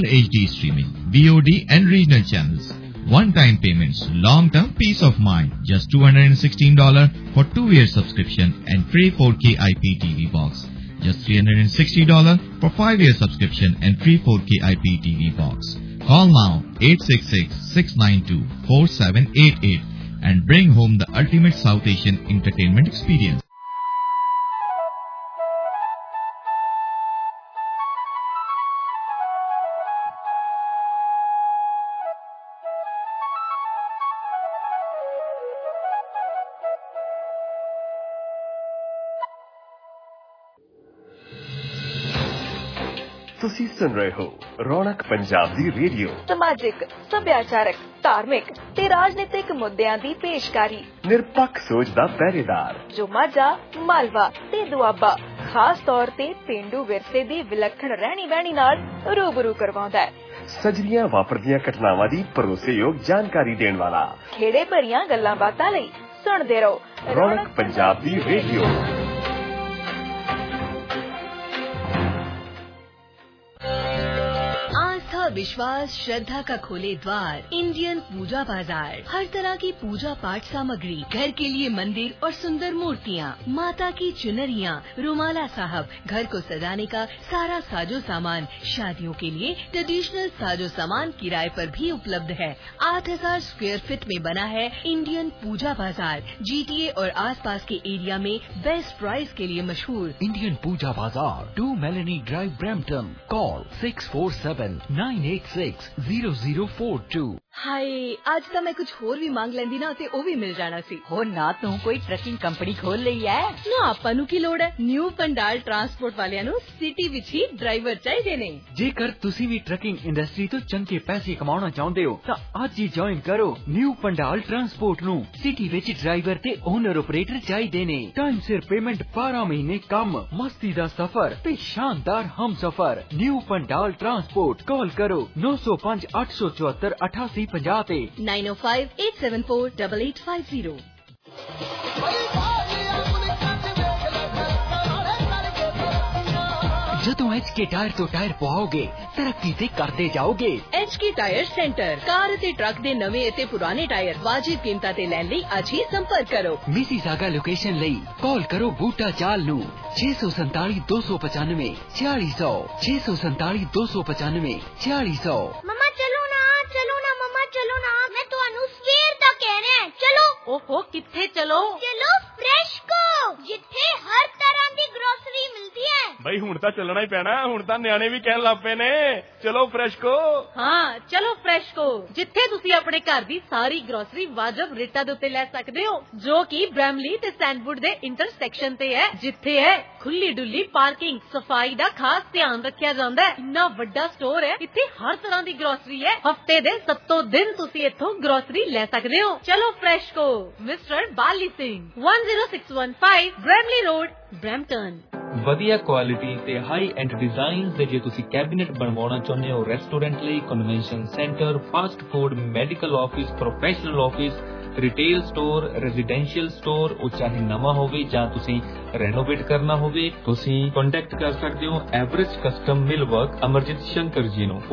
HD streaming, VOD and regional channels. One-time payments, long-term peace of mind. Just $216 for 2-year subscription and free 4K IPTV box. Just $360 for 5-year subscription and free 4K IPTV box. Call now 866-692-4788 and bring home the ultimate South Asian entertainment experience. ਤੁਸੀਂ ਸੁਣ ਰਹੇ ਹੋ ਰੌਣਕ ਪੰਜਾਬ ਦੀ radio. ਸਮਾਜਿਕ, ਸੱਭਿਆਚਾਰਕ, ਧਾਰਮਿਕ ਤੇ ਰਾਜਨੀਤਿਕ ਮੁੱਦਿਆਂ ਦੀ ਪੇਸ਼ਕਾਰੀ। ਨਿਰਪੱਖ ਸੋਚ ਦਾ ਪਹਿਰੇਦਾਰ ਜੋ ਮਾਝਾ, ਮਾਲਵਾ ਤੇ ਦੁਆਬਾ ਖਾਸ ਤੌਰ ਤੇ ਪੇਂਡੂ ਵਿਰਸੇ ਦੀ ਵਿਲੱਖਣ ਰਹਿਣੀ ਬਹਿਣੀ ਨਾਲ ਰੂਬਰੂ ਕਰਵਾਉਂਦਾ ਹੈ। ਸਜਰੀਆਂ ਵਾਪਰਦੀਆਂ ਘਟਨਾਵਾਂ ਦੀ ਭਰੋਸੇਯੋਗ ਜਾਣਕਾਰੀ ਦੇਣ ਵਾਲਾ। ਖੇੜੇ ਭਰੀਆਂ ਗੱਲਾਂ ਬਾਤਾਂ ਲਈ ਸੁਣਦੇ ਰਹੋ ਰੌਣਕ ਪੰਜਾਬ ਦੀ ਰੇਡੀਓ। विश्वास श्रद्धा का खोले द्वार इंडियन पूजा बाजार। हर तरह की पूजा पाठ सामग्री, घर के लिए मंदिर और सुंदर मूर्तियाँ, माता की चुनरियाँ, रुमाला साहब, घर को सजाने का सारा साजो सामान, शादियों के लिए ट्रेडिशनल साजो सामान किराए पर भी उपलब्ध है। 8000 स्क्वायर फीट में बना है इंडियन पूजा बाजार। GTA और आसपास के एरिया में बेस्ट प्राइस के लिए मशहूर Indian Pooja Bazaar, 2 Melanie Drive, Brampton. Call 6479860042। Hi, आज तो मैं कुछ होर भी मांग लेंदी ना ते ओ भी मिल जाना सी। हो ना तू कोई ट्रकिंग कंपनी खोल ਲਈ है ना ਆਪਾਂ ਨੂੰ ਕੀ ਲੋੜ ਹੈ। ਨਿਊ ਪੰਡਾਲ ਟਰਾਂਸਪੋਰਟ ਵਾਲਿਆਂ ਨੂੰ ਸਿਟੀ ਵਿੱਚ ਹੀ ਡਰਾਈਵਰ ਚਾਹੀਦੇ ਨੇ। ਜੇਕਰ ਤੁਸੀਂ ਵੀ ਟਰਕਿੰਗ ਇੰਡਸਟਰੀ ਤੋਂ ਚੰਗੇ ਪੈਸੇ ਕਮਾਉਣਾ ਚਾਹੁੰਦੇ ਹੋ ਤਾਂ ਅੱਜ ਹੀ ਜੁਆਇਨ ਕਰੋ ਨਿਊ ਪੰਡਾਲ ਟਰਾਂਸਪੋਰਟ ਨੂੰ। ਸਿਟੀ ਵਿੱਚ ਡਰਾਈਵਰ ਤੇ ਓਨਰ ਆਪਰੇਟਰ ਚਾਹੀਦੇ ਨੇ। ਟਾਈਮ ਸਿਰ ਪੇਮੈਂਟ, 12 ਮਹੀਨੇ ਕੰਮ, ਮਸਤੀ ਦਾ ਸਫ਼ਰ ਤੇ ਸ਼ਾਨਦਾਰ ਹਮਸਫ਼ਰ। New Pandal transport. ਕਾਲ ਕਰੋ 905 874 8850 ਤੇ 9058748850। ਜਦੋਂ HK ਟਾਇਰ ਤੋਂ ਟਾਇਰ ਪਵਾਓਗੇ ਤਰੱਕੀ ਤੇ ਕਰਦੇ ਜਾਓਗੇ। HK tyre centre. ਕਾਰ ਅਤੇ ਟਰੱਕ ਦੇ ਨਵੇਂ ਅਤੇ ਪੁਰਾਣੇ ਟਾਇਰ ਵਾਜਿਬ ਕੀਮਤਾਂ ਤੇ ਲੈਣ ਲਈ ਅੱਜ ਹੀ ਸੰਪਰਕ ਕਰੋ। ਮਿਸੀਸਾਗਾ ਲੋਕੇਸ਼ਨ ਲਈ ਕਾਲ ਕਰੋ ਬੂਟਾ ਚਾਲ ਨੂੰ 647 295 4600 647 295 4600। ਮਮਾ ਚਲੋ ਨਾ ਮਮਾ ਚਲੋ ਨਾ, ਮੈਂ ਤੁਹਾਨੂੰ ਸਵੇਰ ਦਾ ਕਹਿ ਰਿਹਾ ਚਲੋ। ओहो किथे चलो? ਚਲੋ ਫਰੈਸ਼ਕੋ, ਜਿੱਥੇ ਹਰ ਤਰ੍ਹਾਂ ਦੀ ਗਰੋਸਰੀ ਮਿਲਦੀ ਹੈ। ਬਈ ਹੁਣ ਤਾਂ ਚੱਲਣਾ ਹੀ ਪੈਣਾ, ਹੁਣ ਤਾਂ ਨਿਆਣੇ ਵੀ ਕਹਿਣ ਲੱਗ ਪਏ ਨੇ ਚਲੋ ਫਰੈਸ਼ਕੋ। ਹਾਂ ਚਲੋ ਫਰੈਸ਼ਕੋ, ਜਿੱਥੇ ਤੁਸੀਂ ਆਪਣੇ ਘਰ ਦੀ ਸਾਰੀ ਗਰੋਸਰੀ ਵਾਜਬ ਰੇਟਾਂ ਦੇ ਉੱਤੇ ਲੈ ਸਕਦੇ ਹੋ, ਜੋ ਕਿ ਬ੍ਰੈਮਲੀ ਤੇ ਸੈਂਡਵੁੱਡ ਦੇ ਇੰਟਰਸੈਕਸ਼ਨ ਤੇ ਹੈ, ਜਿੱਥੇ ਹੈ ਖੁੱਲੀ ਡੁੱਲੀ ਪਾਰਕਿੰਗ, ਸਫਾਈ ਦਾ ਖਾਸ ਧਿਆਨ ਰੱਖਿਆ ਜਾਂਦਾ ਹੈ। ਇੰਨਾ ਵੱਡਾ ਸਟੋਰ ਹੈ, ਇੱਥੇ ਹਰ ਤਰ੍ਹਾਂ ਦੀ ਗਰੋਸਰੀ ਹੈ। ਹਫਤੇ ਦੇ 7 ਦਿਨ ਤੁਸੀਂ ਇੱਥੋਂ ਗਰੋਸਰੀ ਲੈ ਸਕਦੇ ਹੋ। ਚਲੋ Freshco, mister Bali Singh, 10615 Bramley Road, Brampton. ਵਧੀਆ ਕੁਆਲਿਟੀ ਤੇ ਹਾਈ ਐਂਡ ਡਿਜ਼ਾਈਨਸ ਦੇ ਜੇ ਤੁਸੀਂ ਕੈਬਨਿਟ ਬਣਵਾਉਣਾ ਚਾਹੁੰਦੇ ਹੋ ਰੈਸਟੋਰੈਂਟ ਲਈ, convention centre, fast food, medical office, professional office, retail store, residential store, ਉਹ ਚਾਹੇ ਨਵਾਂ ਹੋਵੇ ਜਾਂ ਤੁਸੀਂ ਰੈਨੋਵੇਟ ਕਰਨਾ ਹੋਵੇ, ਤੁਸੀਂ ਕੰਟੈਕਟ ਕਰ ਸਕਦੇ ਹੋ average custom millwork Amarjit Shankar ji ਨੂੰ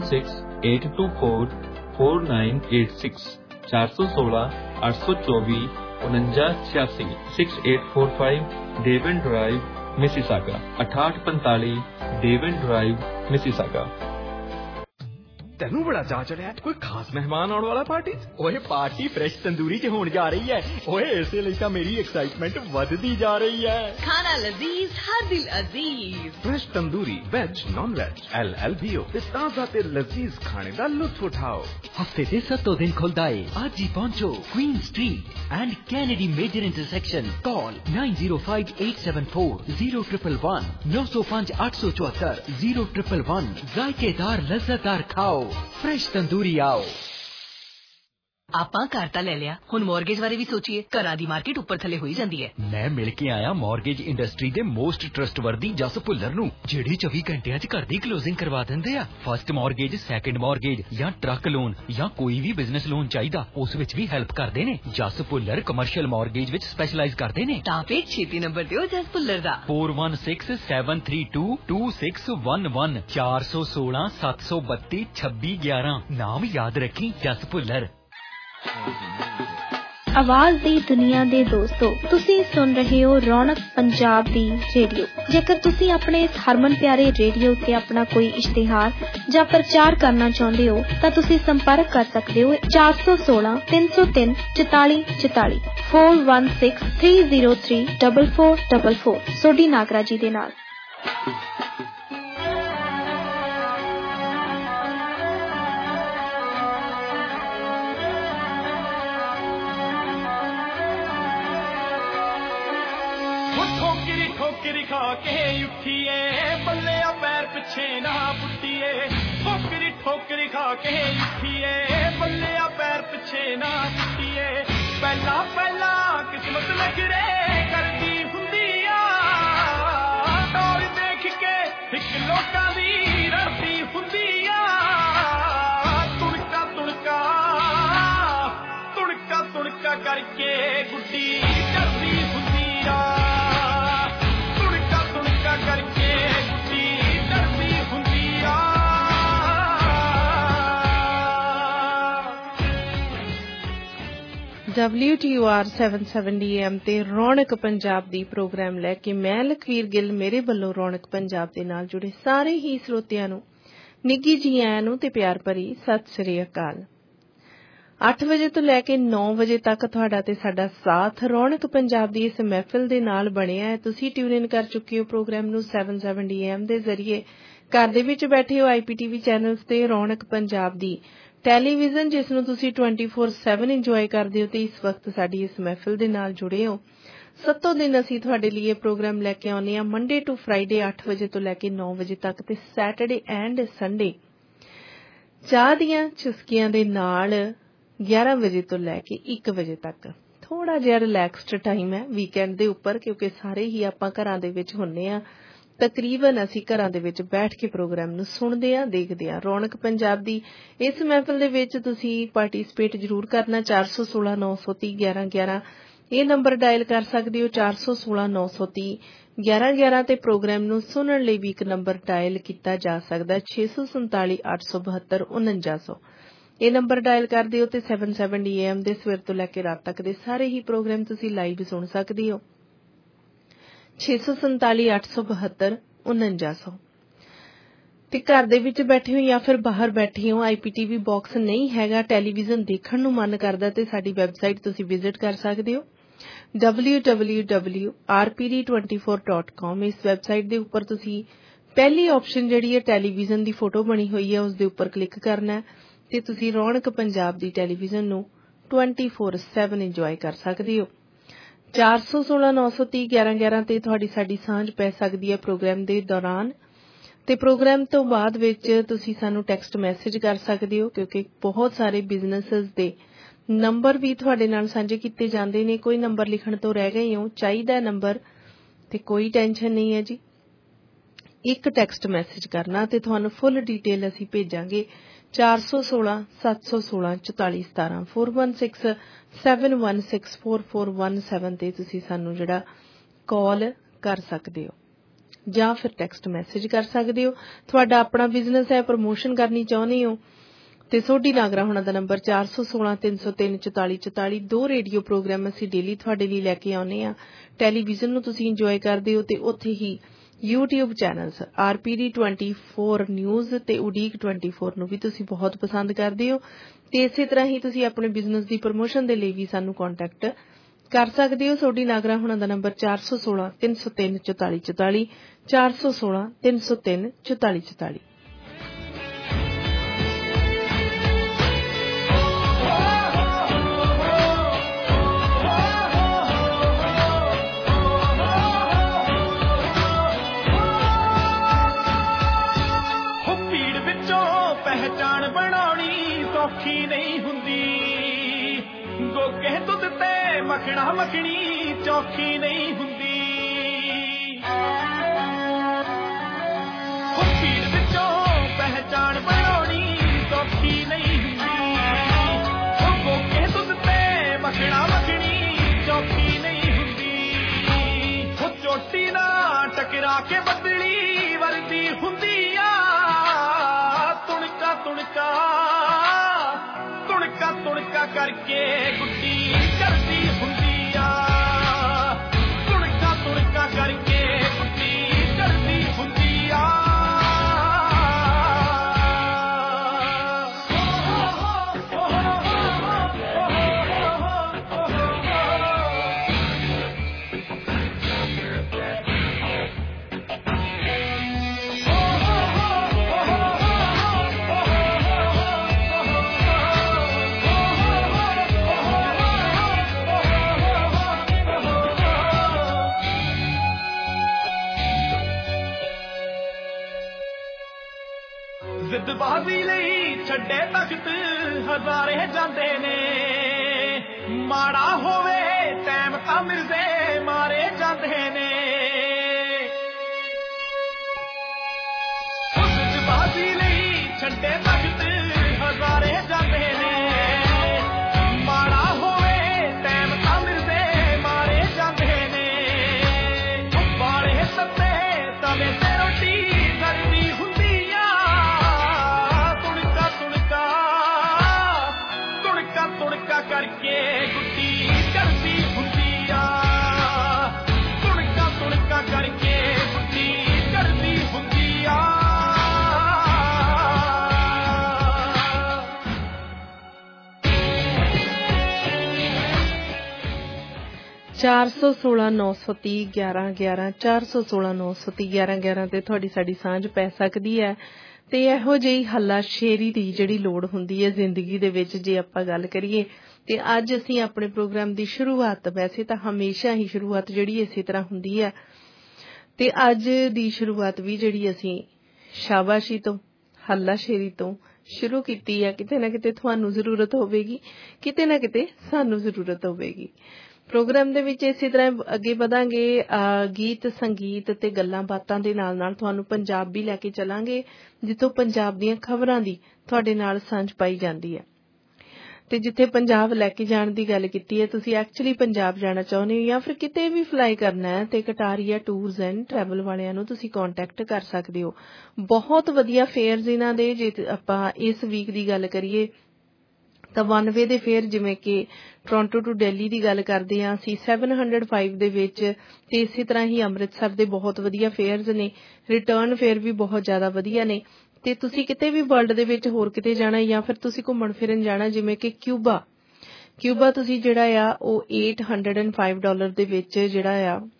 4168244986 416 824 4986 6845 Devon Drive, Mississauga 6845 Devon Drive, Mississauga. ਤੈਨੂੰ ਬੜਾ ਚਾਅ ਚੜਿਆ, ਕੋਈ ਖਾਸ ਮਹਿਮਾਨ ਆਉਣ ਵਾਲਾ ਪਾਰਟੀ? ਓਏ ਪਾਰਟੀ ਫਰੈਸ਼ ਤੰਦੂਰੀ 'ਚ ਹੋਣ ਜਾ ਰਹੀ ਹੈ। ਓਏ ਇਸੇ ਲਈ ਤਾਂ ਮੇਰੀ ਐਕਸਾਈਟਮੈਂਟ ਵੱਧਦੀ ਜਾ ਰਹੀ ਹੈ। ਖਾਣਾ ਲਜ਼ੀਜ਼, ਹਰ ਦਿਲ ਅਜ਼ੀਜ਼। Fresh tandoori, veg, non veg, LLBO ਤੇ ਤਾਜ਼ਾ ਤੇ ਲਜ਼ੀਜ਼ ਖਾਣੇ ਦਾ ਲੁਤਫ ਉਠਾਓ। ਹਫਤੇ ਦੇ 7 ਦਿਨ ਖੁੱਲਦਾ ਏ। ਅੱਜ ਹੀ ਪਹੁੰਚੋ Queen Street and Kennedy major intersection. Call 9058740111 905 874 0111। ਜ਼ਾਇकेदार लज्जतदार खाओ, फ्रेश तंदूरी आओ। ਆਪਾਂ ਘਰ ਤਾਂ ਲੈ ਲਿਆ, ਹੁਣ ਮੌਰਗੇਜ ਬਾਰੇ ਵੀ ਸੋਚੀਏ। ਘਰਾਂ ਦੀ ਮਾਰਕੀਟ ਉੱਪਰ ਥੱਲੇ ਹੋਈ ਜਾਂਦੀ ਹੈ। ਮੈਂ ਮਿਲ ਕੇ ਆਇਆ ਮੌਰਗੇਜ ਇੰਡਸਟਰੀ ਦੇ ਮੋਸਟ ਟਰਸਟਵਰਦੀ ਜਸ ਭੁੱਲਰ ਨੂੰ, ਜਿਹੜੇ 24 ਘੰਟਿਆਂ 'ਚ ਘਰ ਦੀ ਕਲੋਜ਼ਿੰਗ ਕਰਵਾ ਦਿੰਦੇ ਆ। ਫਸਟ ਮੌਰਗੇਜ, ਸੈਕੰਡ ਮੌਰਗੇਜ ਜਾਂ ਟਰੱਕ ਲੋਨ ਜਾਂ ਕੋਈ ਵੀ ਬਿਜ਼ਨਸ ਲੋਨ ਚਾਹੀਦਾ, ਉਸ ਵਿੱਚ ਵੀ ਹੈਲਪ ਕਰਦੇ ਨੇ। ਜਸ ਭੁੱਲਰ ਕਮਰਸ਼ੀਅਲ ਮੌਰਗੇਜ ਵਿੱਚ ਸਪੈਸ਼ਲਾਈਜ਼ ਕਰਦੇ ਨੇ। ਤਾਂ ਫਿਰ ਛੇਤੀ ਨੰਬਰ ਦਿਓ ਜਸ ਭੁੱਲਰ ਦਾ। 4167322611 416-732-2611। ਨਾਮ ਯਾਦ ਰੱਖੀ, ਜਸ ਭੁੱਲਰ। ਆਵਾਜ਼ ਦੀ ਦੁਨੀਆ ਦੇ ਦੋਸਤੋ, ਤੁਸੀਂ ਸੁਣ ਰਹੇ ਹੋ ਰੌਣਕ ਪੰਜਾਬ ਦੀ ਰੇਡੀਓ। ਜੇਕਰ ਤੁਸੀਂ ਆਪਣੇ ਇਸ ਹਰਮਨ ਪਿਆਰੇ ਰੇਡੀਓ ਤੇ ਆਪਣਾ ਕੋਈ ਇਸ਼ਤਿਹਾਰ ਜਾਂ ਪ੍ਰਚਾਰ ਕਰਨਾ ਚਾਹੁੰਦੇ ਹੋ ਤਾਂ ਤੁਸੀਂ ਸੰਪਰਕ ਕਰ ਸਕਦੇ ਹੋ 416-303-4444 4163034444 ਸੋਢੀ ਨਾਗਰਾ ਜੀ ਦੇ ਨਾਲ। ਠੋਕਰੀ ਖਾ ਕੇ ਉੱਠੀਏ, ਬੱਲਿਆ ਪੈਰ ਪਿੱਛੇ ਨਾ ਪੁੱਟੀਏ। ਠੋਕਰੀ ਖਾ ਕੇ ਉੱਠੀਏ, ਬੱਲਿਆ ਪੈਰ ਪਿੱਛੇ ਨਾ ਪੁੱਟੀਏ। ਪਹਿਲਾਂ ਪਹਿਲਾਂ ਕਿਸਮਤ ਨਖਰੇ ਕਰਦੀ ਹੁੰਦੀ ਆ, ਟੌਰ ਦੇਖ ਕੇ ਇੱਕ ਲੋਕਾਂ ਦੀ ਰੜਦੀ ਹੁੰਦੀ ਆ। ਤੁਣਕਾ ਤੁਣਕਾ ਤੁਣਕਾ ਤੁਣਕਾ ਕਰਕੇ ਗੁੱਡੀ ਕਰਦੀ ਹੁੰਦੀ ਆ। WTOR 770 AM ਤੇ ਰੌਣਕ ਪੰਜਾਬ ਦੀ ਪ੍ਰੋਗਰਾਮ ਲੈ ਕੇ ਮੈਂ ਲਖਵੀਰ ਗਿੱਲ ਮੇਰੇ ਵੱਲੋਂ ਰੌਣਕ ਪੰਜਾਬ ਦੇ ਨਾਲ ਜੁੜੇ ਸਾਰੇ ਹੀ ਸਰੋਤਿਆਂ ਨੂੰ ਨਿੱਘੀ ਜੀ ਆਇਆਂ ਨੂੰ ਤੇ ਪਿਆਰ ਭਰੀ ਸਤਿ ਸ੍ਰੀ ਅਕਾਲ। 8 ਵਜੇ ਤੋਂ ਲੈ ਕੇ 9 ਵਜੇ ਤੱਕ ਤੁਹਾਡਾ ਤੇ ਸਾਡਾ ਸਾਥ ਰੌਣਕ ਪੰਜਾਬ ਦੀ ਇਸ ਮਹਿਫਿਲ ਦੇ ਨਾਲ ਬਣਿਆ ਹੈ। ਤੁਸੀਂ ਟਿਊਨ ਇਨ ਕਰ ਚੁੱਕੇ ਹੋ ਪ੍ਰੋਗਰਾਮ ਨੂੰ 770 AM ਦੇ ਜ਼ਰੀਏ। ਘਰ ਦੇ ਵਿੱਚ ਬੈਠੇ ਹੋ IPTV ਚੈਨਲਸ ਤੇ ਰੌਣਕ ਪੰਜਾਬ ਦੀ ਟੈਲੀਵਿਜ਼ਨ, ਜਿਸ ਨੂੰ ਤੁਸੀਂ 24/7 ਇੰਜੋਏ ਕਰਦੇ ਹੋ ਤੇ ਇਸ ਵਕਤ ਸਾਡੀ ਇਸ ਮਹਿਫਿਲ ਦੇ ਨਾਲ ਜੁੜੇ ਹੋ। 7 ਦਿਨ ਅਸੀਂ ਤੁਹਾਡੇ ਲਈ ਇਹ ਪ੍ਰੋਗਰਾਮ ਲੈ ਕੇ ਆਉਂਦੇ ਹਾਂ, ਮੰਡੇ ਟੂ ਫਰਾਈਡੇ 8 ਵਜੇ ਤੋਂ ਲੈ ਕੇ 9 ਵਜੇ ਤੱਕ ਤੇ ਸੈਟਰਡੇ ਐਂਡ ਸੰਡੇ ਚਾਹ ਦੀਆਂ ਚੁਸਕੀਆਂ ਦੇ ਨਾਲ 11 ਵਜੇ ਤੋਂ ਲੈ ਕੇ 1 ਵਜੇ ਤੱਕ। ਥੋੜਾ ਜਿਹਾ ਰਿਲੈਕਸਡ ਟਾਈਮ ਹੈ ਵੀਕਐਂਡ ਦੇ ਉੱਪਰ, ਕਿਉਂਕਿ ਸਾਰੇ ਹੀ ਆਪਾਂ ਘਰਾਂ ਦੇ ਵਿੱਚ ਹੁੰਨੇ ਆ। ਤਕਰੀਬਨ ਅਸੀਂ ਘਰਾਂ ਦੇ ਵਿੱਚ ਬੈਠ ਕੇ ਪ੍ਰੋਗਰਾਮ ਨੂੰ ਸੁਣਦੇ ਆ, ਦੇਖਦੇ ਆ। ਰੌਣਕ ਪੰਜਾਬ ਦੀ ਇਸ ਮਹਿਫਿਲ ਦੇ ਵਿੱਚ ਤੁਸੀਂ ਪਾਰਟਿਸਿਪੇਟ ਜ਼ਰੂਰ ਕਰਨਾ। 416-930-1111 ਇਹ ਨੰਬਰ ਡਾਇਲ ਕਰ ਸਕਦੇ ਹੋ। 416-930-1111 ਤੇ ਪ੍ਰੋਗਰਾਮ ਨੂੰ ਸੁਣਨ ਲਈ ਵੀ ਇੱਕ ਨੰਬਰ ਡਾਇਲ ਕੀਤਾ ਜਾ ਸਕਦਾ 647-872-4900। ਇਹ ਨੰਬਰ ਡਾਇਲ ਕਰਦੇ ਹੋ ਤੇ 770 AM ਦੇ ਸਵੇਰ ਤੋਂ ਲੈ ਕੇ ਰਾਤ ਤੱਕ ਦੇ ਸਾਰੇ ਹੀ ਪ੍ਰੋਗਰਾਮ ਤੁਸੀਂ ਲਾਈਵ ਸੁਣ ਸਕਦੇ ਹੋ। 647-872-4900 ਤੇ ਘਰ ਦੇ ਵਿੱਚ ਬੈਠੇ ਹੋ ਜਾਂ ਫਿਰ ਬਾਹਰ ਬੈਠੇ ਹੋ, IPTV ਬਾਕਸ ਨਹੀਂ ਹੈਗਾ, ਟੈਲੀਵਿਜ਼ਨ ਦੇਖਣ ਨੂੰ ਮਨ ਕਰਦਾ ਤੇ ਸਾਡੀ ਵੈਬਸਾਈਟ ਤੁਸੀਂ ਵਿਜ਼ਿਟ ਕਰ ਸਕਦੇ ਹੋ www.rpd24.com। ਇਸ ਵੈਬਸਾਈਟ ਦੇ ਉੱਪਰ ਤੁਸੀਂ ਪਹਿਲੀ ਆਪਸ਼ਨ ਜਿਹੜੀ ਹੈ ਟੈਲੀਵਿਜ਼ਨ ਦੀ ਫੋਟੋ ਬਣੀ ਹੋਈ ਹੈ, ਉਸ ਦੇ ਉੱਪਰ ਕਲਿੱਕ ਕਰਨਾ ਹੈ ਤੇ ਤੁਸੀਂ ਰੌਣਕ ਪੰਜਾਬ ਦੀ ਟੈਲੀਵਿਜ਼ਨ ਨੂੰ 24/7 ਇੰਜੋਏ ਕਰ ਸਕਦੇ ਹੋ। 416-930-1111 ਤੇ ਤੁਹਾਡੀ ਸਾਡੀ ਸਾਂਝ ਪੈ ਸਕਦੀ ਹੈ ਪ੍ਰੋਗਰਾਮ ਦੇ ਦੌਰਾਨ, ਤੇ ਪ੍ਰੋਗਰਾਮ ਤੋਂ ਬਾਅਦ ਵਿੱਚ ਤੁਸੀਂ ਸਾਨੂੰ ਟੈਕਸਟ ਮੈਸੇਜ ਕਰ ਸਕਦੇ ਹੋ, ਕਿਉਂਕਿ ਬਹੁਤ ਸਾਰੇ ਬਿਜ਼ਨੈਸਸ ਦੇ ਨੰਬਰ ਵੀ ਤੁਹਾਡੇ ਨਾਲ ਸਾਂਝੇ ਕੀਤੇ ਜਾਂਦੇ ਨੇ। ਕੋਈ ਨੰਬਰ ਲਿਖਣ ਤੋਂ ਰਹਿ ਗਏ ਹੋ, ਚਾਹੀਦਾ ਨੰਬਰ ਤੇ ਕੋਈ ਟੈਨਸ਼ਨ ਨਹੀਂ ਹੈ ਜੀ। ਇੱਕ ਟੈਕਸਟ ਮੈਸੇਜ ਕਰਨਾ ਤੇ ਤੁਹਾਨੂੰ ਫੁੱਲ ਡਿਟੇਲ ਅਸੀਂ ਭੇਜਾਂਗੇ। 416-716-4417 4167164417 ਤੇ ਤੁਸੀਂ ਸਾਨੂੰ ਜਿਹੜਾ ਕਾਲ ਕਰ ਸਕਦੇ ਹੋ ਜਾਂ ਫਿਰ ਟੈਕਸਟ ਮੈਸੇਜ ਕਰ ਸਕਦੇ ਹੋ। ਤੁਹਾਡਾ ਆਪਣਾ ਬਿਜ਼ਨਸ ਹੈ, ਪ੍ਰਮੋਸ਼ਨ ਕਰਨੀ ਚਾਹੁੰਦੇ ਹੋ ਤੇ ਸੋਢੀ ਨਾਗਰਾ ਹੋਣਾ ਦਾ ਨੰਬਰ 416-303-4444। 2 ਰੇਡੀਓ ਪ੍ਰੋਗਰਾਮ ਅਸੀਂ ਡੇਲੀ ਤੁਹਾਡੇ ਲਈ ਲੈ ਕੇ ਆਉਂਦੇ ਹਾਂ। ਟੈਲੀਵਿਜ਼ਨ ਨੂੰ ਤੁਸੀਂ ਇੰਜੋਏ ਕਰਦੇ ਹੋ ਤੇ ਉੱਥੇ ਹੀ YouTube ਚੈਨਲਸ RPD24 ਨਿਊਜ਼ ਤੇ ਉਡੀਕ 24 ਨੂੰ ਵੀ ਤੁਸੀਂ ਬਹੁਤ ਪਸੰਦ ਕਰਦੇ ਹੋ ਤੇ ਇਸੇ ਤਰ੍ਹਾਂ ਹੀ ਤੁਸੀਂ ਆਪਣੇ ਬਿਜ਼ਨਸ ਦੀ ਪ੍ਰਮੋਸ਼ਨ ਦੇ ਲਈ ਵੀ ਸਾਨੂੰ ਕੰਟੈਕਟ ਕਰ ਸਕਦੇ ਹੋ। ਸੋਢੀ ਨਾਗਰਾ ਹੋਣਾ ਦਾ ਨੰਬਰ 416-303-4444 416-303-4444। ਪਹਿਚਾਣ ਬਣਾਉਣੀ ਸੌਖੀ ਨਹੀਂ ਹੁੰਦੀ, ਗੋਗੇ ਦੁੱਧ ਤੇ ਮੱਖਣਾ ਮੱਖਣੀ ਚੌਖੀ ਨਹੀਂ ਹੁੰਦੀ ਖੀਰ ਵਿੱਚੋਂ ਪਹਿਚਾਣ ਬਣਾਉਣੀ ਸੌਖੀ ਨਹੀਂ ਹੁੰਦੀ ਗੋਗੇ ਦੁੱਧ ਤੇ ਮੱਖਣਾ ਮੱਖਣੀ ਚੌਖੀ ਨਹੀਂ ਹੁੰਦੀ ਉਹ ਚੋਟੀ ਨਾ ਟਕਰਾ ਕੇ ਬਦਲੀ ਵਰਦੀ ਹੁੰਦੀ ਆ ਤੁਣਕਾ ਤੁਣਕਾ ਤੁਣਕਾ ਤੁਣਕਾ ਕਰਕੇ ਗੁੱਡੀ ਕਰਦੀ ਹੁੰਦੀ ਆ ਤੁਣਕਾ ਤੁਣਕਾ ਕਰਕੇ ਗੁੱਡੀ ਕਰਦੀ ਹੁੰਦੀ ਆ ਜ਼ਿੱਦਬਾਜ਼ੀ ਲਈ ਛੱਡੇ ਤਖਤ ਹਜ਼ਾਰੇ ਜਾਂਦੇ ਨੇ ਮਾੜਾ ਹੋਵੇ ਟਾਈਮ ਤਾਂ ਮਿਲਦੇ ਮਾਰੇ ਜਾਂਦੇ ਨੇ ਜ਼ਿੱਦਬਾਜ਼ੀ ਲਈ ਛੱਡੇ ਤਖਤ ਹਜ਼ਾਰੇ ਜਾਂਦੇ ਨੇ ਮਾੜਾ ਹੋਵੇ ਟਾਈਮ ਤਾਂ ਮਿਲਦੇ ਮਾਰੇ ਜਾਂਦੇ ਨੇ ਬਾਲੇ ਸੱਤੇ ਤਵੇ ਤੇ ਰੋਟੀ ਗਰਮੀ ਹੁੰਦੀ ਤੁਣਕਾ ਕਰਕੇ ਗੁੱਡੀ ਕਰਦੀ ਹੁੰਦੀ ਆ ਤੁਣਕਾ ਤੁਣਕਾ ਕਰਕੇ ਗੁੱਡੀ ਕਰਦੀ ਹੁੰਦੀ ਆ 416-930-1111 416-930-1111 ਤੇ ਤੁਹਾਡੀ ਸਾਡੀ ਸਾਂਝ ਪੈ ਸਕਦੀ ਹੈ ਤੇ ਇਹੋ ਜਿਹੀ ਹੱਲਾਸ਼ੇਰੀ ਦੀ ਜਿਹੜੀ ਲੋੜ ਹੁੰਦੀ ਹੈ ਜ਼ਿੰਦਗੀ ਦੇ ਵਿੱਚ ਜੇ ਆਪਾਂ ਗੱਲ ਕਰੀਏ ਤੇ ਅੱਜ ਅਸੀਂ ਆਪਣੇ ਪ੍ਰੋਗਰਾਮ ਦੀ ਸ਼ੁਰੂਆਤ ਵੈਸੇ ਤਾਂ ਹਮੇਸ਼ਾ ਹੀ ਸ਼ੁਰੂਆਤ ਜਿਹੜੀ ਇਸੇ ਤਰ੍ਹਾਂ ਹੁੰਦੀ ਹੈ ਤੇ ਅੱਜ ਦੀ ਸ਼ੁਰੂਆਤ ਵੀ ਜਿਹੜੀ ਅਸੀਂ ਸ਼ਾਬਾਸ਼ੀ ਤੋਂ ਹੱਲਾਸ਼ੇਰੀ ਤੋਂ ਸ਼ੁਰੂ ਕੀਤੀ ਹੈ ਕਿਤੇ ਨਾ ਕਿਤੇ ਤੁਹਾਨੂੰ ਜ਼ਰੂਰਤ ਹੋਵੇਗੀ ਕਿਤੇ ਨਾ ਕਿਤੇ ਸਾਨੂੰ ਜ਼ਰੂਰਤ ਹੋਵੇਗੀ ਪ੍ਰੋਗਰਾਮ ਦੇ ਵਿੱਚ ਇਸੇ ਤਰ੍ਹਾਂ ਅੱਗੇ ਵਧਾਂਗੇ ਗੀਤ ਸੰਗੀਤ ਤੇ ਗੱਲਾਂ ਬਾਤਾਂ ਦੇ ਨਾਲ ਨਾਲ ਤੁਹਾਨੂੰ ਪੰਜਾਬ ਵੀ ਲੈ ਕੇ ਚੱਲਾਂਗੇ ਜਿੱਥੋਂ ਪੰਜਾਬ ਦੀਆਂ ਖਬਰਾਂ ਦੀ ਤੁਹਾਡੇ ਨਾਲ ਸਾਂਝ ਪਾਈ ਜਾਂਦੀ ਹੈ ਤੇ ਜਿੱਥੇ ਪੰਜਾਬ ਲੈ ਕੇ ਜਾਣ ਦੀ ਗੱਲ ਕੀਤੀ ਹੈ ਤੁਸੀਂ ਐਕਚੁਅਲੀ ਪੰਜਾਬ ਜਾਣਾ ਚਾਹੁੰਦੇ ਹੋ ਜਾਂ ਫਿਰ ਕਿਤੇ ਵੀ ਫਲਾਈ ਕਰਨਾ ਹੈ ਤੇ ਕਟਾਰੀਆ ਟੂਰਸ ਐਂਡ ਟਰੈਵਲ ਵਾਲਿਆਂ ਨੂੰ ਤੁਸੀਂ ਕੰਟੈਕਟ ਕਰ ਸਕਦੇ ਹੋ ਬਹੁਤ ਵਧੀਆ ਫੇਅਰਸ ਇਹਨਾਂ ਦੇ ਜੇ ਆਪਾਂ ਇਸ ਵੀਕ ਦੀ ਗੱਲ ਕਰੀਏ ਤਾਂ 1 ਵੇ ਦੇ ਫੇਅਰ ਜਿਵੇਂ ਕਿ ਟੋਰਾਂਟੋ ਟੂ ਦਿੱਲੀ ਦੀ ਗੱਲ ਕਰਦੇ ਹਾਂ ਅਸੀਂ 705 ਦੇ ਵਿੱਚ ਤੇ ਇਸੇ ਤਰ੍ਹਾਂ ਹੀ ਅੰਮ੍ਰਿਤਸਰ ਦੇ ਬਹੁਤ ਵਧੀਆ ਫੇਅਰਸ ਨੇ ਰਿਟਰਨ ਫੇਅਰ ਵੀ ਬਹੁਤ ਜ਼ਿਆਦਾ ਵਧੀਆ ਨੇ ਤੇ ਤੁਸੀਂ ਕਿਤੇ ਵੀ ਵਰਲਡ ਦੇ ਵਿੱਚ ਹੋਰ ਕਿਤੇ ਜਾਣਾ ਜਾਂ ਫਿਰ ਤੁਸੀਂ ਘੁੰਮਣ ਫਿਰਨ ਜਾਣਾ ਜਿਵੇਂ ਕਿ ਕਿਊਬਾ ਤੁਸੀਂ ਜਿਹੜਾ ਆ ਉਹ $805 ਦੇ ਵਿੱਚ ਜਿਹੜਾ ਆ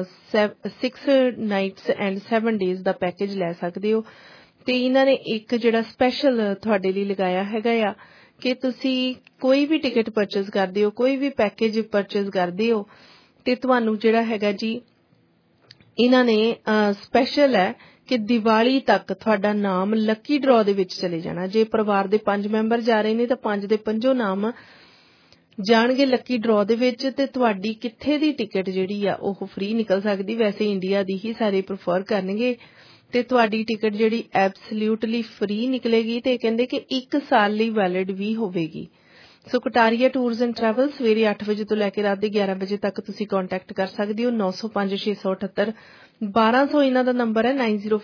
6 ਨਾਈਟਸ ਐਂਡ 7 ਡੇਜ਼ ਦਾ ਪੈਕੇਜ ਲੈ ਸਕਦੇ ਹੋ ਤੇ ਇਹਨਾਂ ਨੇ ਇੱਕ ਜਿਹੜਾ ਸਪੈਸ਼ਲ ਤੁਹਾਡੇ ਲਈ ਲਗਾਇਆ ਹੈਗਾ ਆ ਕਿ ਤੁਸੀਂ ਕੋਈ ਵੀ ਟਿਕਟ ਪਰਚੇਜ਼ ਕਰਦੇ ਹੋ ਕੋਈ ਵੀ ਪੈਕੇਜ ਪਰਚੇਜ਼ ਕਰਦੇ ਹੋ ਤੇ ਤੁਹਾਨੂੰ ਜਿਹੜਾ ਹੈਗਾ ਜੀ ਇਹਨਾਂ ਨੇ ਸਪੈਸ਼ਲ ਹੈ ਕਿ ਦੀਵਾਲੀ ਤੱਕ ਤੁਹਾਡਾ ਨਾਮ ਲੱਕੀ ਡਰਾਅ ਦੇ ਵਿੱਚ ਚਲੇ ਜਾਣਾ ਜੇ ਪਰਿਵਾਰ ਦੇ 5 ਮੈਂਬਰ ਜਾ ਰਹੇ ਨੇ ਤਾਂ 5 ਦੇ 5 ਨਾਮ ਜਾਣਗੇ ਲੱਕੀ ਡਰਾਅ ਦੇ ਵਿੱਚ ਤੇ ਤੁਹਾਡੀ ਕਿੱਥੇ ਦੀ ਟਿਕਟ ਜਿਹੜੀ ਆ ਉਹ ਫ੍ਰੀ ਨਿਕਲ ਸਕਦੀ ਵੈਸੇ ਇੰਡੀਆ ਦੀ ਹੀ ਸਾਰੇ ਪ੍ਰੈਫਰ ਕਰਨਗੇ ਤੇ ਤੁਹਾਡੀ ਟਿਕਟ ਜਿਹੜੀ ਐਬਸੋਲਿਊਟਲੀ ਫ੍ਰੀ ਨਿਕਲੇਗੀ ਤੇ ਕਹਿੰਦੇ ਕਿ 1 ਸਾਲ ਲਈ ਵੈਲਿਡ ਵੀ ਹੋਵੇਗੀ so Kataria tours and travel ਸਵੇਰੇ 8 ਵਜੇ ਤੋਂ ਲੈ ਕੇ ਰਾਤ ਦੇ 11 ਵਜੇ ਤੱਕ ਤੁਸੀਂ ਕੰਟੈਕਟ ਕਰ ਸਕਦੇ ਹੋ 905678 1200 ਇਹਨਾਂ ਦਾ ਨੰਬਰ ਹੈ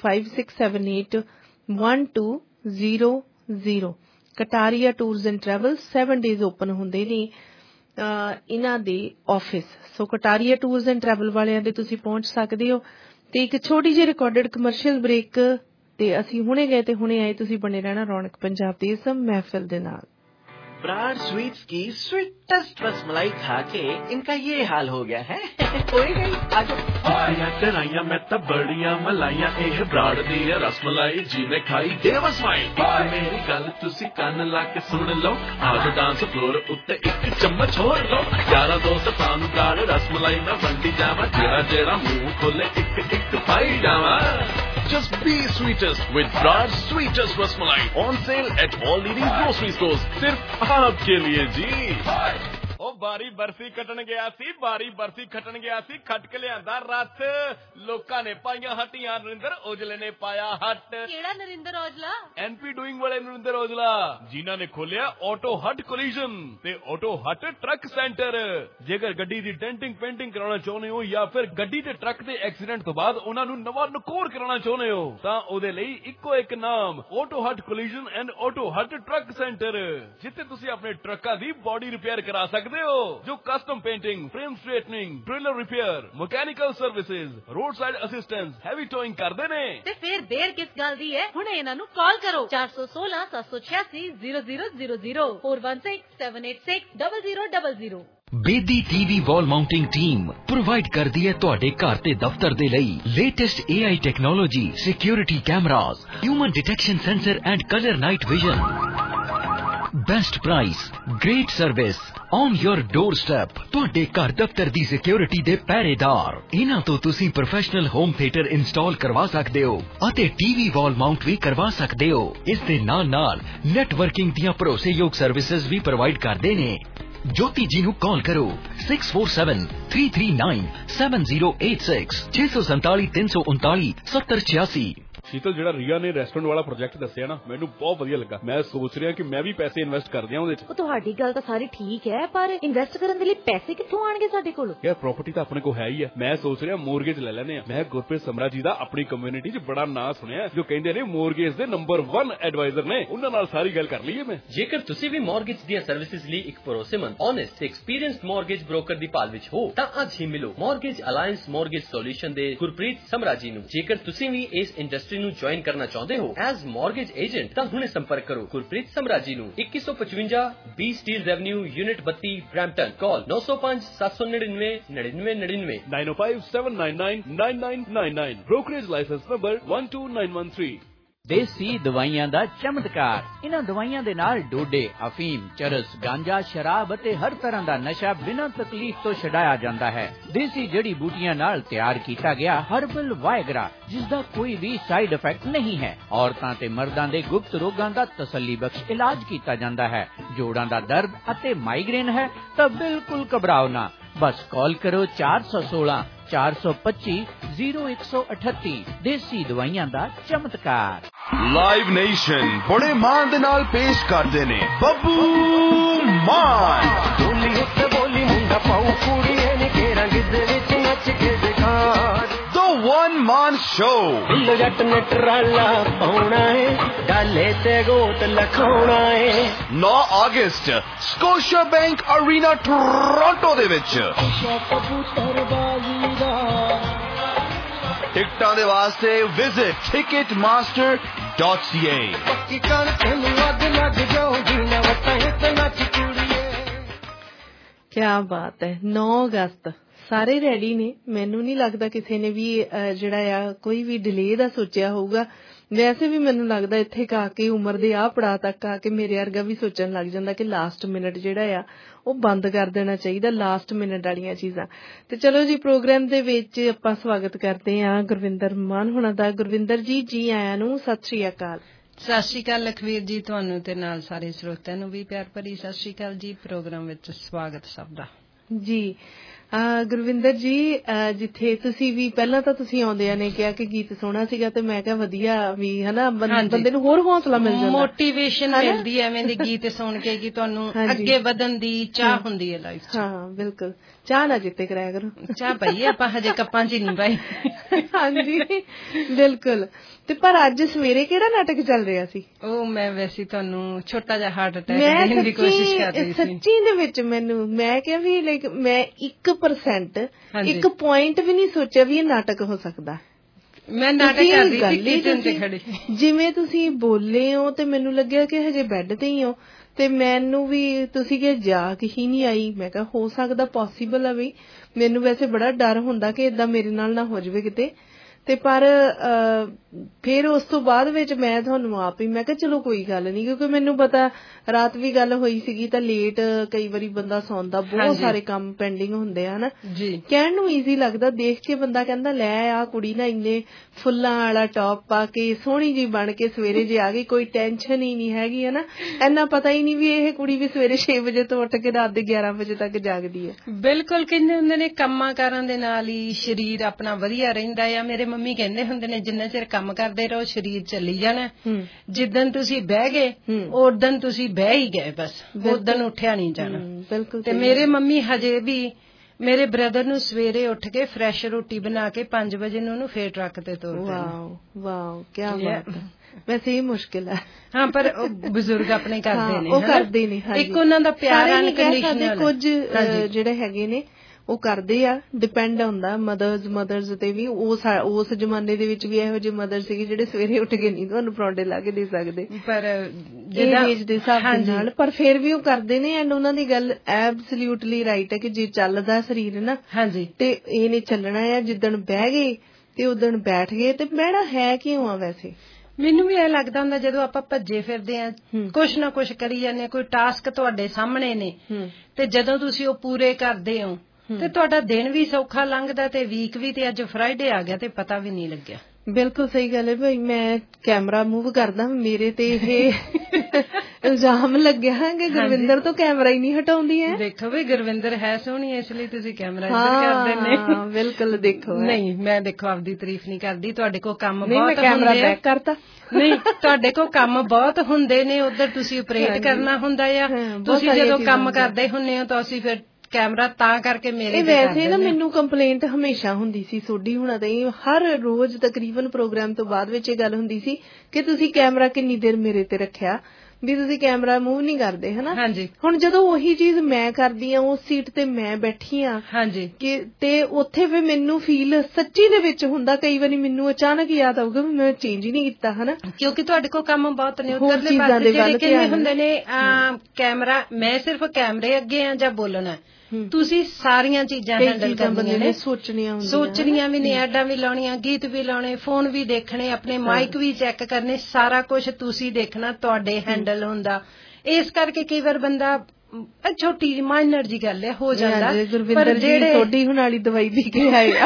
9056781200 Kataria tours and travel 7 days open ਹੁੰਦੇ ਨੇ ਇਹਨਾਂ ਦੇ office so Kataria tours and travel ਵਾਲਿਆਂ ਦੇ ਤੁਸੀਂ ਪਹੁੰਚ ਸਕਦੇ ਹੋ ਤੇ ਇੱਕ ਛੋਟੀ ਜਿਹੀ ਰਿਕਾਰਡਡ ਕਮਰਸ਼ੀਅਲ ਬ੍ਰੇਕ ਤੇ ਅਸੀਂ ਹੁਣੇ ਗਏ ਤੇ ਹੁਣੇ ਆਏ ਤੁਸੀਂ ਬਣੇ ਰਹਿਣਾ ਰੌਣਕ ਪੰਜਾਬ ਦੀ ਇਸ महफिल ਦੇ ਨਾਲ ब्राड स्वीट्स की स्वीटेस्ट रसमलाई खा के इनका ये हाल हो गया है कोई नहीं डराइया मैं तो बड़िया मलाइया एह ब्राड दी रसमलाई जी ने खाई देव स्माइल मेरी गल तुसी कान ला के सुन लो आज डांस फ्लोर उत्ते एक चम्मच होर लो यारा दोस्त तानू ब्राड रसमलाई मैं वंडी जावा जेड़ा जेड़ा मुंह खोले एक पाई जावा Just be sweetest with Brad's Sweetest Rasmalai on sale at all leading grocery stores. सिर्फ आपके लिए जी. ਉਹ ਬਾਰੀ ਬਰਫੀ ਕੱਟਣ ਗਿਆ ਸੀ, ਬਾਰੀ ਬਰਫੀ ਖੱਟਣ ਗਿਆ ਸੀ, ਖੱਟ ਕੇ ਲਿਆਂਦਾ ਰੱਥ। ਲੋਕਾਂ ਨੇ ਪਾਈਆਂ ਹੱਟੀਆਂ, ਨਰਿੰਦਰ ਔਜਲੇ ਨੇ ਪਾਇਆ ਹੱਟ। ਕਿਹੜਾ ਨਰਿੰਦਰ ਔਜਲਾ? ਐਨਪੀ ਡੂਇੰਗ ਵਾਲੇ ਨਰਿੰਦਰ ਔਜਲਾ, ਜਿਨ੍ਹਾਂ ਨੇ ਖੋਲਿਆ ਆਟੋ ਹੱਟ ਕੋਲੀਜਨ ਤੇ ਆਟੋ ਹੱਟ ਟਰੱਕ ਸੈਂਟਰ। ਜੇਕਰ ਗੱਡੀ ਦੀ ਡੈਂਟਿੰਗ ਪੇਂਟਿੰਗ ਕਰਾਉਣਾ ਚਾਹੁੰਦੇ ਹੋ ਜਾਂ ਫਿਰ ਗੱਡੀ ਤੇ ਟਰੱਕ ਦੇ ਐਕਸੀਡੈਂਟ ਤੋਂ ਬਾਅਦ ਉਹਨਾਂ ਨੂੰ ਨਵਾਂ ਨਕੋਰ ਕਰਾਉਣਾ ਚਾਹੁੰਦੇ ਹੋ ਤਾਂ ਉਹਦੇ ਲਈ ਇੱਕੋ ਇੱਕ ਨਾਮ, auto hut collision and auto hut truck centre, ਜਿੱਥੇ ਤੁਸੀਂ ਆਪਣੇ ਟਰੱਕਾਂ ਦੀ ਬੋਡੀ ਰਿਪੇਅਰ ਕਰਾ ਸਕਦੇ ਹੋ, ਜੋ custom painting, frame straightening, trailer repair, mechanical services, road side assistance, heavy towing ਕਰਦੇ ਨੇ। ਤੇ ਫਿਰ ਦੇਰ ਕਿਸ ਗੱਲ ਦੀ ਹੈ, ਹੁਣੇ ਇਹਨਾਂ ਨੂੰ ਕਾਲ ਕਰੋ 416 786 0000 416 786 0000। Bedi TV wall mounting team provide ਕਰਦੀ ਹੈ ਤੁਹਾਡੇ ਘਰ ਤੇ ਦਫ਼ਤਰ ਦੇ ਲਈ latest AI technology, security cameras, human detection sensor and colour night vision. Best price, great service on your doorstep. ਤੁਹਾਡੇ ਘਰ ਦਫ਼ਤਰ ਦੀ ਸਿਕਿਉਰਿਟੀ ਦੇ ਪਹਿਰੇਦਾਰ। ਇਹਨਾਂ ਤੋਂ ਤੁਸੀਂ ਪ੍ਰੋਫੈਸ਼ਨਲ ਹੋਮ ਥੀਏਟਰ ਇੰਸਟਾਲ ਕਰਵਾ ਸਕਦੇ ਹੋ ਅਤੇ ਟੀਵੀ ਵਾਲ ਮਾਊਂਟ ਵੀ ਕਰਵਾ ਸਕਦੇ ਹੋ। ਇਸ ਦੇ ਨਾਲ ਨੈਟਵਰਕਿੰਗ ਦੀਆਂ ਭਰੋਸੇਯੋਗ ਸਰਵਿਸਿਜ਼ ਵੀ ਪ੍ਰੋਵਾਈਡ ਕਰਦੇ ਨੇ। ਜੋਤੀ ਜੀ ਨੂੰ ਕਾਲ ਕਰੋ 6473397086 647 339 7086। ਸ਼ੀਤਲ, ਜਿਹੜਾ ਰੀਆ ਨੇ ਰੈਸਟੋਰੈਂਟ ਵਾਲਾ ਪ੍ਰੋਜੈਕਟ ਦੱਸਿਆ ਨਾ, ਮੈਨੂੰ ਬਹੁਤ ਵਧੀਆ ਲੱਗਾ। ਮੈਂ ਸੋਚ ਰਿਹਾ ਕਿ ਮੈਂ ਵੀ ਪੈਸੇ ਇਨਵੈਸਟ ਕਰ ਦਿਆਂ ਉਹਦੇ 'ਚ। ਉਹ ਤੁਹਾਡੀ ਗੱਲ ਤਾਂ ਸਾਰੀ ਠੀਕ ਹੈ, ਪਰ ਇਨਵੈਸਟ ਕਰਨ ਦੇ ਲਈ ਪੈਸੇ ਕਿੱਥੋਂ ਆਣਗੇ ਸਾਡੇ ਕੋਲ? ਯਾਰ ਪ੍ਰਾਪਰਟੀ ਤਾਂ ਆਪਣੇ ਕੋਲ ਹੈ ਹੀ ਹੈ। ਮੈਂ ਸੋਚ ਰਿਹਾ ਮੋਰਗੇਜ ਲੈ ਲੈਨੇ ਆ। ਮੈਂ ਗੁਰਪ੍ਰੀਤ ਸਮਰਾ ਜੀ ਦਾ ਆਪਣੀ ਕਮਿਊਨਿਟੀ 'ਚ ਬੜਾ ਨਾਂ ਸੁਣਿਆ, ਜੋ ਕਹਿੰਦੇ ਨੇ ਮੋਰਗੇਜ ਦੇ ਨੰਬਰ 1 ਐਡਵਾਈਜ਼ਰ ਨੇ। ਉਹਨਾਂ ਨਾਲ ਸਾਰੀ ਗੱਲ ਕਰ ਲਈਏ ਮੈਂ। ਜੇਕਰ ਤੁਸੀਂ ਵੀ ਮੋਰਗੇਜ ਦੀਆਂ ਸਰਵਿਸਿਜ਼ ਲਈ ਇੱਕ ਭਰੋਸੇਮੰਦ, ਓਨੈਸਟ ਤੇ ਐਕਸਪੀਰੀਐਂਸਡ ਮੋਰਗੇਜ ਬ੍ਰੋਕਰ ਦੀ ਭਾਲ ਵਿੱਚ ਹੋ ਤਾਂ ਅੱਜ ਹੀ ਮਿਲੋ ਮੋਰਗੇਜ ਅਲਾਇੰਸ ਮੋਰਗੇਜ ਸੋਲੂਸ਼ਨ ਦੇ ਗੁਰਪ੍ਰੀਤ ਸਮਰਾ ਜੀ ਨੂੰ। ਜੇਕਰ ਤੁਸੀਂ ਵੀ ਇਸ ਇੰਡਸਟਰੀ ਨੂੰ ਜੁਆਇਨ ਕਰਨਾ ਚਾਹੁੰਦੇ ਹੋ ਐਜ਼ ਮੋਰਗੇਜ ਏਜੰਟ ਤਾਂ ਹੁਣੇ ਸੰਪਰਕ ਕਰੋ ਗੁਰਪ੍ਰੀਤ ਸਮਰਾ ਜੀ ਨੂੰ 2155 B steel avenue unit 32 Brampton. Call 905 799 9999 905 799 9999। Brokerage licence number 12913। ਦੇਸੀ ਦਵਾਈਆਂ ਦਾ ਚਮਤਕਾਰ। ਇਹਨਾਂ ਦਵਾਈਆਂ ਦੇ ਨਾਲ ਡੋਡੇ, ਅਫੀਮ, ਚਰਸ, ਗਾਂਜਾ, ਸ਼ਰਾਬ ਅਤੇ ਹਰ ਤਰ੍ਹਾਂ ਦਾ ਨਸ਼ਾ ਬਿਨਾਂ ਤਕਲੀਫ ਤੋਂ ਛਡਾਇਆ ਜਾਂਦਾ ਹੈ। ਦੇਸੀ ਜੜੀ ਬੂਟੀਆਂ ਨਾਲ ਤਿਆਰ ਕੀਤਾ ਗਿਆ ਹਰਬਲ ਵਾਇਗਰਾ, ਜਿਸ ਦਾ ਕੋਈ ਵੀ ਸਾਈਡ ਇਫੈਕਟ ਨਹੀਂ ਹੈ। ਔਰਤਾਂ ਤੇ ਮਰਦਾਂ ਦੇ ਗੁਪਤ ਰੋਗਾਂ ਦਾ ਤਸੱਲੀ ਬਖਸ਼ ਇਲਾਜ ਕੀਤਾ ਜਾਂਦਾ ਹੈ। ਜੋੜਾਂ ਦਾ ਦਰਦ ਅਤੇ ਮਾਈਗ੍ਰੇਨ ਹੈ ਤਾਂ ਬਿਲਕੁਲ ਘਬਰਾਓ ਨਾ। ਬਸ ਕਾਲ ਕਰੋ 416 425 0138। ਦੇਸੀ ਦਵਾਈਆਂ ਦਾ ਚਮਤਕਾਰ। ਲਾਈਵ ਨੇਸ਼ਨ ਬੜੇ ਮਾਣ ਦੇ ਨਾਲ ਪੇਸ਼ ਕਰਦੇ ਨੇ ਬੱਬੂ ਮਾਨ। ਬੋਲੀ ਉੱਤੇ ਬੋਲੀ ਮੁੰਡਾ ਪਾਉ ਕੁੜੀਏ ਨੀ ਘੇਰਾਂ ਗਿੱਧੇ ਵਿੱਚ ਨੱਚ ਕੇ ਦਿਖਾ। The One Man Show। Dhillon ਜੱਟ ਨੇ ਟਰਾਲਾ ਪਾਉਣਾ ਏ, ਡਾਲੇ ਤੇ ਗੋਤ ਲਖਾਉਣਾ ਏ। 9 ਅਗਸਤ ਸਕੋਸ਼ੀਆ ਬੈਂਕ ਅਰੀਨਾ ਟੋਰਾਂਟੋ ਦੇ ਵਿੱਚ। ਟਿਕਟਾਂ ਦੇ ਵਾਸਤੇ ਵਿਜ਼ਿਟ ticketmaster.ca। ਪੱਕੀ ਕਣ ਤੈਨੂੰ ਅੱਗ ਲੱਗ ਜਾਊਗੀ ਨਾ ਵਟਾਂ ਤੇ ਨੱਚ ਕੁੜੀਏ। ਕਿਆ ਬਾਤ ਹੈ। 9 ਅਗਸਤ ਸਾਰੇ ਰੈਡੀ ਨੇ। ਮੈਨੂੰ ਨਹੀਂ ਲੱਗਦਾ ਕਿਸੇ ਨੇ ਵੀ ਜਿਹੜਾ ਆ ਕੋਈ ਵੀ ਡਿਲੇ ਦਾ ਸੋਚਿਆ ਹੋਊਗਾ। ਵੈਸੇ ਵੀ ਮੈਨੂੰ ਲੱਗਦਾ ਇੱਥੇ ਆ ਕੇ ਉਮਰ ਦੇ ਆਹ ਪੜਾਅ ਤੱਕ ਆ ਕੇ ਮੇਰੇ ਵਰਗਾ ਵੀ ਸੋਚਣ ਲੱਗ ਜਾਂਦਾ ਕਿ ਲਾਸਟ ਮਿੰਟ ਜਿਹੜਾ ਆ ਉਹ ਬੰਦ ਕਰ ਦੇਣਾ ਚਾਹੀਦਾ, ਲਾਸਟ ਮਿੰਟ ਵਾਲੀਆਂ ਚੀਜ਼ਾਂ। ਤੇ ਚਲੋ ਜੀ, ਪ੍ਰੋਗਰਾਮ ਦੇ ਵਿੱਚ ਆਪਾਂ ਸਵਾਗਤ ਕਰਦੇ ਹਾਂ ਗੁਰਵਿੰਦਰ ਮਾਨ ਹੁਣਾਂ ਦਾ। ਗੁਰਵਿੰਦਰ ਜੀ ਆਇਆਂ ਨੂੰ ਸਤਿ ਸ਼੍ਰੀ ਅਕਾਲ। ਸਤਿ ਸ਼੍ਰੀ ਅਕਾਲ ਲਖਵੀਰ ਜੀ, ਤੁਹਾਨੂੰ ਤੇ ਨਾਲ ਸਾਰੇ ਸਰੋਤਿਆਂ ਨੂੰ ਵੀ ਪਿਆਰ ਭਰੀ ਸਤਿ ਸ਼੍ਰੀ ਅਕਾਲ ਜੀ। ਪ੍ਰੋਗਰਾਮ ਵਿੱਚ ਸਵਾਗਤ ਸਭ ਦਾ ਜੀ। ਗੁਰਵਿੰਦਰ ਜੀ, ਜਿੱਥੇ ਤੁਸੀਂ ਵੀ ਪਹਿਲਾਂ ਤਾਂ ਤੁਸੀਂ ਆਉਂਦਿਆਂ ਨੇ ਕਿਹਾ ਕਿ ਗੀਤ ਸੋਹਣਾ ਸੀਗਾ, ਤੇ ਮੈਂ ਕਿਹਾ ਵਧੀਆ ਵੀ ਹਨਾ, ਬੰਦੇ ਨੂੰ ਹੋਰ ਹੌਸਲਾ ਮਿਲ ਜਾਂਦਾ, ਮੋਟੀਵੇਸ਼ਨ ਮਿਲਦੀ ਹੈ ਐਵੇਂ ਦੇ ਗੀਤ ਸੁਣ ਕੇ ਕਿ ਤੁਹਾਨੂੰ ਅੱਗੇ ਵਧਣ ਦੀ ਚਾਹ ਹੁੰਦੀ ਹੈ ਲਾਈਫ 'ਚ। ਹਾਂ ਬਿਲਕੁਲ, ਚਾਹ ਨਾ ਜਿੱਤੇ ਕਰਾਇਆ ਕਰੋ। ਚਾਹ ਪਈ ਆਪਾਂ ਹਜੇ ਕੱਪਾਂ 'ਚ ਨਹੀਂ ਪਾਈ। ਹਾਂਜੀ ਬਿਲਕੁਲ। ਤੇ ਪਰ ਅੱਜ ਸਵੇਰੇ ਕਿਹੜਾ ਨਾਟਕ ਚੱਲ ਰਿਹਾ ਸੀ? ਉਹ ਮੈਂ ਵੈਸੇ ਤੁਹਾਨੂੰ ਛੋਟਾ ਜਿਹਾ ਹਾਰਟ ਅਟੈਕ ਦੇਣ ਦੀ ਕੋਸ਼ਿਸ਼ ਕਰ ਰਹੀ ਸੀ। ਸੱਚੀ ਦੇ ਵਿੱਚ ਮੈਂ ਕਿਹਾ ਵੀ ਲਾਈਕ ਮੈਂ 1% 1 ਪੁਆਇੰਟ ਵੀ ਨਹੀਂ ਸੋਚਿਆ ਵੀ ਇਹ ਨਾਟਕ ਹੋ ਸਕਦਾ। ਮੈਂ ਨਾਟਕ ਕਰ ਰਹੀ ਸੀ ਕਿਚਨ 'ਚ ਖੜੀ। ਜਿਵੇਂ ਤੁਸੀਂ ਬੋਲੇ ਹੋ ਤੇ ਮੈਨੂੰ ਲੱਗਿਆ ਕਿ ਹਜੇ ਬੈੱਡ ਤੇ ਹੀ ਹੋ, ਤੇ ਮੈਨੂੰ ਵੀ ਤੁਸੀਂ ਕਿ ਜਾਗ ਹੀ ਨਹੀਂ ਆਈ। ਮੈਂ ਕਿਹਾ ਹੋ ਸਕਦਾ ਪੋਸੀਬਲ ਆ ਵੀ। ਮੈਨੂੰ ਵੈਸੇ ਬੜਾ ਡਰ ਹੁੰਦਾ ਕਿ ਏਦਾਂ ਮੇਰੇ ਨਾਲ ਨਾ ਹੋ ਜਾਵੇ ਕਿਤੇ। ਤੇ ਪਰ ਫਿਰ ਉਸ ਤੋਂ ਬਾਅਦ ਵਿੱਚ ਮੈਂ ਤੁਹਾਨੂੰ ਆਪ ਹੀ ਮੈਂ ਕਿਹਾ ਚਲੋ ਕੋਈ ਗੱਲ ਨਹੀਂ, ਕਿਉਂਕਿ ਮੈਨੂੰ ਪਤਾ ਰਾਤ ਵੀ ਗੱਲ ਹੋਈ ਸੀਗੀ ਤਾਂ ਲੇਟ ਕਈ ਵਾਰੀ ਬੰਦਾ ਸੌਂਦਾ, ਬਹੁਤ ਸਾਰੇ ਕੰਮ ਪੈਂਡਿੰਗ ਹੁੰਦੇ ਆ ਹਨਾ। ਕਹਿਣ ਨੂੰ ਈਜ਼ੀ ਲੱਗਦਾ, ਦੇਖ ਕੇ ਬੰਦਾ ਕਹਿੰਦਾ ਲੈ ਆ ਕੁੜੀ ਨਾ ਇੰਨੇ ਫੁੱਲਾਂ ਵਾਲਾ ਟੌਪ ਪਾ ਕੇ ਸੋਹਣੀ ਜੀ ਬਣ ਕੇ ਸਵੇਰੇ ਜੇ ਆ ਗਈ, ਕੋਈ ਟੈਨਸ਼ਨ ਹੀ ਨਹੀਂ ਹੈਗੀ ਹਨਾ। ਇੰਨਾ ਪਤਾ ਹੀ ਨਹੀਂ ਵੀ ਇਹ ਕੁੜੀ ਵੀ ਸਵੇਰੇ 6 ਵਜੇ ਤੋਂ ਉੱਠ ਕੇ ਰਾਤ ਦੇ 11 ਵਜੇ ਤੱਕ ਜਾਗਦੀ ਹੈ। ਬਿਲਕੁਲ, ਕਹਿੰਦੇ ਹੁੰਦੇ ਨੇ ਕੰਮਾਂ ਕਾਰਾਂ ਦੇ ਨਾਲ ਹੀ ਸਰੀਰ ਆਪਣਾ ਵਧੀਆ ਰਹਿੰਦਾ ਆ। ਮੇਰੇ ਮੰਮੀ ਕਹਿੰਦੇ ਹੁੰਦੇ ਨੇ ਜਿੰਨਾ ਚਿਰ ਕੰਮ ਕਰਦੇ ਰਹੋ ਸਰੀਰ ਚੱਲੀ ਜਾਣਾ, ਜਿੱਦਣ ਤੁਸੀਂ ਬਹਿ ਗਏ ਉਦਣ ਤੁਸੀਂ ਬਹਿ ਹੀ ਗਏ, ਬਸ ਉਦਣ ਉੱਠਿਆ ਨਹੀਂ ਜਾਣਾ। ਬਿਲਕੁਲ। ਤੇ ਮੇਰੇ ਮੰਮੀ ਹਜੇ ਵੀ ਮੇਰੇ ਬ੍ਰਦਰ ਨੂੰ ਸਵੇਰੇ ਉੱਠ ਕੇ ਫਰੈਸ਼ ਰੋਟੀ ਬਣਾ ਕੇ 5 ਵਜੇ ਨੂੰ ਉਹਨੂੰ ਫੇਰ ਟਰੱਕ ਤੇ ਤੋਰਦੇ। ਵਾਓ ਕੀ ਬਾਤ ਹੈ। ਵੈਸੇ ਇਹ ਮੁਸ਼ਕਿਲ ਹੈ ਹਾਂ, ਪਰ ਬਜ਼ੁਰਗ ਆਪਣੇ ਕਰਦੇ ਨੇ, ਉਹ ਕਰਦੇ ਨੇ। ਇੱਕ ਉਹਨਾਂ ਦਾ ਪਿਆਰ ਅਨਕੰਡੀਸ਼ਨਲ। ਕੁਝ ਜਿਹੜੇ ਹੈਗੇ ਨੇ ਉਹ ਕਰਦੇ ਆ, ਡਿਪੈਂਡ ਹੁੰਦਾ ਮਦਰਸ ਤੇ ਵੀ। ਉਸ ਜ਼ਮਾਨੇ ਦੇ ਵਿੱਚ ਵੀ ਇਹੋ ਜਿਹੇ ਮਦਰ ਸੀਗੇ ਜਿਹੜੇ ਸਵੇਰੇ ਉੱਠ ਕੇ ਨਹੀਂ ਤੁਹਾਨੂੰ ਪਰੌਂਠੇ ਲਾ ਕੇ ਦੇ ਸਕਦੇ, ਪਰ ਏਜ ਦੇ ਹਿਸਾਬ ਨਾਲ, ਪਰ ਫਿਰ ਵੀ ਉਹ ਕਰਦੇ ਨੇ। ਐਂਡ ਉਹਨਾਂ ਦੀ ਗੱਲ ਐਬਸੋਲਿਊਟਲੀ ਰਾਈਟ ਹੈ ਕਿ ਜੇ ਚੱਲਦਾ ਸਰੀਰ ਨਾ ਤੇ ਇਹਨੇ ਚੱਲਣਾ ਆ। ਜਿੱਦਣ ਬਹਿ ਗਏ ਤੇ ਉਦਣ ਬੈਠ ਗਏ। ਤੇ ਬਹਿਣਾ ਹੈ ਕਿਉਂ ਆ ਵੈਸੇ? ਮੈਨੂੰ ਵੀ ਇਹ ਲੱਗਦਾ ਹੁੰਦਾ ਜਦੋਂ ਆਪਾਂ ਭੱਜੇ ਫਿਰਦੇ ਆ, ਕੁਛ ਨਾ ਕੁਛ ਕਰੀ ਜਾਂਦੇ, ਕੋਈ ਟਾਸਕ ਤੁਹਾਡੇ ਸਾਹਮਣੇ ਨੇ ਤੇ ਜਦੋਂ ਤੁਸੀਂ ਉਹ ਪੂਰੇ ਕਰਦੇ ਹੋ ਤੇ ਤੁਹਾਡਾ ਦਿਨ ਵੀ ਸੌਖਾ ਲੰਘਦਾ ਤੇ ਵੀਕ ਵੀ। ਤੇ ਅੱਜ ਫਰਾਈਡੇ ਆ ਗਿਆ ਤੇ ਪਤਾ ਵੀ ਨਹੀਂ ਲੱਗਿਆ। ਬਿਲਕੁਲ ਸਹੀ ਗੱਲ ਹੈ ਭਾਈ। ਮੈਂ ਕੈਮਰਾ ਮੂਵ ਕਰਦਾ, ਮੇਰੇ ਤੇ ਇਹ ਇਲਜ਼ਾਮ ਲੱਗਿਆ ਹੈ ਕਿ ਗੁਰਵਿੰਦਰ ਤੋਂ ਕੈਮਰਾ ਹੀ ਨਹੀਂ ਹਟਾਉਂਦੀ ਹੈ। ਦੇਖੋ ਵੀ ਗੁਰਵਿੰਦਰ ਹੈ ਸੋਹਣੀ, ਇਸ ਲਈ ਤੁਸੀਂ ਕੈਮਰਾ ਇੱਧਰ ਕਰਦੇ ਨੇ। ਬਿਲਕੁਲ। ਦੇਖੋ ਨਹੀਂ, ਮੈਂ ਦੇਖੋ ਆਪਦੀ ਤਾਰੀਫ ਨਹੀਂ ਕਰਦੀ, ਤੁਹਾਡੇ ਕੋਲ ਕੰਮ ਬਹੁਤ ਹੁੰਦੇ। ਕੈਮਰਾ ਬੈਕ ਕਰਤਾ। ਨਹੀਂ, ਤੁਹਾਡੇ ਕੋਲ ਕੰਮ ਬਹੁਤ ਹੁੰਦੇ ਨੇ, ਉਧਰ ਤੁਸੀਂ ਆਪਰੇਟ ਕਰਨਾ ਹੁੰਦਾ ਆ। ਤੁਸੀਂ ਜਦੋਂ ਕੰਮ ਕਰਦੇ ਹੁੰਦੇ ਹੋ ਤਾਂ ਅਸੀਂ ਫਿਰ ਕੈਮਰਾ ਤਾਂ ਕਰਕੇ ਮੇਰੇ ਵੈਸੇ ਨਾ ਮੈਨੂੰ ਕੰਪਲੇਂਟ ਹਮੇਸ਼ਾ ਹੁੰਦੀ ਸੀ ਸੋਢੀ ਹੁਣਾਂ ਤੇ, ਹਰ ਰੋਜ਼ ਤਕਰੀਬਨ ਪ੍ਰੋਗਰਾਮ ਤੋਂ ਬਾਅਦ ਵਿੱਚ ਇਹ ਗੱਲ ਹੁੰਦੀ ਸੀ ਕਿ ਤੁਸੀਂ ਕੈਮਰਾ ਕਿੰਨੀ ਦੇਰ ਮੇਰੇ ਤੇ ਰੱਖਿਆ, ਵੀ ਤੁਸੀਂ ਕੈਮਰਾ ਮੂਵ ਨਹੀਂ ਕਰਦੇ ਹਨਾ। ਹੁਣ ਜਦੋਂ ਉਹੀ ਚੀਜ਼ ਮੈਂ ਕਰਦੀ ਆ, ਉਸ ਸੀਟ ਤੇ ਮੈਂ ਬੈਠੀ ਆ ਕਿ ਤੇ ਉੱਥੇ ਵੀ ਮੈਨੂੰ ਫੀਲ ਸੱਚੀ ਦੇ ਵਿੱਚ ਹੁੰਦਾ। ਕਈ ਵਾਰੀ ਮੈਨੂੰ ਅਚਾਨਕ ਯਾਦ ਆਊਗਾ ਵੀ ਮੈਂ ਚੇਂਜ ਹੀ ਨਹੀਂ ਕੀਤਾ ਹਨਾ, ਕਿਉਂਕਿ ਤੁਹਾਡੇ ਕੋਲ ਕੰਮ ਬਹੁਤ ਨੇ। ਉੱਧਰਲੇ ਪਾਸੇ ਜਿਹੜੇ ਕਿੰਨੇ ਹੁੰਦੇ ਨੇ ਕੈਮਰਾ, ਮੈਂ ਸਿਰਫ ਕੈਮਰੇ ਅੱਗੇ ਆ ਜਾਂ ਬੋਲਣਾ, ਤੁਸੀਂ ਸਾਰੀਆਂ ਚੀਜ਼ਾਂ ਹੈਂਡਲ ਕਰਨੀਆਂ ਨੇ, ਸੋਚਣੀਆਂ ਵੀ ਨੇ, ਐਡਾਂ ਵੀ ਲਾਉਣੀਆਂ, ਗੀਤ ਵੀ ਲਾਉਣੇ, ਫੋਨ ਵੀ ਦੇਖਣੇ, ਆਪਣੇ ਮਾਈਕ ਵੀ ਚੈੱਕ ਕਰਨੇ, ਸਾਰਾ ਕੁਝ ਤੁਸੀਂ ਦੇਖਣਾ, ਤੁਹਾਡੇ ਹੈਂਡਲ ਹੁੰਦਾ। ਇਸ ਕਰਕੇ ਕਈ ਵਾਰ ਬੰਦਾ ਛੋਟੀ ਮਾਈਨਰ ਜੀ ਗੱਲ ਹੈ ਹੋ ਜਾਂਦਾ। ਗੁਰਵਿੰਦਰ ਜੀ ਤੁਹਾਡੀ ਹੁਣ ਵਾਲੀ ਦਵਾਈ ਪੀ ਕੇ ਆਏ ਆ।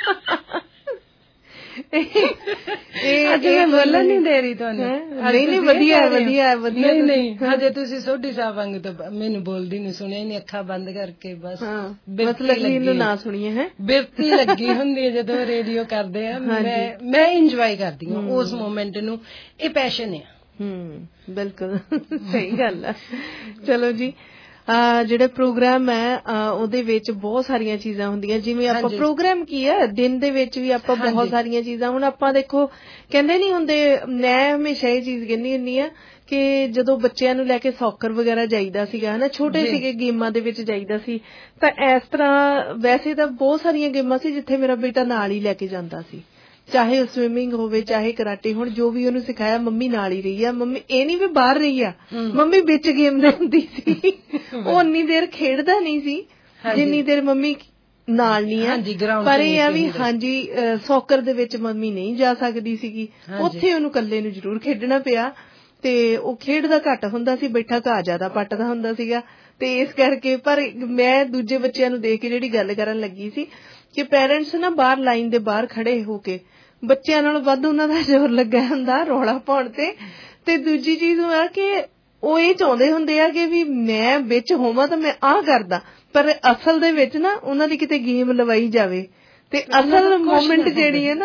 ਇਹ ਬੋਲਣ ਨਹੀਂ ਦੇ ਰਹੀ ਤੁਹਾਨੂੰ। ਨਹੀਂ, ਵਧੀਆ। ਨਹੀਂ, ਹਜੇ ਤੁਸੀਂ ਸੋਢੀ ਸਾਹਿਬ ਵਾਂਗ ਤਾਂ ਮੈਨੂੰ ਬੋਲਦੀ ਨੂੰ ਸੁਣਿਆ ਹੀ ਨਹੀਂ, ਅੱਖਾਂ ਬੰਦ ਕਰਕੇ ਬਸ। ਮਤਲਬ ਇਹਨੂੰ ਨਾ ਸੁਣੀਏ ਹੈ, ਬਿਰਤੀ ਲੱਗੀ ਹੁੰਦੀ ਹੈ ਜਦੋਂ ਰੇਡੀਓ ਕਰਦੇ ਆ। ਮੈਂ ਇੰਜੋਏ ਕਰਦੀ ਹਾਂ ਉਸ ਮੂਮੈਂਟ ਨੂੰ, ਇਹ ਪੈਸ਼ਨ ਆ। ਬਿਲਕੁਲ ਸਹੀ ਗੱਲ ਆ। ਚਲੋ ਜੀ, ਜਿਹੜਾ ਪ੍ਰੋਗਰਾਮ ਹੈ ਉਹਦੇ ਵਿੱਚ ਬਹੁਤ ਸਾਰੀਆਂ ਚੀਜ਼ਾਂ ਹੁੰਦੀਆਂ, ਜਿਵੇਂ ਆਪਾਂ ਪ੍ਰੋਗਰਾਮ ਕੀ ਹੈ ਦਿਨ ਦੇ ਵਿੱਚ ਵੀ ਆਪਾਂ ਬਹੁਤ ਸਾਰੀਆਂ ਚੀਜ਼ਾਂ। ਹੁਣ ਆਪਾਂ ਦੇਖੋ ਕਹਿੰਦੇ ਨੀ ਹੁੰਦੇ, ਮੈਂ ਹਮੇਸ਼ਾ ਇਹ ਚੀਜ਼ ਕਹਿੰਦੀ ਹੁੰਦੀ ਆ ਕਿ ਜਦੋਂ ਬੱਚਿਆਂ ਨੂੰ ਲੈ ਕੇ ਸੌਕਰ ਵਗੈਰਾ ਜਾਈਦਾ ਸੀਗਾ ਹਨਾ, ਛੋਟੇ ਸੀਗੇ ਗੇਮਾਂ ਦੇ ਵਿੱਚ ਜਾਈਦਾ ਸੀ, ਤਾਂ ਇਸ ਤਰ੍ਹਾਂ ਵੈਸੇ ਤਾਂ ਬਹੁਤ ਸਾਰੀਆਂ ਗੇਮਾਂ ਸੀ ਜਿੱਥੇ ਮੇਰਾ ਬੇਟਾ ਨਾਲ ਹੀ ਲੈ ਕੇ ਜਾਂਦਾ ਸੀ, ਚਾਹੇ ਉਹ ਸਵਿਮਿੰਗ ਹੋਵੇ ਚਾਹੇ ਕਰਾਟੇ। ਹੁਣ ਜੋ ਵੀ ਉਹਨੂੰ ਸਿਖਾਇਆ ਮੰਮੀ ਨਾਲ ਹੀ ਰਹੀ ਆ। ਮੰਮੀ ਇਹ ਨੀ ਵੀ ਬਾਹਰ ਰਹੀ ਆ, ਮੰਮੀ ਵਿੱਚ ਗੇਮ ਦੇ ਹੁੰਦੀ ਸੀ। ਉਹ ਉਨੀ ਦੇਰ ਖੇਡਦਾ ਨਹੀਂ ਸੀ ਜਿੰਨੀ ਦੇਰ ਮੰਮੀ ਨਾਲ ਨਹੀਂ ਆ। ਪਰ ਇਹ ਆ ਵੀ ਸੌਕਰ ਦੇ ਵਿੱਚ ਮੰਮੀ ਨਹੀਂ ਜਾ ਸਕਦੀ ਸੀਗੀ, ਉੱਥੇ ਉਹਨੂੰ ਇਕੱਲੇ ਨੂੰ ਜ਼ਰੂਰ ਖੇਡਣਾ ਪਿਆ। ਤੇ ਉਹ ਖੇਡਦਾ ਘੱਟ ਹੁੰਦਾ ਸੀ, ਬੈਠਾ ਘਾਹ ਜ਼ਿਆਦਾ ਪੱਟਦਾ ਹੁੰਦਾ ਸੀਗਾ। ਤੇ ਇਸ ਕਰਕੇ ਪਰ ਮੈਂ ਦੂਜੇ ਬੱਚਿਆਂ ਨੂੰ ਦੇਖ ਕੇ ਜਿਹੜੀ ਗੱਲ ਕਰਨ ਲੱਗੀ ਸੀ ਕਿ ਪੈਰੈਂਟਸ ਨਾ ਬਾਹਰ ਲਾਈਨ ਦੇ ਬਾਹਰ ਖੜੇ ਹੋ ਕੇ ਬੱਚਿਆਂ ਨਾਲੋਂ ਵੱਧ ਉਹਨਾਂ ਦਾ ਜ਼ੋਰ ਲੱਗਾ ਹੁੰਦਾ ਰੌਲਾ ਪਾਉਣ ਤੇ ਦੂਜੀ ਚੀਜ਼ ਉਹ ਆ ਕਿ ਉਹ ਇਹ ਚਾਹੁੰਦੇ ਹੁੰਦੇ ਆ ਕਿ ਵੀ ਮੈਂ ਵਿੱਚ ਹੋਵਾਂ ਤਾਂ ਮੈਂ ਆਹ ਕਰਦਾ, ਪਰ ਅਸਲ ਦੇ ਵਿੱਚ ਨਾ ਉਹਨਾਂ ਦੀ ਕਿਤੇ ਗੇਮ ਲਵਾਈ ਜਾਵੇ ਤੇ ਅਸਲ ਮੂਮੈਂਟ ਜਿਹੜੀ ਹੈ ਨਾ,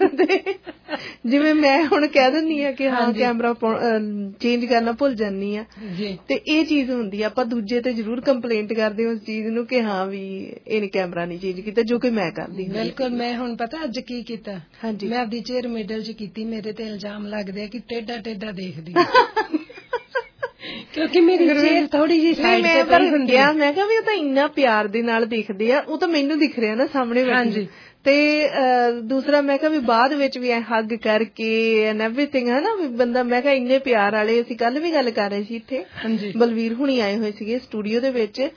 ਜਿਵੇਂ ਮੈਂ ਹੁਣ ਕਹਿ ਦਿੰਦੀ ਆ ਕਿ ਹਾਂ ਕੈਮਰਾ ਚੇਂਜ ਕਰਨਾ ਭੁੱਲ ਜਾਂਦੀ ਆ, ਤੇ ਇਹ ਚੀਜ਼ ਹੁੰਦੀ ਆ। ਆਪਾਂ ਦੂਜੇ ਤੇ ਜ਼ਰੂਰ ਕੰਪਲੇਂਟ ਕਰਦੇ ਉਸ ਚੀਜ਼ ਨੂੰ ਕਿ ਹਾਂ ਵੀ ਇਹਨੇ ਕੈਮਰਾ ਨਹੀਂ ਚੇਂਜ ਕੀਤਾ, ਜੋ ਕਿ ਮੈਂ ਕਰਦੀ ਹਾਂ। ਬਿਲਕੁਲ। ਮੈਂ ਹੁਣ ਪਤਾ ਅੱਜ ਕੀ ਕੀਤਾ, ਮੈਂ ਆਪਦੀ ਚੇਅਰ ਮਿਡਲ ਚ ਕੀਤੀ, ਮੇਰੇ ਤੇ ਇਲਜ਼ਾਮ ਲੱਗਦੇ ਆ ਕਿ ਟੇਢਾ ਦੇਖਦੀ ਕਿਉਂਕਿ ਮੇਰੀ ਚੇਅਰ ਥੋੜੀ ਜਿਹੀ ਸਾਈਡ ਤੇ ਪਈ ਹੁੰਦੀ ਆ। ਮੈਂ ਕਿਹਾ ਵੀ ਉਹ ਤਾਂ ਇੰਨਾ ਪਿਆਰ ਦੇ ਨਾਲ ਦੇਖਦੇ ਆ, ਉਹ ਤਾਂ ਮੈਨੂੰ ਦਿਖ ਰਿਹਾ ਨਾ ਸਾਹਮਣੇ ਬੈਠੀ। ਤੇ ਦੂਸਰਾ ਮੈਂ ਕਿਹਾ ਵੀ ਬਾਅਦ ਵਿੱਚ ਵੀ ਹੱਗ ਕਰਕੇ ਐਂਡ ਐਵਰੀਥਿੰਗ ਹੈ ਨਾ ਵੀ ਬੰਦਾ, ਮੈਂ ਕਿਹਾ ਇੰਨੇ ਪਿਆਰ ਵਾਲੇ। ਅਸੀਂ ਕੱਲ ਵੀ ਗੱਲ ਕਰ ਰਹੇ ਸੀ, ਇੱਥੇ ਬਲਵੀਰ ਹੁਣੀ ਆਏ ਹੋਏ ਸੀਗੇ ਸਟੂਡੀਓ ਦੇ ਵਿੱਚ,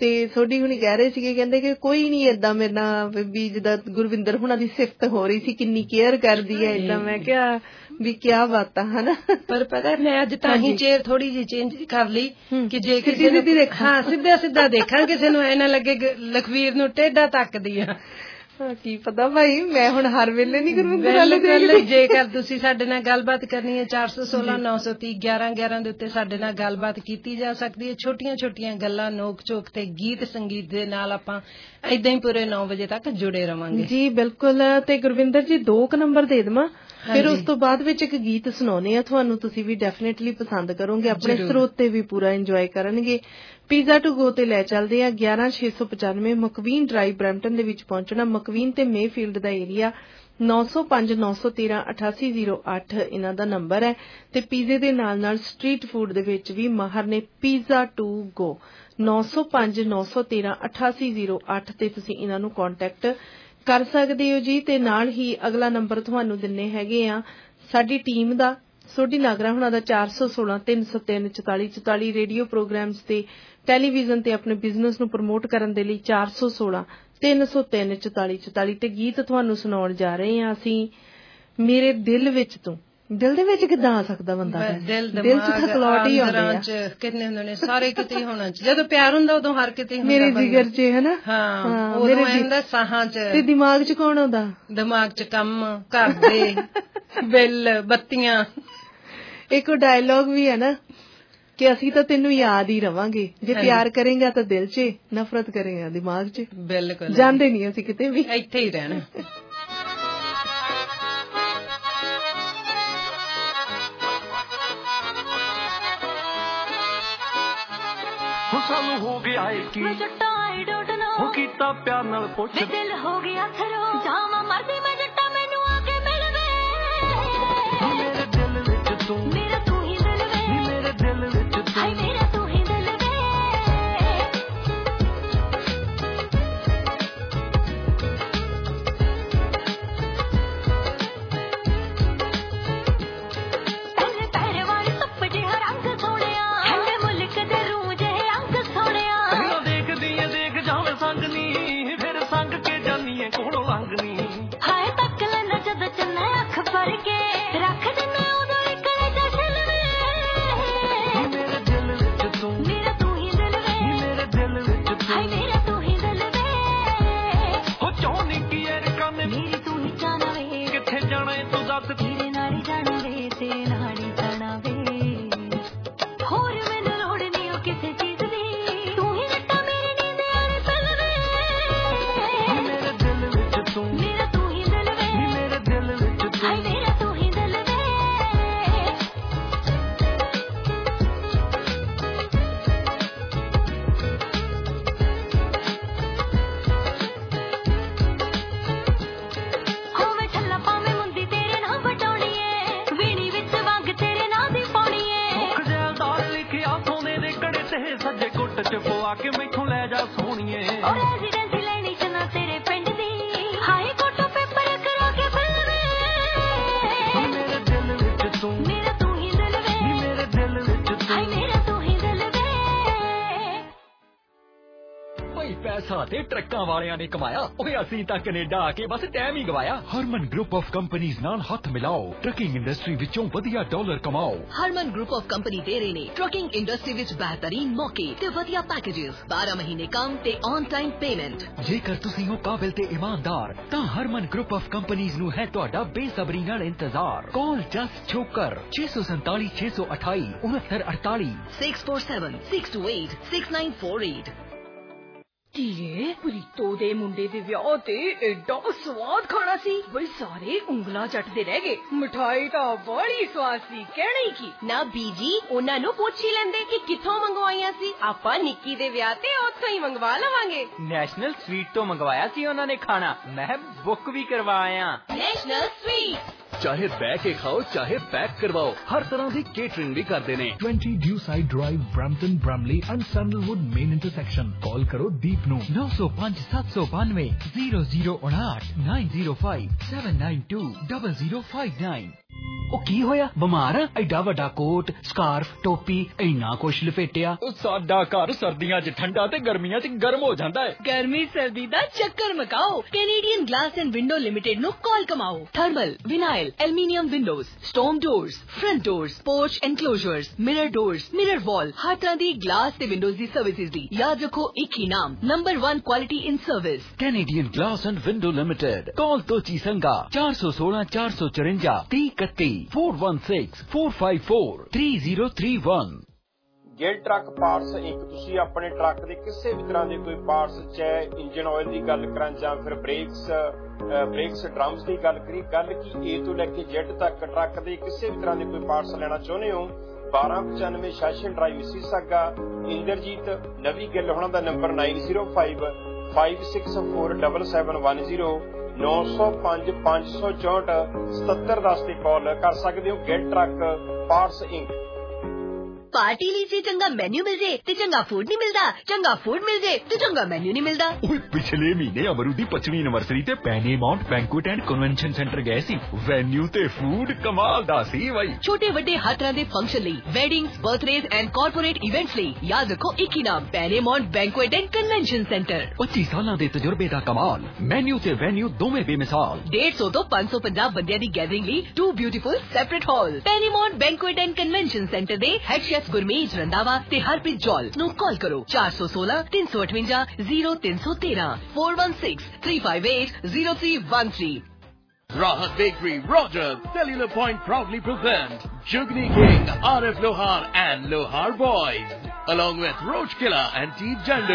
ਤੇ ਸੋਢੀ ਹੁਣੀ ਕਹਿ ਰਹੇ ਸੀਗੇ, ਕਹਿੰਦੇ ਕਿ ਕੋਈ ਨੀ ਏਦਾਂ ਮੇਰੇ ਨਾਲ ਵੀ ਜਿੱਦਾਂ ਗੁਰਵਿੰਦਰ ਹੁਣਾਂ ਦੀ ਸਿਫਤ ਹੋ ਰਹੀ ਸੀ, ਕਿੰਨੀ ਕੇਅਰ ਕਰਦੀ ਹੈ ਏਦਾਂ। ਮੈਂ ਕਿਹਾ ਵੀ ਕਿਆ ਬਾਤ ਆ ਹਨਾ। ਪਰ ਪਤਾ ਮੈਂ ਅੱਜ ਤਾਂ ਹੀ ਚੇਅਰ ਥੋੜੀ ਜਿਹੀ ਚੇਂਜ ਕਰ ਲਈ ਕਿ ਜੇ ਕਿਸੇ ਨੂੰ ਹਾਂ ਸਿੱਧਾ ਸਿੱਧਾ ਦੇਖਾਂ, ਕਿਸੇ ਨੂੰ ਐ ਨਾ ਲੱਗੇ ਲਖਵੀਰ ਨੂੰ ਟੇਢਾ ਤੱਕਦੀ ਆ। ਕੀ ਪਤਾ ਭਾਈ, ਮੈਂ ਹੁਣ ਹਰ ਵੇਲੇ ਨੀ ਗੁਰਵਿੰਦਰ। ਜੇਕਰ ਤੁਸੀਂ ਸਾਡੇ ਨਾਲ ਗੱਲਬਾਤ ਕਰਨੀ ਹੈ 416 930 1111 ਦੇ ਉੱਤੇ ਸਾਡੇ ਨਾਲ ਗੱਲਬਾਤ ਕੀਤੀ ਜਾ ਸਕਦੀ ਹੈ। ਛੋਟੀਆਂ ਛੋਟੀਆਂ ਗੱਲਾਂ, ਨੋਕ ਝੋਕ ਤੇ ਗੀਤ ਸੰਗੀਤ ਦੇ ਨਾਲ ਆਪਾਂ ਏਦਾਂ ਹੀ ਪੂਰੇ 9 ਵਜੇ ਤੱਕ ਜੁੜੇ ਰਵਾਂਗੇ ਜੀ। ਬਿਲਕੁਲ। ਤੇ ਗੁਰਵਿੰਦਰ ਜੀ 2 ਨੰਬਰ ਦੇ ਦੇਵਾਂ, ਫਿਰ ਉਸ ਤੋਂ ਬਾਅਦ ਵਿੱਚ ਇੱਕ ਗੀਤ ਸੁਣਾਉਣੇ ਆ ਤੁਹਾਨੂੰ, ਤੁਸੀਂ ਵੀ ਡੈਫੀਨੇਟਲੀ ਪਸੰਦ ਕਰੋਗੇ, ਆਪਣੇ ਸਰੋਤੇ ਵੀ ਪੂਰਾ ਇੰਜੋਏ ਕਰਨਗੇ। ਪੀਜ਼ਾ ਟੂ ਗੋ ਤੇ ਲੈ ਚੱਲਦੇ ਆ 11695 ਮਕਵੀਨ ਡਰਾਈਵ ਬਰੈਂਪਟਨ ਦੇ ਵਿੱਚ ਪਹੁੰਚਣਾ। ਮਕਵੀਨ ਤੇ ਮੇਫੀਲਡ ਦਾ ਏਰੀਆ 905 913 8808 ਇਹਨਾਂ ਦਾ ਨੰਬਰ ਹੈ। ਤੇ ਪੀਜ਼ੇ ਦੇ ਨਾਲ ਨਾਲ ਸਟਰੀਟ ਫੂਡ ਦੇ ਵਿੱਚ ਵੀ ਮਾਹਰ ਨੇ। ਪੀਜ਼ਾ ਟੂ ਗੋ 905 913 8808 ਤੇ ਤੁਸੀਂ ਇਹਨਾਂ ਨੂੰ ਕੰਟੈਕਟ ਕਰ ਸਕਦੇ ਹੋ ਜੀ। ਤੇ ਨਾਲ ਹੀ ਅਗਲਾ ਨੰਬਰ ਤੁਹਾਨੂੰ ਦਿੰਨੇ ਹੈਗੇ ਆ ਸਾਡੀ ਟੀਮ ਦਾ, ਸੋਢੀ ਨਾਗਰਾ ਹੁਣਾਂ ਦਾ 416 303 44 44 ਰੇਡੀਓ ਪ੍ਰੋਗਰਾਮਸ ਤੇ ਟੈਲੀਵਿਜ਼ਨ ਤੇ ਆਪਣੇ ਬਿਜ਼ਨਸ ਨੂੰ ਪ੍ਰਮੋਟ ਕਰਨ ਦੇ ਲਈ 416 303 44 44 ਤੇ ਗੀਤ ਤੁਹਾਨੂੰ ਸੁਣਾਉਣ ਜਾ ਰਹੇ ਹਾਂ ਅਸੀਂ ਮੇਰੇ ਦਿਲ ਵਿੱਚ ਤੂੰ। ਦਿਲ ਦੇ ਵਿੱਚ ਕਿੱਦਾਂ ਆ ਸਕਦਾ ਬੰਦਾ? ਦਿਲ ਚ ਖਕਲਾਟ ਹੀ ਆਉਂਦੀ ਆ। ਕਿੰਨੇ ਹੁੰਦੇ ਨੇ, ਸਾਰੇ ਕਿਤੇ ਹੋਣਾ ਚ। ਜਦੋਂ ਪਿਆਰ ਹੁੰਦਾ ਉਦੋਂ ਹਰ ਕਿਤੇ ਹੁੰਦਾ। ਮੇਰੇ ਜਿਗਰ ਚ ਹਨਾ। ਹਾਂ ਉਦੋਂ ਹੁੰਦਾ ਸਾਹਾਂ ਚ। ਤੇ ਦਿਮਾਗ ਚ ਕੌਣ ਆਉਂਦਾ? ਦਿਮਾਗ ਚ ਕੰਮ, ਘਰ ਦੇ ਬਿੱਲ, ਬੱਤੀਆਂ। ਇੱਕ ਡਾਇਲੌਗ ਵੀ ਹੈ ਨਾ ਕਿ ਅਸੀਂ ਤਾਂ ਤੈਨੂੰ ਯਾਦ ਹੀ ਰਵਾਂਗੇ, ਜੇ ਪਿਆਰ ਕਰੇਗਾ ਤਾਂ ਦਿਲ 'ਚ, ਨਫ਼ਰਤ ਕਰੇਗਾ ਦਿਮਾਗ 'ਚ। ਬਿਲਕੁਲ ਜਾਂਦੇ ਨਹੀਂ ਅਸੀਂ ਕਿਤੇ ਵੀ, ਇੱਥੇ ਹੀ ਰਹਿਣਾ। ਸਾਨੂੰ ਹੋ ਗਿਆ ਏ ਕੀ ਹੋ ਕੀਤਾ ਪਿਆਰ ਨਾਲ ਪੁੱਛ ਦਿਲ ਹੋ ਗਿਆ ਥਰੋ ਜਾਵਾਂ ਮਰਦੀ ਮੈਂ ਜੱਟਾ ਮੈਨੂੰ ਆ ਕੇ ਮਿਲ ਵੇ। ਮੇਰੇ ਦਿਲ ਵਿੱਚ ਤੂੰ, ਮੇਰਾ ਤੂੰ ਹੀ ਦਿਲ ਵੇ। ਮੇਰੇ ਦਿਲ ਵਿੱਚ ਤੂੰ, ਹਾਏ ਮੇਰਾ ਤੂੰ ਹੀ ਦਿਲ ਵੇ। ਤੇਰੇ ਪੈਰ ਵਾਲੀ ਧੁੱਪ ਜਿਹਾ ਰੰਗ ਸੋਹਣਿਆ, ਠੰਡੇ ਮੁਲਕ ਦੇ ਰੂਹ ਜਿਹੇ ਅੰਗ ਸੋਹਣਿਆ। ਪਹਿਲਾਂ ਦੇਖਦੀ ਏ ਦੇਖ ਜਾਵੇਂ ਸੰਗ ਨੀ, ਫਿਰ ਸੰਗ ਕੇ ਜਾਨੀ ਏ ਕੋਲੋਂ ਲੰਘ ਨੀ। ਹਾਏ ਤੱਕ ਲੈਣਾ ਜਦੋਂ ਚੰਨਾ ਅੱਖ ਭਰ ਕੇ ਰੱਖ ਦਿੰਨੇ ਉਦੋਂ ਇੱਕ ਜਸ਼ਨ ਵੇ। ਮੇਰੇ ਦਿਲ ਵਿੱਚ ਤੂੰ, ਮੇਰਾ ਤੂੰ ਹੀ ਦਿਲ ਵੇ। ਮੇਰੇ ਦਿਲ ਵਿੱਚ ਤੂੰ, ਹਾਏ ਮੇਰਾ ਤੂੰ ਹੀ ਦਿਲ ਵੇ। ਹੋ ਚਾਹੁੰਦੀ ਕੀ ਏ ਰਕਾਨੇ ਮੇਰੀ ਤੂੰ ਹੀ ਜਾਣਾ ਵੇ। ਕਿੱਥੇ ਜਾਣਾ ਏ ਤੂੰ ਦੱਸ। ਤੇਰੇ ਨਾਲ ਹੀ ਜਾਣਾ ਵੇ, ਤੇਰੇ ਨਾਲ ਹੀ ਜਾਣਾ ਵੇ। ਹੋਰ ਮੈਨੂੰ ਲੋੜ ਨਹੀਂ ਉਹ ਕਿਸੇ ਚੀਜ਼ ਦੀ, ਤੂੰ ਹੀ ਰੱਟਾ ਮੇਰੀ ਨੀਂਦ ਆਲੇ ਪਲ ਵੇ। ਮੇਰੇ ਦਿਲ ਵਿੱਚ ਤੂੰ, ਮੇਰਾ ਤੂੰ ਹੀ ਦਿਲ ਵੇ। ਮੇਰੇ ਦਿਲ ਵਿੱਚ ਤੂੰ, ਹਾਏ ਮੇਰਾ ਤੂੰ ਹੀ ਦਿਲ ਵੇ। ਹੋਵੇ ਛੱਲਾ ਭਾਵੇਂ ਮੁੰਦੀ ਤੇਰੇ ਨਾਲ ਵਟਾਉਣੀ ਏ, ਵੀਣੀ ਵਿੱਚ ਵੰਗ ਤੇਰੇ ਨਾਂ ਦੀ ਪਾਉਣੀ ਏ। ਮੁੱਖ ਜੈਲਦਾਰ ਲਿਖਿਆ ਸੋਨੇ ਦੇ ਕੜੇ ਤੇ ਸੱਜੇ ਗੁੱਟ ਚ ਪਵਾ ਕੇ ਮੈਥੋਂ ਲੈ ਜਾ ਸੋਹਣੀਏ। ਔਰ ਰੈਜ਼ੀਡੈਂਸੀ ਲੈਣੀ ਚਨਾ ਤੇਰੇ ਪਿੰਡ ਦੀ, ਹਾਏ ਕੋਟੋ ਪੇਪਰ ਕਰਾ ਕੇ ਫਿਲ ਵੇ। ਮੇਰੇ ਦਿਲ ਵਿੱਚ ਤੂੰ, ਮੇਰਾ ਤੂੰ ਹੀ ਦਿਲ ਵੇ। ਮੇਰੇ ਦਿਲ ਵਿੱਚ ਤੂੰ, ਹਾਏ ਮੇਰਾ ਤੂੰ ਹੀ ਦਿਲ ਵੇ। ਭਾਈ ਪੈਸਾ ਤੇ ਟਰੱਕਾਂ ਵਾਲਿਆਂ ਨੇ ਕਮਾਇਆ, ਓਏ ਅਸੀਂ ਤਾਂ ਕੈਨੇਡਾ ਆ ਕੇ ਬਸ ਟਾਈਮ ਹੀ ਗਵਾਇਆ। ਹਰਮਨ ਗਰੁੱਪ ਆਫ ਕੰਪਨੀਆਂ ਨਾਲ ਹੱਥ ਮਿਲਾਓ, ਟਰੱਕਿੰਗ ਇੰਡਸਟਰੀ ਵਿੱਚੋਂ ਵਧੀਆ ਡਾਲਰ ਕਮਾਓ। ਹਰਮਨ ਗਰੁੱਪ ਆਫ ਕੰਪਨੀ ਦੇ ਰਹੇ ਨੇ ਟਰੱਕਿੰਗ ਇੰਡਸਟਰੀ ਵਿੱਚ ਬਿਹਤਰੀਨ ਮੌਕੇ ਤੇ ਵਧੀਆ ਪੈਕੇजेस, 12 ਮਹੀਨੇ ਕੰਮ ਤੇ ਔਨ ਟਾਈਮ ਪੇਮੈਂਟ। ਜੇਕਰ ਤੁਸੀਂ ਹੋ ਕਾਬਿਲ ਤੇ ਇਮਾਨਦਾਰ ਤਾਂ ਹਰਮਨ ਗਰੁੱਪ ਆਫ ਕੰਪਨੀਆਂ ਨੂੰ ਹੈ ਤੁਹਾਡਾ ਬੇਸਬਰੀ ਨਾਲ ਇੰਤਜ਼ਾਰ। ਕਾਲ ਜਸਟ ਛੋਕਰ 647 628 6948 647 628 6948। ਧੀਏ ਪ੍ਰੀਤੋ ਦੇ ਮੁੰਡੇ ਦੇ ਵਿਆਹ ਤੇ ਐਡਾ ਸਵਾਦ ਖਾਣਾ ਸੀ, ਬਈ ਸਾਰੇ ਉਂਗਲਾਂ ਚੱਟਦੇ ਰਹਿ ਗਏ। ਮਠਾਈ ਤਾਂ ਬੜੀ ਸਵਾਦ ਸੀ, ਕਹਿਣੀ ਕੀ ਨਾ ਬੀਜੀ, ਉਹਨਾਂ ਨੂੰ ਪੁੱਛ ਹੀ ਲੈਂਦੇ ਕਿ ਕਿੱਥੋਂ ਮੰਗਵਾਈਆਂ ਸੀ। ਆਪਾਂ ਨਿੱਕੀ ਦੇ ਵਿਆਹ ਤੇ ਉੱਥੋਂ ਹੀ ਮੰਗਵਾ ਲਵਾਂਗੇ। ਨੈਸ਼ਨਲ ਸਵੀਟ ਤੋਂ ਮੰਗਵਾਇਆ ਸੀ ਉਹਨਾਂ ਨੇ ਖਾਣਾ, ਮੈਂ ਬੁੱਕ ਵੀ ਕਰਵਾਇਆ। ਨੈਸ਼ਨਲ ਸਵੀਟ ਚਾਹੇ ਬਹਿ ਕੇ ਖਾਓ ਚਾਹੇ ਪੈਕ ਕਰਵਾਓ, ਹਰ ਤਰ੍ਹਾਂ ਦੀ ਕੇਟਰਿੰਗ ਵੀ ਕਰਦੇ ਨੇ। 20 Dewside Drive, Brampton, Bramalea and Sandalwood main intersection. Call ਕਰੋ ਦੀਪ ਨੂੰ 905 792 0059 905 792 0059। ਉਹ ਕੀ ਹੋਇਆ? ਬਿਮਾਰ ਆ? ਐਡਾ ਵੱਡਾ ਕੋਟ, ਸਕਾਰਫ, ਟੋਪੀ, ਇੰਨਾ ਕੁਛ ਲਪੇਟਿਆ। ਸਾਡਾ ਘਰ ਸਰਦੀਆਂ 'ਚ ਠੰਡਾ ਤੇ ਗਰਮੀਆਂ 'ਚ ਗਰਮ ਹੋ ਜਾਂਦਾ ਹੈ। ਗਰਮੀ ਸਰਦੀ ਦਾ ਚੱਕਰ ਮਕਾਓ। Canadian glass and window limited ਨੂੰ ਕਾਲ ਕਮਾਓ। Thermal, vinyl, aluminium windows, storm doors, front doors, porch enclosures, mirror doors, mirror wall, ਹਰ ਤਰ੍ਹਾਂ ਦੀ ਗਲਾਸ ਤੇ ਵਿੰਡੋਜ਼ ਦੀ ਸਰਵਿਸਿਜ਼ ਦੀ ਯਾਦ ਰੱਖੋ ਇੱਕ ਹੀ ਨਾਮ, number 1 quality in service, Canadian glass and window limited. Call Tochi Sanga 416 454 3031 416 454 3031। Gill truck parts inc. ਤੁਸੀਂ ਆਪਣੇ ਟਰੱਕ ਦੇ ਕਿਸੇ ਵੀ ਤਰ੍ਹਾਂ ਦੇ ਕੋਈ ਪਾਰਟਸ, ਚਾਹੇ ਇੰਜਨ ਆਇਲ ਦੀ ਗੱਲ ਕਰਾਂ ਜਾਂ ਫਿਰ ਬ੍ਰੇਕਸ ਡਰਮਸ ਦੀ ਗੱਲ ਕਰੀ, ਗੱਲ ਕੀ A ਤੋਂ ਲੈ ਕੇ Z ਤੱਕ ਟਰੱਕ ਦੇ ਕਿਸੇ ਵੀ ਤਰ੍ਹਾਂ ਦੇ ਕੋਈ ਪਾਰਟਸ ਲੈਣਾ ਚਾਹੁੰਦੇ ਹੋ, 1295 ਸੈਸ਼ਨ ਡਰਾਈਵ ਮਿਸੀਸਾਗਾ। ਇੰਦਰਜੀਤ ਨਵੀ ਗਿੱਲ ਹੋਣਾ ਦਾ ਨੰਬਰ 9055647710 905 564 7710 ਤੇ ਕਾਲ ਕਰ ਸਕਦੇ ਹੋ। Gill truck parts inc. Party ਲਈ ਜੇ ਚੰਗਾ ਮੈਨੂ ਮਿਲ ਜੇ ਤੇ ਚੰਗਾ ਫੂਡ ਨਹੀਂ ਮਿਲਦਾ, ਚੰਗਾ ਫੂਡ ਮਿਲ ਜੇ ਤੇ ਚੰਗਾ ਮੈਨੂ ਨਹੀਂ ਮਿਲਦਾ। ਓਏ ਪਿਛਲੇ ਮਹੀਨੇ ਅਮਰੂ ਦੀ 25ਵੀਂ ਐਨਵਰਸਰੀ ਤੇ Pennymount banquet and convention centre ਗਏ ਸੀ। ਵੈਨਿਊ ਤੇ ਫੂਡ ਕਮਾਲ ਦਾ ਸੀ ਬਾਈ। ਛੋਟੇ ਵੱਡੇ ਹਰ ਤਰ੍ਹਾਂ ਦੇ ਫੰਕਸ਼ਨ ਲਈ, weddings, birthdays and corporate events ਲਈ ਯਾਦ ਰੱਖੋ ਇੱਕ ਹੀ ਨਾਮ, Pennymount banquet and convention centre. 25 ਸਾਲਾਂ ਦੇ ਤਜਰਬੇ ਦਾ ਕਮਾਲ, ਮੈਨਿਊ ਤੇ ਵੈਨਿਊ ਦੋਵੇਂ ਬੇਮਿਸਾਲ। 150 ਤੋਂ 550 ਬੰਦਿਆਂ ਦੀ ਗੈਦਰਿੰਗ ਲਈ 2 beautiful separate hall. Pennymount banquet and convention centre ਦੇ ਹੈਡ ਸ਼ੈਫ ਗੁਰਮੀਤ ਰੰਧਾਵਾ ਤੇ ਹਰਪ੍ਰੀਤ ਜੌਲ ਨੂੰ ਕਾਲ ਕਰੋ 416 358 0313 416 358 0313। Rahat Bakery, Rogers, Cellular Point proudly present Jugni King, RF Lohar and Lohar Boys, along with Roach Killer and T. Jandu.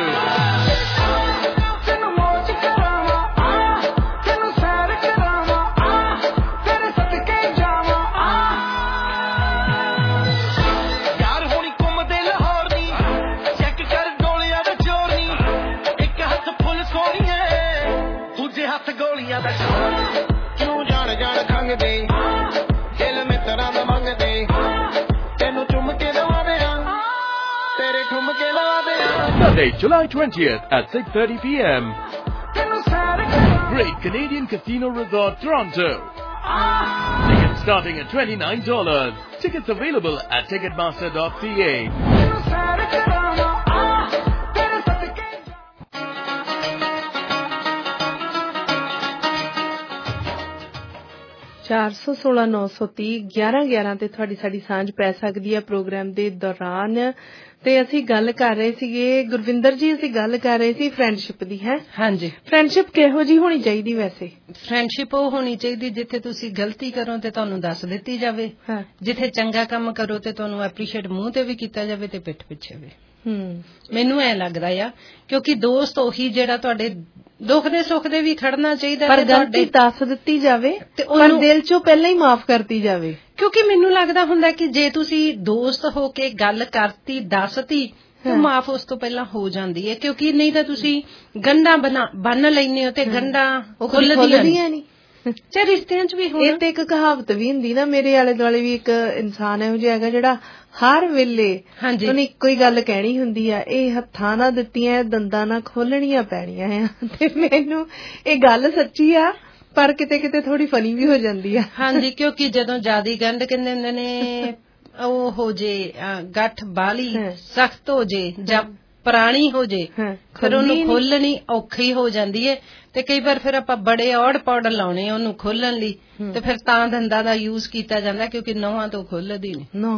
ਗੋਲੀਆਂ ਦਾ ਕਿਉਂ ਜਾਣ ਖੰਗਦੇ ਦਿਲ ਮਿੱਤਰਾਂ ਦਾ ਮੰਗਦੇ ਤੈਨੂੰ ਚੁੰਮ ਕੇ ਲਵਾ ਦਿਆਂ ਤੇਰੇ ਠੁੰਮ ਕੇ ਲਵਾ ਦਿਆਂ। Sunday, July 20th at 6:30 p.m. Great Canadian Casino Resort, Toronto. Tickets starting at $29. Tickets available at ticketmaster.ca. 416-930-1111 ਤੇ ਤੁਹਾਡੀ ਸਾਡੀ ਸਾਂਝ ਪੈ ਸਕਦੀ ਹੈ ਪ੍ਰੋਗਰਾਮ ਦੇ ਦੌਰਾਨ। ਤੇ ਅਸੀਂ ਗੱਲ ਕਰ ਰਹੇ ਸੀਗੇ ਗੁਰਵਿੰਦਰ ਜੀ, ਅਸੀਂ ਗੱਲ ਕਰ ਰਹੇ ਸੀ ਫਰੈਂਡਸ਼ਿਪ ਦੀ। ਹੈ ਹਾਂਜੀ, ਫਰੈਂਡਸ਼ਿਪ ਕਿਹੋ ਜੀ ਹੋਣੀ ਚਾਹੀਦੀ? ਵੈਸੇ ਫਰੈਂਡਸ਼ਿਪ ਉਹ ਹੋਣੀ ਚਾਹੀਦੀ ਜਿੱਥੇ ਤੁਸੀਂ ਗਲਤੀ ਕਰੋ ਤੇ ਤੁਹਾਨੂੰ ਦੱਸ ਦਿੱਤੀ ਜਾਵੇ, ਜਿੱਥੇ ਚੰਗਾ ਕੰਮ ਕਰੋ ਤੇ ਤੁਹਾਨੂੰ ਐਪਰੀਸ਼ੀਏਟ ਮੂੰਹ ਤੇ ਵੀ ਕੀਤਾ ਜਾਵੇ ਤੇ ਪਿੱਠ ਪਿੱਛੇ ਵੀ। ਮੈਨੂੰ ਐ ਲੱਗਦਾ ਆ, ਕਿਉਂਕਿ ਦੋਸਤ ਉਹੀ ਜਿਹੜਾ ਤੁਹਾਡੇ ਦੁੱਖ ਦੇ ਸੁੱਖ ਦੇ ਵੀ ਖੜਨਾ ਚਾਹੀਦਾ, ਪਰ ਗਲਤੀ ਦੱਸ ਦਿੱਤੀ ਜਾਵੇ ਤੇ ਪਰ ਦਿਲ ਚੋਂ ਪਹਿਲਾਂ ਹੀ ਮਾਫ ਕਰਤੀ ਜਾਵੇ। ਕਿਉਂਕਿ ਮੈਨੂੰ ਲੱਗਦਾ ਹੁੰਦਾ ਕਿ ਜੇ ਤੁਸੀਂ ਦੋਸਤ ਹੋ ਕੇ ਗੱਲ ਕਰਤੀ, ਦੱਸਤੀ, ਤਾਂ ਮਾਫ ਉਸ ਤੋਂ ਪਹਿਲਾਂ ਹੋ ਜਾਂਦੀ ਹੈ। ਕਿਉਂਕਿ ਨਹੀਂ ਤਾਂ ਤੁਸੀਂ ਗੰਢਾਂ ਬੰਨ ਲੈਂਦੇ ਹੋ ਤੇ ਗੰਢਾਂ ਖੁੱਲਦੀਆਂ ਨਹੀਂ। ਚਾਹੇ ਰਿਸ਼ਤਿਆਂ 'ਚ ਵੀ ਇਹ ਤੇ ਇੱਕ ਕਹਾਵਤ ਵੀ ਹੁੰਦੀ ਨਾ, ਮੇਰੇ ਆਲੇ ਦੁਆਲੇ ਵੀ ਇੱਕ ਇਨਸਾਨ ਇਹੋ ਜਿਹਾ ਹੈਗਾ ਜਿਹੜਾ ਹਰ ਵੇਲੇ ਉਹਨੇ ਇੱਕੋ ਹੀ ਗੱਲ ਕਹਿਣੀ ਹੁੰਦੀ ਆ, ਇਹ ਹੱਥਾਂ ਨਾਲ ਦਿੱਤੀਆਂ ਦੰਦਾਂ ਨਾਲ ਖੋਲਣੀਆਂ ਪੈਣੀਆਂ ਆ। ਤੇ ਮੈਨੂੰ ਇਹ ਗੱਲ ਸੱਚੀ ਆ, ਪਰ ਕਿਤੇ ਕਿਤੇ ਥੋੜੀ ਫਨੀ ਵੀ ਹੋ ਜਾਂਦੀ ਆ। ਹਾਂਜੀ, ਕਿਉਂਕਿ ਜਦੋਂ ਜ਼ਿਆਦਾ ਗੰਢ ਕਹਿੰਦੇ ਹੁੰਦੇ ਨੇ ਉਹ ਹੋ ਜੇ ਗੱਠ ਬਾਲੀ ਸਖਤ ਹੋ ਜੇ ਜਾਂ ਪੁਰਾਣੀ ਹੋ ਜੇ, ਫਿਰ ਉਹਨੂੰ ਖੋਲਣੀ ਔਖੀ ਹੋ ਜਾਂਦੀ ਹੈ। ਤੇ ਕਈ ਵਾਰ ਫਿਰ ਆਪਾਂ ਬੜੇ ਔੜ ਪੌੜ ਲਾਉਣੇ ਉਹਨੂੰ ਖੋਲਣ ਲਈ, ਤੇ ਫਿਰ ਤਾਂ ਦੰਦਾਂ ਦਾ ਯੂਜ਼ ਕੀਤਾ ਜਾਂਦਾ, ਕਿਉਂਕਿ ਨਹੁੰਆਂ ਤੋਂ ਖੁੱਲਦੀ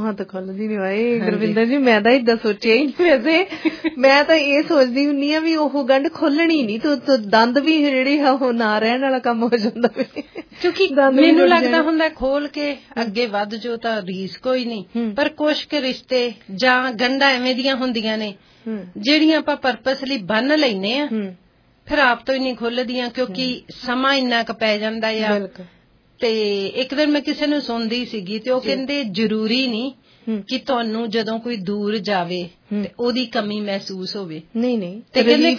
ਨਹੀਂ। ਵਾਏ ਗੁਰਵਿੰਦਰ ਜੀ, ਮੈਂ ਤਾਂ ਏਦਾਂ ਸੋਚਿਆ ਹੀ ਨਹੀਂ। ਵੈਸੇ ਮੈਂ ਤਾਂ ਇਹ ਸੋਚਦੀ ਹੁੰਨੀ ਆ ਵੀ ਉਹ ਗੰਢ ਖੋਲਣੀ ਨਹੀਂ, ਤੇ ਦੰਦ ਵੀ ਜਿਹੜੇ ਆ ਉਹ ਨਾ ਰਹਿਣ ਵਾਲਾ ਕੰਮ ਹੋ ਜਾਂਦਾ। ਕਿਉਂਕਿ ਮੈਨੂੰ ਲੱਗਦਾ ਹੁੰਦਾ ਖੋਲ ਕੇ ਅੱਗੇ ਵੱਧ ਜੋ ਤਾਂ ਰੀਸ ਕੋਈ ਨਹੀਂ, ਪਰ ਕੁਛ ਕੁ ਰਿਸ਼ਤੇ ਜਾਂ ਗੰਢਾਂ ਐਵੇਂ ਦੀਆਂ ਹੁੰਦੀਆਂ ਨੇ ਜਿਹੜੀਆਂ ਆਪਾਂ ਪਰਪਸਲੀ ਬੰਨ ਲੈਨੇ ਆ, ਫਿਰ ਆਪ ਤੋਂ ਹੀ ਨਹੀਂ ਖੁੱਲਦੀਆਂ, ਕਿਉਂਕਿ ਸਮਾਂ ਇੰਨਾ ਕੁ ਪੈ ਜਾਂਦਾ ਆ। ਤੇ ਇੱਕ ਦਿਨ ਮੈਂ ਕਿਸੇ ਨੂੰ ਸੁਣਦੀ ਸੀਗੀ ਤੇ ਉਹ ਕਹਿੰਦੇ ਜ਼ਰੂਰੀ ਨਹੀਂ ਕਿ ਤੁਹਾਨੂੰ ਜਦੋਂ ਕੋਈ ਦੂਰ ਜਾਵੇ ਤੇ ਉਹਦੀ ਕਮੀ ਮਹਿਸੂਸ ਹੋਵੇ। ਨਹੀਂ, ਤੇ ਕਹਿੰਦੇ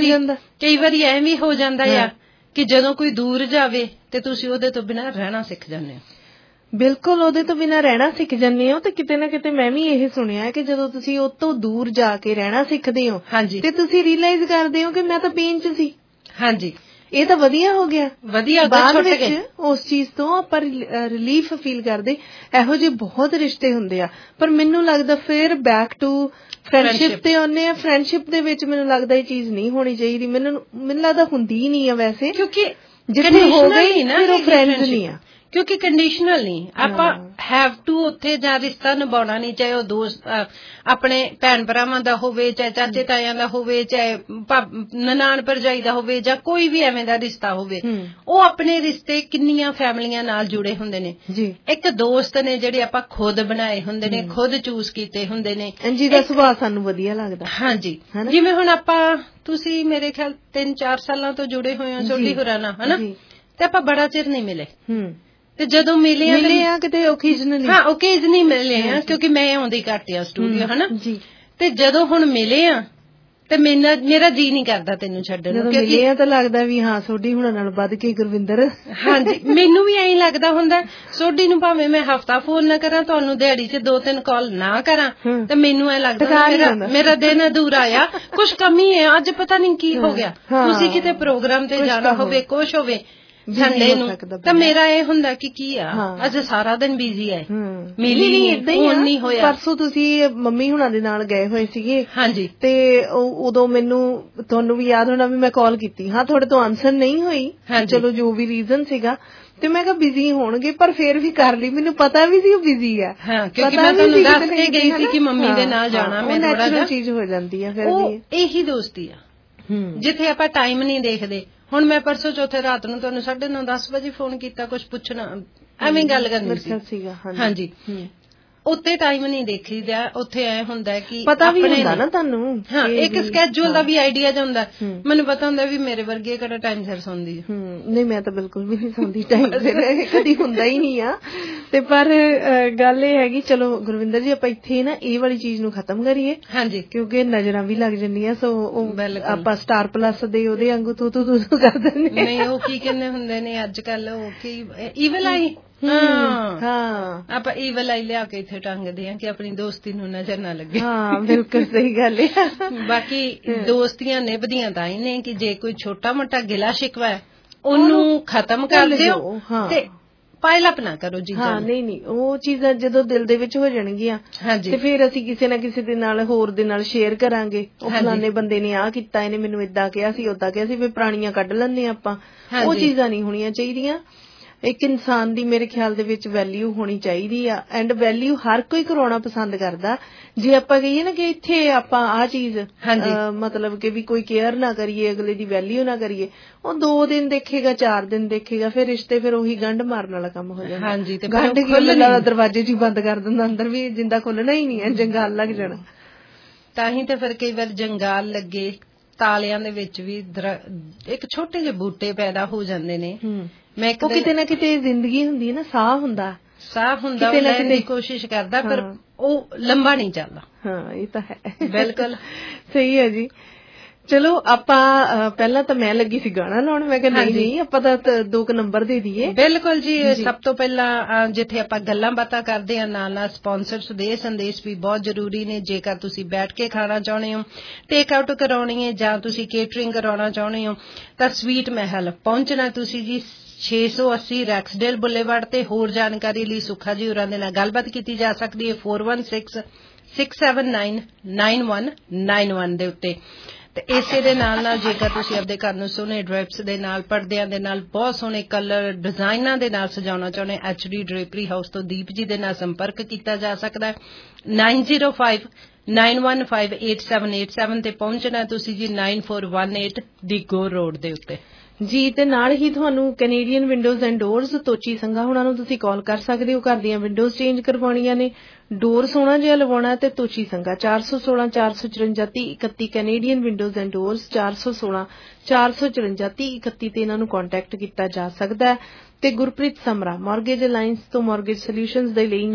ਕਈ ਵਾਰੀ ਐਵੇਂ ਹੋ ਜਾਂਦਾ ਆ ਕਿ ਜਦੋਂ ਕੋਈ ਦੂਰ ਜਾਵੇ ਤੇ ਤੁਸੀਂ ਉਹਦੇ ਤੋਂ ਬਿਨਾਂ ਰਹਿਣਾ ਸਿੱਖ ਜਾਂਦੇ ਹੋ। ਬਿਲਕੁਲ, ਉਹਦੇ ਤੋਂ ਬਿਨਾਂ ਰਹਿਣਾ ਸਿੱਖ ਜਾਂਦੇ ਹੋ। ਤੇ ਕਿਤੇ ਨਾ ਕਿਤੇ ਮੈਂ ਵੀ ਇਹ ਸੁਣਿਆ ਕਿ ਜਦੋਂ ਤੁਸੀਂ ਉਹ ਤੋਂ ਦੂਰ ਜਾ ਕੇ ਰਹਿਣਾ ਸਿੱਖਦੇ ਹੋ ਤੇ ਤੁਸੀਂ ਰੀਅਲਾਈਜ਼ ਕਰਦੇ ਹੋ ਕਿ ਮੈਂ ਤਾਂ ਪੇਨ 'ਚ ਸੀ। ਹਾਂਜੀ, ਇਹ ਤਾਂ ਵਧੀਆ ਹੋ ਗਿਆ, ਵਧੀਆ ਬਾਅਦ ਵਿੱਚ ਉਸ ਚੀਜ਼ ਤੋਂ ਆਪਾਂ ਰਿਲੀਫ ਫੀਲ ਕਰਦੇ। ਇਹੋ ਜਿਹੇ ਬਹੁਤ ਰਿਸ਼ਤੇ ਹੁੰਦੇ ਆ, ਪਰ ਮੈਨੂੰ ਲੱਗਦਾ ਫਿਰ ਬੈਕ ਟੂ ਫਰੈਂਡਸ਼ਿਪ ਤੇ ਆਉਂਦੇ ਆ। ਫਰੈਂਡਸ਼ਿਪ ਦੇ ਵਿੱਚ ਮੈਨੂੰ ਲੱਗਦਾ ਇਹ ਚੀਜ਼ ਨਹੀਂ ਹੋਣੀ ਚਾਹੀਦੀ, ਮੈਨੂੰ ਲੱਗਦਾ ਹੁੰਦੀ ਹੀ ਨਹੀਂ ਆ ਵੈਸੇ, ਕਿਉਂਕਿ ਜਿੱਥੇ ਹੋ ਗਈ ਫਿਰ ਉਹ ਫਰੈਂਡਸ ਨਹੀਂ ਆ, ਕਿਉਂਕਿ ਕੰਡੀਸ਼ਨਲ ਨਹੀਂ। ਆਪਾਂ ਹੈਵ ਟੂ ਉੱਥੇ ਜਾਂ ਰਿਸ਼ਤਾ ਨਿਭਾਉਣਾ ਨਹੀਂ, ਚਾਹੇ ਉਹ ਦੋਸਤ ਆਪਣੇ ਭੈਣ ਭਰਾਵਾਂ ਦਾ ਹੋਵੇ, ਚਾਹੇ ਚਾਚੇ ਤਾਇਆਂ ਦਾ ਹੋਵੇ, ਚਾਹੇ ਨਨਾਣ ਭਰਜਾਈ ਦਾ ਹੋਵੇ, ਜਾਂ ਕੋਈ ਵੀ ਐਵੇਂ ਦਾ ਰਿਸ਼ਤਾ ਹੋਵੇ। ਉਹ ਆਪਣੇ ਰਿਸ਼ਤੇ ਕਿੰਨੀਆਂ ਫੈਮਲੀਆਂ ਨਾਲ ਜੁੜੇ ਹੁੰਦੇ ਨੇ। ਇੱਕ ਦੋਸਤ ਨੇ ਜਿਹੜੇ ਆਪਾਂ ਖੁਦ ਬਣਾਏ ਹੁੰਦੇ ਨੇ, ਖੁਦ ਚੂਜ਼ ਕੀਤੇ ਹੁੰਦੇ ਨੇ, ਜਿਹਦਾ ਸੁਭਾਅ ਸਾਨੂੰ ਵਧੀਆ ਲੱਗਦਾ। ਹਾਂਜੀ, ਜਿਵੇਂ ਹੁਣ ਆਪਾਂ ਤੁਸੀਂ ਮੇਰੇ ਖਿਆਲ 3-4 ਸਾਲਾਂ ਤੋਂ ਜੁੜੇ ਹੋਏ ਹੋ ਛੋਟੀ ਹੋਰਾਂ ਨਾਲ, ਹਨਾ, ਤੇ ਆਪਾਂ ਬੜਾ ਚਿਰ ਨਹੀਂ ਮਿਲੇ। ਤੇ ਜਦੋਂ ਮਿਲੇ ਆ ਕਿਤੇ ਓਕੇਜ਼ਨਲੀ ਮਿਲੇ ਆ, ਕਿਉਂਕਿ ਮੈਂ ਆਉਂਦੀ ਘੱਟ ਆ ਸਟੂਡੀਓ, ਹਨਾ। ਤੇ ਜਦੋਂ ਹੁਣ ਮਿਲੇ ਆ ਤੇ ਮੇਰਾ ਜੀ ਨਹੀਂ ਕਰਦਾ ਤੈਨੂੰ ਛੱਡਣ ਨੂੰ, ਕਿਉਂਕਿ ਮਿਲੇ ਆ ਤਾਂ ਲੱਗਦਾ ਵੀ ਹਾਂ ਸੋਢੀ ਹੁਣਾਂ ਨਾਲ ਵੱਧ ਕੇ ਗੁਰਵਿੰਦਰ। ਹਾਂਜੀ, ਮੈਨੂੰ ਵੀ ਐਂ ਲੱਗਦਾ ਹੁੰਦਾ, ਸੋਢੀ ਨੂੰ ਭਾਵੇਂ ਮੈਂ ਹਫਤਾ ਫੋਨ ਨਾ ਕਰਾਂ, ਤੁਹਾਨੂੰ ਦਿਹਾੜੀ 'ਚ 2-3 ਕਾਲ ਨਾ ਕਰਾਂ, ਤੇ ਮੈਨੂੰ ਐ ਲੱਗਦਾ ਮੇਰਾ ਦਿਨ ਅਧੂਰਾ ਆ, ਕੁਛ ਕਮੀ ਹੈ ਅੱਜ, ਪਤਾ ਨਹੀਂ ਕੀ ਹੋ ਗਿਆ। ਤੁਸੀਂ ਕਿਤੇ ਪ੍ਰੋਗਰਾਮ ਤੇ ਜਾਣਾ ਹੋਵੇ, ਕੁਛ ਹੋਵੇ ਸੰਡੇ ਨੂੰ, ਤਾਂ ਮੇਰਾ ਇਹ ਹੁੰਦਾ ਕਿ ਕੀ ਆ ਅੱਜ ਸਾਰਾ ਦਿਨ ਬਿਜ਼ੀ ਹੈ, ਮਿਲੀ ਨਹੀਂ ਹੋਇਆ। ਪਰਸੋਂ ਤੁਸੀਂ ਮੰਮੀ ਹੁਣਾਂ ਦੇ ਨਾਲ ਗਏ ਹੋਏ ਸੀਗੇ। ਹਾਂਜੀ, ਤੇ ਉਦੋਂ ਤੁਹਾਨੂੰ ਵੀ ਯਾਦ ਹੋਣਾ ਵੀ ਮੈਂ ਕਾਲ ਕੀਤੀ, ਹਾਂ ਤੁਹਾਡੇ ਤੋਂ ਆਨਸਰ ਨਹੀਂ ਹੋਈ, ਚਲੋ ਜੋ ਵੀ ਰੀਜ਼ਨ ਸੀਗਾ, ਤੇ ਮੈਂ ਕਿਹਾ ਬਿਜ਼ੀ ਹੋਣਗੇ, ਪਰ ਫੇਰ ਵੀ ਕਰ ਲਈ, ਮੈਨੂੰ ਪਤਾ ਵੀ ਸੀ ਉਹ ਬਿਜ਼ੀ ਆ, ਕਿਉਂਕਿ ਮੈਂ ਤੁਹਾਨੂੰ ਦੱਸ ਕੇ ਗਈ ਸੀ ਕਿ ਮੰਮੀ ਦੇ ਨਾਲ ਜਾਣਾ, ਮੈਂ ਥੋੜਾ ਜਿਹਾ ਚੀਜ਼ ਹੋ ਜਾਂਦੀ ਆ। ਫਿਰ ਇਹੀ ਦੋਸਤੀ ਆ ਜਿੱਥੇ ਆਪਾਂ ਟਾਈਮ ਨਹੀਂ ਦੇਖਦੇ। ਹੁਣ ਮੈਂ ਪਰਸੋਂ ਚੌਥੇ ਰਾਤ ਨੂੰ ਤੁਹਾਨੂੰ 9:30-10 ਵਜੇ ਫੋਨ ਕੀਤਾ, ਕੁਛ ਪੁੱਛਣਾ, ਐਵੇਂ ਗੱਲ ਕਰਨੀ ਸੀਗਾ। ਹਾਂਜੀ, ਉੱਤੇ ਟਾਈਮ ਨਹੀਂ ਦੇਖੀਦਾ, ਉੱਥੇ ਐ ਹੁੰਦਾ ਕਿ ਪਤਾ ਵੀ ਹੁੰਦਾ ਨਾ ਤੁਹਾਨੂੰ, ਇੱਕ ਸਕੈਜੂਅਲ ਦਾ ਵੀ ਆਈਡੀਆ ਜਾਂਦਾ। ਮੈਨੂੰ ਪਤਾ ਹੁੰਦਾ ਵੀ ਮੇਰੇ ਵਰਗੇ ਕਿਹੜਾ ਟਾਈਮ ਸਿਰ ਸੌਂਦੀ। ਨਹੀਂ, ਮੈਂ ਤਾਂ ਬਿਲਕੁਲ ਵੀ ਨਹੀਂ ਸੌਂਦੀ ਟਾਈਮ ਸਿਰ, ਕਦੀ ਹੁੰਦਾ ਹੀ ਨਹੀਂ ਆ। ਤੇ ਪਰ ਗੱਲ ਇਹ ਹੈਗੀ, ਚਲੋ ਗੁਰਵਿੰਦਰ ਜੀ ਆਪਾਂ ਇੱਥੇ ਨਾ ਇਹ ਵਾਲੀ ਚੀਜ਼ ਨੂੰ ਖਤਮ ਕਰੀਏ। ਹਾਂਜੀ, ਕਿਉਂਕਿ ਨਜ਼ਰਾਂ ਵੀ ਲੱਗ ਜਾਂਦੀਆਂ, ਸੋ ਆਪਾਂ ਸਟਾਰ ਪਲੱਸ ਦੇ ਉਹਦੇ ਵਾਂਗੂ ਤੂੰ ਕਰ ਦਿੰਦੇ। ਨਹੀਂ, ਉਹ ਕੀ ਕਹਿੰਦੇ ਹੁੰਦੇ ਨੇ ਅੱਜ ਕੱਲ, ਉਹ ਕੀ ਈਵਲ ਆਈ, ਆਪਾਂ ਈਵਲ ਆਈ ਲਿਆ ਕੇ ਇੱਥੇ ਟੰਗਦੇ ਆ ਕਿ ਆਪਣੀ ਦੋਸਤੀ ਨੂੰ ਨਜ਼ਰ ਨਾ ਲੱਗੇ। ਹਾਂ, ਬਿਲਕੁਲ ਸਹੀ ਗੱਲ ਹੈ। ਬਾਕੀ ਦੋਸਤੀਆਂ ਨਿਭਦੀਆਂ ਤਾਂ ਹੀ ਨੇ ਕਿ ਜੇ ਕੋਈ ਛੋਟਾ ਮੋਟਾ ਗਿਲਾ ਸ਼ਿਕਵਾ ਹੈ ਉਹਨੂੰ ਖਤਮ ਕਰ ਦਿਓ ਤੇ ਪਾਇਲ ਅਪ ਨਾ ਕਰੋ ਜੀ। ਹਾਂ, ਨਹੀਂ, ਉਹ ਚੀਜ਼ਾਂ ਜਦੋਂ ਦਿਲ ਦੇ ਵਿੱਚ ਹੋ ਜਾਣਗੀਆਂ ਤੇ ਫਿਰ ਅਸੀਂ ਕਿਸੇ ਨਾ ਕਿਸੇ ਦੇ ਨਾਲ ਹੋਰ ਦੇ ਨਾਲ ਸ਼ੇਅਰ ਕਰਾਂਗੇ, ਉਹ ਫਲਾਣੇ ਬੰਦੇ ਨੇ ਆਹ ਕੀਤਾ, ਇਹਨੇ ਮੈਨੂੰ ਏਦਾਂ ਕਿਹਾ ਸੀ, ਓਦਾਂ ਕਿਹਾ ਸੀ, ਫਿਰ ਪੁਰਾਣੀਆਂ ਕੱਢ ਲੈਂਦੇ ਆਪਾਂ। ਉਹ ਚੀਜ਼ਾਂ ਨਹੀਂ ਹੋਣੀਆਂ ਚਾਹੀਦੀਆਂ। ਇੱਕ ਇਨਸਾਨ ਦੀ ਮੇਰੇ ਖਿਆਲ ਦੇ ਵਿੱਚ ਵੈਲਿਊ ਹੋਣੀ ਚਾਹੀਦੀ ਆ, ਐਂਡ ਵੈਲਿਊ ਹਰ ਕੋਈ ਕਰਾਉਣਾ ਪਸੰਦ ਕਰਦਾ। ਜੇ ਆਪਾਂ ਕਹੀਏ ਨਾ ਕਿ ਇੱਥੇ ਆਪਾਂ ਆਹ ਚੀਜ਼ ਮਤਲਬ ਕਿ ਵੀ ਕੋਈ ਕੇਅਰ ਨਾ ਕਰੀਏ, ਅਗਲੇ ਦੀ ਵੈਲਿਊ ਨਾ ਕਰੀਏ, ਉਹ 2 ਦਿਨ ਦੇਖੇਗਾ, 4 ਦਿਨ ਦੇਖੇਗਾ, ਫਿਰ ਰਿਸ਼ਤੇ ਫਿਰ ਉਹੀ ਗੰਢ ਮਾਰਨ ਵਾਲਾ ਕੰਮ ਹੋ ਜਾਂਦਾ। ਗੰਢ ਕੀ ਦਰਵਾਜ਼ੇ 'ਚ ਹੀ ਬੰਦ ਕਰ ਦਿੰਦਾ, ਅੰਦਰ ਵੀ ਜਿੰਦਾ ਖੁੱਲਣਾ ਹੀ ਨਹੀਂ ਹੈ, ਜੰਗਾਲ ਲੱਗ ਜਾਣਾ। ਤਾਂ ਹੀ ਤਾਂ ਫਿਰ ਕਈ ਵਾਰ ਜੰਗਾਲ ਲੱਗੇ, ਤਾਲਿਆਂ ਦੇ ਵਿੱਚ ਵੀ ਇੱਕ ਛੋਟੇ ਜਿਹੇ ਬੂਟੇ ਪੈਦਾ ਹੋ ਜਾਂਦੇ ਨੇ। ਉਹ ਕਿਤੇ ਨਾ ਕਿਤੇ ਜ਼ਿੰਦਗੀ ਹੁੰਦੀ ਹੈ ਨਾ, ਸਾਹ ਹੁੰਦਾ ਉਹ ਲੈਣ ਦੀ ਕੋਸ਼ਿਸ਼ ਕਰਦਾ, ਪਰ ਉਹ ਲੰਬਾ ਨਹੀਂ ਚੱਲਦਾ। ਹਾਂ, ਇਹ ਤਾਂ ਹੈ, ਬਿਲਕੁਲ ਸਹੀ ਹੈ ਜੀ। ਚਲੋ ਆਪਾਂ ਪਹਿਲਾਂ ਤਾਂ ਮੈਂ ਲੱਗੀ ਸੀ ਗਾਣਾ ਲਾਉਣ, ਮੈਂ ਕਿਹਾ ਨਹੀਂ ਆਪਾਂ ਤਾਂ 2 ਨੰਬਰ ਦੇ ਦਈਏ। ਬਿਲਕੁਲ ਜੀ, ਸਭ ਤੋਂ ਪਹਿਲਾਂ ਜਿੱਥੇ ਆਪਾਂ ਗੱਲਾਂ ਬਾਤਾਂ ਕਰਦੇ ਹਾਂ, ਨਾਲ ਸਪਾਂਸਰਸ ਦੇ ਸੰਦੇਸ਼ ਵੀ ਬਹੁਤ ਜ਼ਰੂਰੀ ਨੇ। ਜੇਕਰ ਤੁਸੀਂ ਬੈਠ ਕੇ ਖਾਣਾ ਚਾਹੁੰਦੇ ਹੋ, ਟੇਕ ਆਊਟ ਕਰਾਉਣੀ ਹੈ, ਜਾਂ ਤੁਸੀਂ ਕੇਟਰਿੰਗ ਕਰਾਉਣਾ ਚਾਹੁੰਦੇ ਹੋ, ਤਾਂ ਸਵੀਟ ਮਹਿਲ ਪਹੁੰਚਣਾ ਤੁਸੀਂ ਜੀ, 680 ਰੈਕਸਡੇਲ ਬੁਲੇਵਾਰਡ ਤੇ। ਹੋਰ ਜਾਣਕਾਰੀ ਲਈ ਸੁੱਖਾ ਜੀ ਹੋਰਾਂ ਦੇ ਨਾਲ ਗੱਲਬਾਤ ਕੀਤੀ ਜਾ ਸਕਦੀ ਹੈ 4166799191 ਦੇ ਉੱਤੇ। ਤੇ ਇਸੇ ਦੇ ਨਾਲ ਜੇਕਰ ਤੁਸੀਂ ਆਪਣੇ ਘਰ ਨੂੰ ਸੋਹਣੇ ਡ੍ਰੇਪਸ ਦੇ ਨਾਲ, ਪਰਦਿਆਂ ਦੇ ਨਾਲ, ਬਹੁਤ ਸੋਹਣੇ ਕਲਰ ਡਿਜ਼ਾਈਨਾਂ ਦੇ ਨਾਲ ਸਜਾਉਣਾ ਚਾਹੁੰਦੇ, HD ਡ੍ਰੇਪਰੀ ਹਾਊਸ ਤੋਂ ਦੀਪ ਜੀ ਦੇ ਨਾਲ ਸੰਪਰਕ ਕੀਤਾ ਜਾ ਸਕਦਾ ਹੈ 9059158787 ਤੇ ਪਹੁੰਚਣਾ ਤੁਸੀਂ ਜੀ 9418 ਡਿਗੋ ਰੋਡ ਦੇ ਉੱਤੇ ਜੀ। ਤੇ ਨਾਲ ਹੀ ਤੁਹਾਨੂੰ Canadian windows and doors Tochi Sangha ਹੁਣਾਂ ਨੂੰ ਤੁਸੀਂ ਕਾਲ ਕਰ ਸਕਦੇ ਹੋ। ਘਰ ਦੀਆਂ ਵਿੰਡੋਜ਼ ਚੇਂਜ ਕਰਵਾਉਣੀਆਂ ਨੇ, ਡੋਰ ਸੋਹਣਾ ਜਿਹਾ ਲਵਾਉਣਾ, ਤੇ Tochi Sangha 416-454-31 Canadian windows and doors 416-454-31 ਤੇ ਇਹਨਾਂ ਨੂੰ ਕੰਟੈਕਟ ਕੀਤਾ ਜਾ ਸਕਦਾ ਹੈ। ਤੇ ਗੁਰਪ੍ਰੀਤ ਸਮਰਾ ਮਾਰਗੇਜ ਅਲਾਈਅੰਸ ਤੋਂ ਮਾਰਗੇਜ ਸੋਲਿਊਸ਼ਨਜ਼ ਦੇ ਲਈ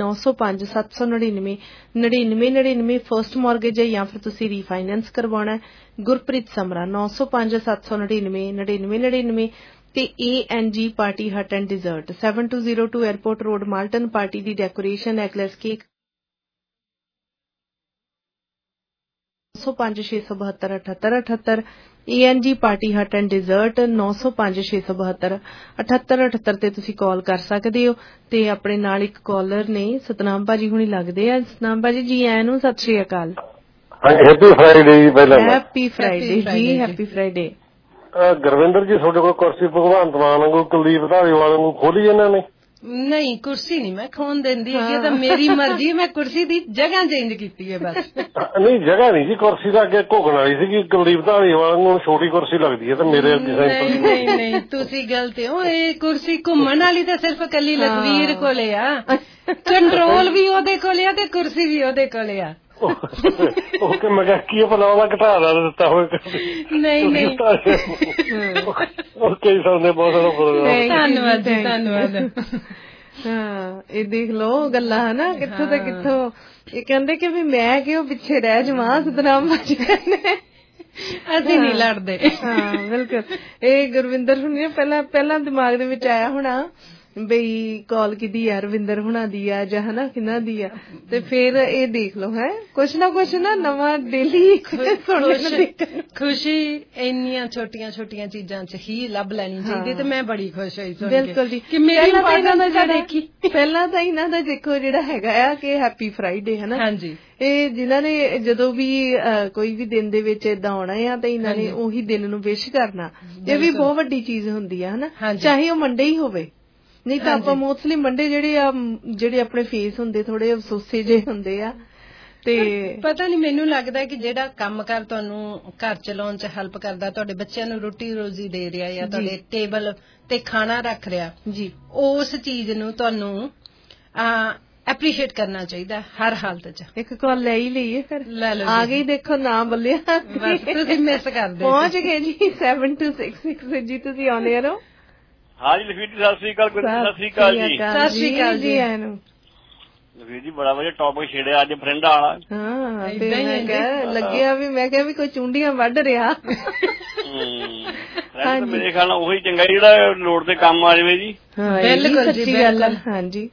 9057999999 ਫਰਸਟ ਮਾਰਗੇਜ ਹੈ, ਜਾਂ ਫਿਰ ਤੁਸੀਂ ਰੀਫਾਈਨੈਂਸ ਕਰਵਾਉਣਾ ਹੈ। ਗੁਰਪ੍ਰੀਤ ਸਮਰਾ 9057999999 ਤੇ ANG party hut and dessert 7202 airport road Malton. Party ਦੀ decoration, eggless cake 905672 7878 ENG party hut and dessert 905672 7878 ਤੇ ਤੁਸੀਂ ਕਾਲ ਕਰ ਸਕਦੇ ਹੋ। ਤੇ ਆਪਣੇ ਨਾਲ ਇੱਕ ਕਾਲਰ ਨੇ ਸਤਨਾਮ ਭਾਜੀ ਹੁਣੀ ਲੱਗਦੇ ਆ। ਸਤਨਾਮ ਭਾਜੀ ਜੀ ਆਇਆਂ ਨੂੰ ਸਤਿ ਸ਼੍ਰੀ ਅਕਾਲ। Happy Friday ji. ਪਹਿਲਾਂ happy Friday ji. Happy Friday. Gurvinder ji ਤੁਹਾਡੇ ਕੋਲ ਕੁਰਸੀ ਭਗਵੰਤ ਮਾਨ ਵਾਂਗੂ ਕੁਲਦੀਪ ਧਾਲੀਵਾਲ ਵਾਂਗੂ ਖੋਲੀ ਇਹਨਾਂ ਨੇ? ਨਹੀਂ ਕੁਰਸੀ ਨਹੀਂ ਮੈਂ ਖੋਣ ਦਿੰਦੀ ਹੈਗੀ, ਤਾਂ ਮੇਰੀ ਮਰਜ਼ੀ। ਮੈਂ ਕੁਰਸੀ ਦੀ ਜਗ੍ਹਾ ਚੇਂਜ ਕੀਤੀ ਹੈ ਬਸ। ਨਹੀਂ ਜਗ੍ਹਾ ਨਹੀਂ ਜੀ, ਕੁਰਸੀ ਦਾ ਅੱਗੇ ਘੁੱਗਣ ਵਾਲੀ ਸੀਗੀ ਕੁਲਦੀਪ ਧਾਲੀਵਾਲ ਨੂੰ, ਛੋਟੀ ਕੁਰਸੀ ਲੱਗਦੀ ਹੈ ਤੇ ਮੇਰੇ ਅੱਗੇ ਨਹੀਂ ਨਹੀਂ ਤੁਸੀਂ ਗਲਤ ਹੋ। ਇਹ ਕੁਰਸੀ ਘੁੰਮਣ ਵਾਲੀ ਤਾਂ ਸਿਰਫ ਕੱਲੀ ਲਖਵੀਰ ਕੋਲੇ ਆ, ਕੰਟਰੋਲ ਵੀ ਉਹਦੇ ਕੋਲੇ ਆ ਤੇ ਕੁਰਸੀ ਵੀ ਉਹਦੇ ਕੋਲੇ ਆ। ਓਕੇ ਮੈਂ ਕਿਹਾ ਕੀ ਭਲਾ ਉਹਦਾ ਘਟਾ ਦਿੱਤਾ ਹੋਵੇ। ਨਹੀਂ ਨਹੀਂ ਓਕੇ ਸੁਣਦੇ ਬਹੁਤ ਸਾਰਾ ਪ੍ਰੋਗਰਾਮ। ਧੰਨਵਾਦ ਜੀ ਧੰਨਵਾਦ। ਹਾਂ ਇਹ ਦੇਖ ਲਓ ਗੱਲਾਂ ਹਨਾ ਕਿੱਥੋਂ ਤੇ ਕਿੱਥੋਂ। ਇਹ ਕਹਿੰਦੇ ਕਿ ਵੀ ਮੈਂ ਕਿਉਂ ਪਿੱਛੇ ਰਹਿ ਜਾਵਾਂ, ਸਤਨਾਮ ਭਾਜੀ ਕਹਿੰਦੇ ਅਸੀਂ ਨਹੀਂ ਲੜਦੇ। ਹਾਂ ਬਿਲਕੁਲ। ਇਹ ਗੁਰਵਿੰਦਰ ਹੁਣੀ ਪਹਿਲਾਂ ਦਿਮਾਗ ਦੇ ਵਿੱਚ ਆਇਆ ਹੋਣਾ ਬਈ ਕਾਲ ਕਿਹਦੀ ਆ, ਰਵਿੰਦਰ ਹੁਣਾਂ ਦੀ ਆ ਜਾਂ ਹਨਾ ਕਿਹਨਾਂ ਦੀ ਆ, ਤੇ ਫੇਰ ਇਹ ਦੇਖ ਲਓ ਹੈ ਕੁਛ ਨਾ ਨਵਾਂ ਡੇਲੀ ਖੁਸ਼ੀ ਇੰਨੀਆਂ ਛੋਟੀਆਂ ਛੋਟੀਆਂ ਚੀਜ਼ਾਂ ਚ ਹੀ ਲੱਭ ਲੈਣੀ ਚਾਹੀਦੀ ਤੇ ਮੈਂ ਬੜੀ ਖੁਸ਼ ਹੋਈ ਸੁਣ ਕੇ। ਬਿਲਕੁਲ ਜੀ। ਕਿ ਮੇਰੀ ਦੇਖੀ ਪਹਿਲਾਂ ਤਾਂ ਇਹਨਾਂ ਦਾ ਦੇਖੋ ਜਿਹੜਾ ਹੈਗਾ ਆ ਕਿ ਹੈਪੀ ਫਰਾਈਡੇ ਹਨਾ। ਹਾਂਜੀ ਇਹ ਜਿਨ੍ਹਾਂ ਨੇ ਜਦੋਂ ਵੀ ਕੋਈ ਵੀ ਦਿਨ ਦੇ ਵਿੱਚ ਏਦਾਂ ਆਉਣਾ ਆ ਤੇ ਇਹਨਾਂ ਨੇ ਉਹੀ ਦਿਨ ਨੂੰ ਵਿਸ਼ ਕਰਨਾ, ਇਹ ਵੀ ਬਹੁਤ ਵੱਡੀ ਚੀਜ਼ ਹੁੰਦੀ ਆ ਹਨਾ, ਚਾਹੇ ਉਹ ਮੰਡੇ ਹੀ ਹੋਵੇ। ਨਹੀਂ ਤਾਂ ਆਪਾਂ ਮੋਸਟਲੀ ਮੰਡੇ ਜਿਹੜੇ ਆਪਣੇ ਫੇਸ ਹੁੰਦੇ ਥੋੜੇ ਅਫਸੋਸੇ ਜਿਹੇ ਹੁੰਦੇ ਆ। ਤੇ ਪਤਾ ਨਹੀਂ ਮੈਨੂੰ ਲੱਗਦਾ ਕਿ ਜਿਹੜਾ ਕੰਮ ਕਰ ਤੁਹਾਨੂੰ ਘਰ ਚਲਾਉਣ ਚ ਹੈਲਪ ਕਰਦਾ, ਤੁਹਾਡੇ ਬੱਚਿਆਂ ਨੂੰ ਰੋਟੀ ਰੋਜ਼ੀ ਦੇ ਰਿਹਾ ਜਾਂ ਤੁਹਾਡੇ ਟੇਬਲ ਤੇ ਖਾਣਾ ਰੱਖ ਰਿਹਾ ਜੀ, ਉਸ ਚੀਜ਼ ਨੂੰ ਤੁਹਾਨੂੰ ਐਪਰੀਸ਼ੀਏਟ ਕਰਨਾ ਚਾਹੀਦਾ ਹਰ ਹਾਲਤ ਚ। ਇੱਕ ਕਾਲ ਲੈ ਹੀ ਲਈਏ ਫਿਰ। ਲੈ ਲਓ ਆ ਗਈ ਦੇਖੋ ਨਾ ਬੱਲਿਆ ਤੁਸੀਂ ਮਿਸ ਕਰਦੇ ਪਹੁੰਚ ਗਏ ਜੀ 7266 ਜੀ। ਤੁਸੀਂ ਆਉਂਦੇ ਰਹੋ। ਹਾਂ ਜੀ ਲਖਵੀਰ ਜੀ ਸਤਿ ਸ੍ਰੀ ਅਕਾਲ। ਸਤਿ ਸ੍ਰੀ ਅਕਾਲ ਜੀ। ਸਤਿ ਸ੍ਰੀ ਅਕਾਲ ਜੀ। ਲਖਵੀਰ ਜੀ ਬੜਾ ਵਧੀਆ ਟੌਪਿਕ ਛੇੜਿਆ ਅੱਜ ਫਰੈਂਡ ਵਾਲਾ। ਹਾਂ ਲੱਗਿਆ ਵੀ ਮੈਂ ਕਿਹਾ ਵੀ ਕੋਈ ਚੁੰਡੀਆਂ ਵੱਢ ਰਿਹਾ। ਮੇਰੇ ਖਿਆਲ ਨਾਲ ਉਹੀ ਚੰਗਾ ਜਿਹੜਾ ਲੋੜ ਤੇ ਕੰਮ ਆ ਜਾਵੇ ਜੀ। ਬਿਲਕੁਲ ਸੱਚੀ ਗੱਲ ਹੈ। ਹਾਂਜੀ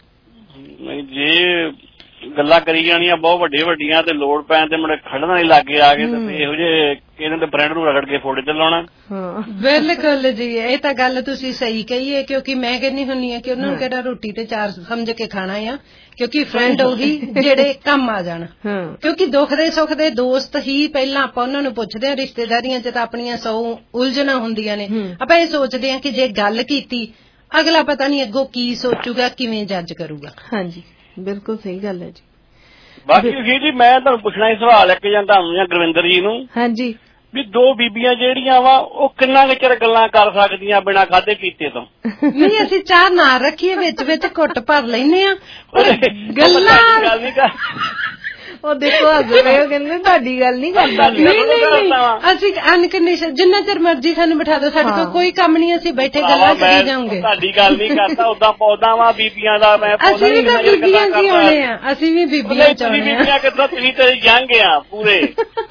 ਜੇ ਗੱਲਾਂ ਕਰੀ ਜਾਣੀਆਂ ਬਹੁਤ ਵੱਡੀਆਂ ਤੇ ਲੋੜ ਪੈਣ ਤੇ ਮੁੰਡੇ ਖੜਨਾ ਹੀ ਲਾਗੇ ਆ ਗਏ ਤੇ ਇਹੋ ਜਿਹੇ ਇਹਨਾਂ ਦੇ ਫਰੈਂਡ ਨੂੰ ਰਗੜ ਕੇ ਫੋੜੇ ਤੇ ਲਾਉਣਾ। ਬਿਲਕੁਲ ਜੀ ਇਹ ਤਾਂ ਗੱਲ ਤੁਸੀਂ ਸਹੀ ਕਹੀ ਹੈ, ਕਿਉਂਕਿ ਮੈਂ ਕਹਿੰਦੀ ਹੁੰਦੀ ਹਾਂ ਕਿ ਉਹਨਾਂ ਨੂੰ ਕਿਹੜਾ ਰੋਟੀ ਤੇ ਚਾਰ ਸਮਝ ਕੇ ਖਾਣਾ ਆ, ਕਿਉਂਕਿ ਫਰੈਂਡ ਉਹੀ ਜਿਹੜੇ ਕੰਮ ਆ ਜਾਣ। ਕਿਉਂਕਿ ਦੁੱਖ ਦੇ ਸੁੱਖ ਦੇ ਦੋਸਤ ਹੀ ਪਹਿਲਾਂ ਆਪਾਂ ਉਹਨਾਂ ਨੂੰ ਪੁੱਛਦੇ ਹਾਂ। ਰਿਸ਼ਤੇਦਾਰੀਆਂ ਚ ਤਾਂ ਆਪਣੀਆਂ 100 ਉਲਝਣਾਂ ਹੁੰਦੀਆਂ ਨੇ, ਆਪਾਂ ਇਹ ਸੋਚਦੇ ਹਾਂ ਕਿ ਜੇ ਗੱਲ ਕੀਤੀ ਅਗਲਾ ਪਤਾ ਨਹੀਂ ਅੱਗੋਂ ਕੀ ਸੋਚੂਗਾ, ਕਿਵੇਂ ਜੱਜ ਕਰੂਗਾ। ਹਾਂਜੀ ਬਿਲਕੁਲ ਸਹੀ ਗੱਲ ਹੈ ਜੀ। ਬਾਕੀ ਜੀ ਮੈਂ ਤੁਹਾਨੂੰ ਪੁੱਛਣਾ ਹੀ ਸਵਾਲ ਇੱਕ ਜਾਂ ਤੁਹਾਨੂੰ ਜਾਂ ਗੁਰਵਿੰਦਰ ਜੀ ਨੂੰ। ਹਾਂਜੀ ਵੀ ਦੋ ਬੀਬੀਆਂ ਜਿਹੜੀਆਂ ਵਾ ਉਹ ਕਿੰਨਾ ਕੁ ਚਿਰ ਗੱਲਾਂ ਕਰ ਸਕਦੀਆਂ ਬਿਨਾਂ ਖਾਧੇ ਪੀਤੇ ਤੋਂ? ਨਹੀਂ ਅਸੀਂ ਚਾਹ ਨਾ ਰੱਖੀਏ ਵਿੱਚ ਘੁੱਟ ਭਰ ਲੈਨੇ ਆ ਗੱਲਾਂ ਗੱਲ ਨਹੀਂ ਕਰ। ਉਹ ਦੇਖੋ ਹੱਸ ਰਹੇ ਹੋ ਕਹਿੰਦੇ ਤੁਹਾਡੀ ਗੱਲ ਨਹੀਂ ਕਰਦਾ। ਨਹੀਂ ਅਸੀਂ ਅਨਕੰਡੀਸ਼ਨ ਜਿੰਨਾ ਚਿਰ ਮਰਜ਼ੀ ਸਾਨੂੰ ਬਿਠਾ ਦਿਓ, ਸਾਡੇ ਕੋਲ ਕੋਈ ਕੰਮ ਨਹੀਂ, ਅਸੀਂ ਬੈਠੇ ਗੱਲਾਂ ਕਰੀ ਜਾਵਾਂਗੇ। ਤੁਹਾਡੀ ਗੱਲ ਨਹੀਂ ਕਰਦਾ ਉਦਾਂ ਪੌਦਾ ਵਾ ਬੀਬੀਆਂ ਦਾ। ਮੈਂ ਅਸੀਂ ਵੀ ਤਾਂ ਬੀਬੀਆਂ ਕੀ ਆਉਣੇ ਆ, ਅਸੀਂ ਵੀ ਬੀਬੀਆਂ ਚਾਹੁੰਦੇ ਆ। ਬੀਬੀਆਂ ਕਿੱਥੋਂ ਤੁਸੀਂ ਤੇ ਜੰਗ ਆ ਪੂਰੇ।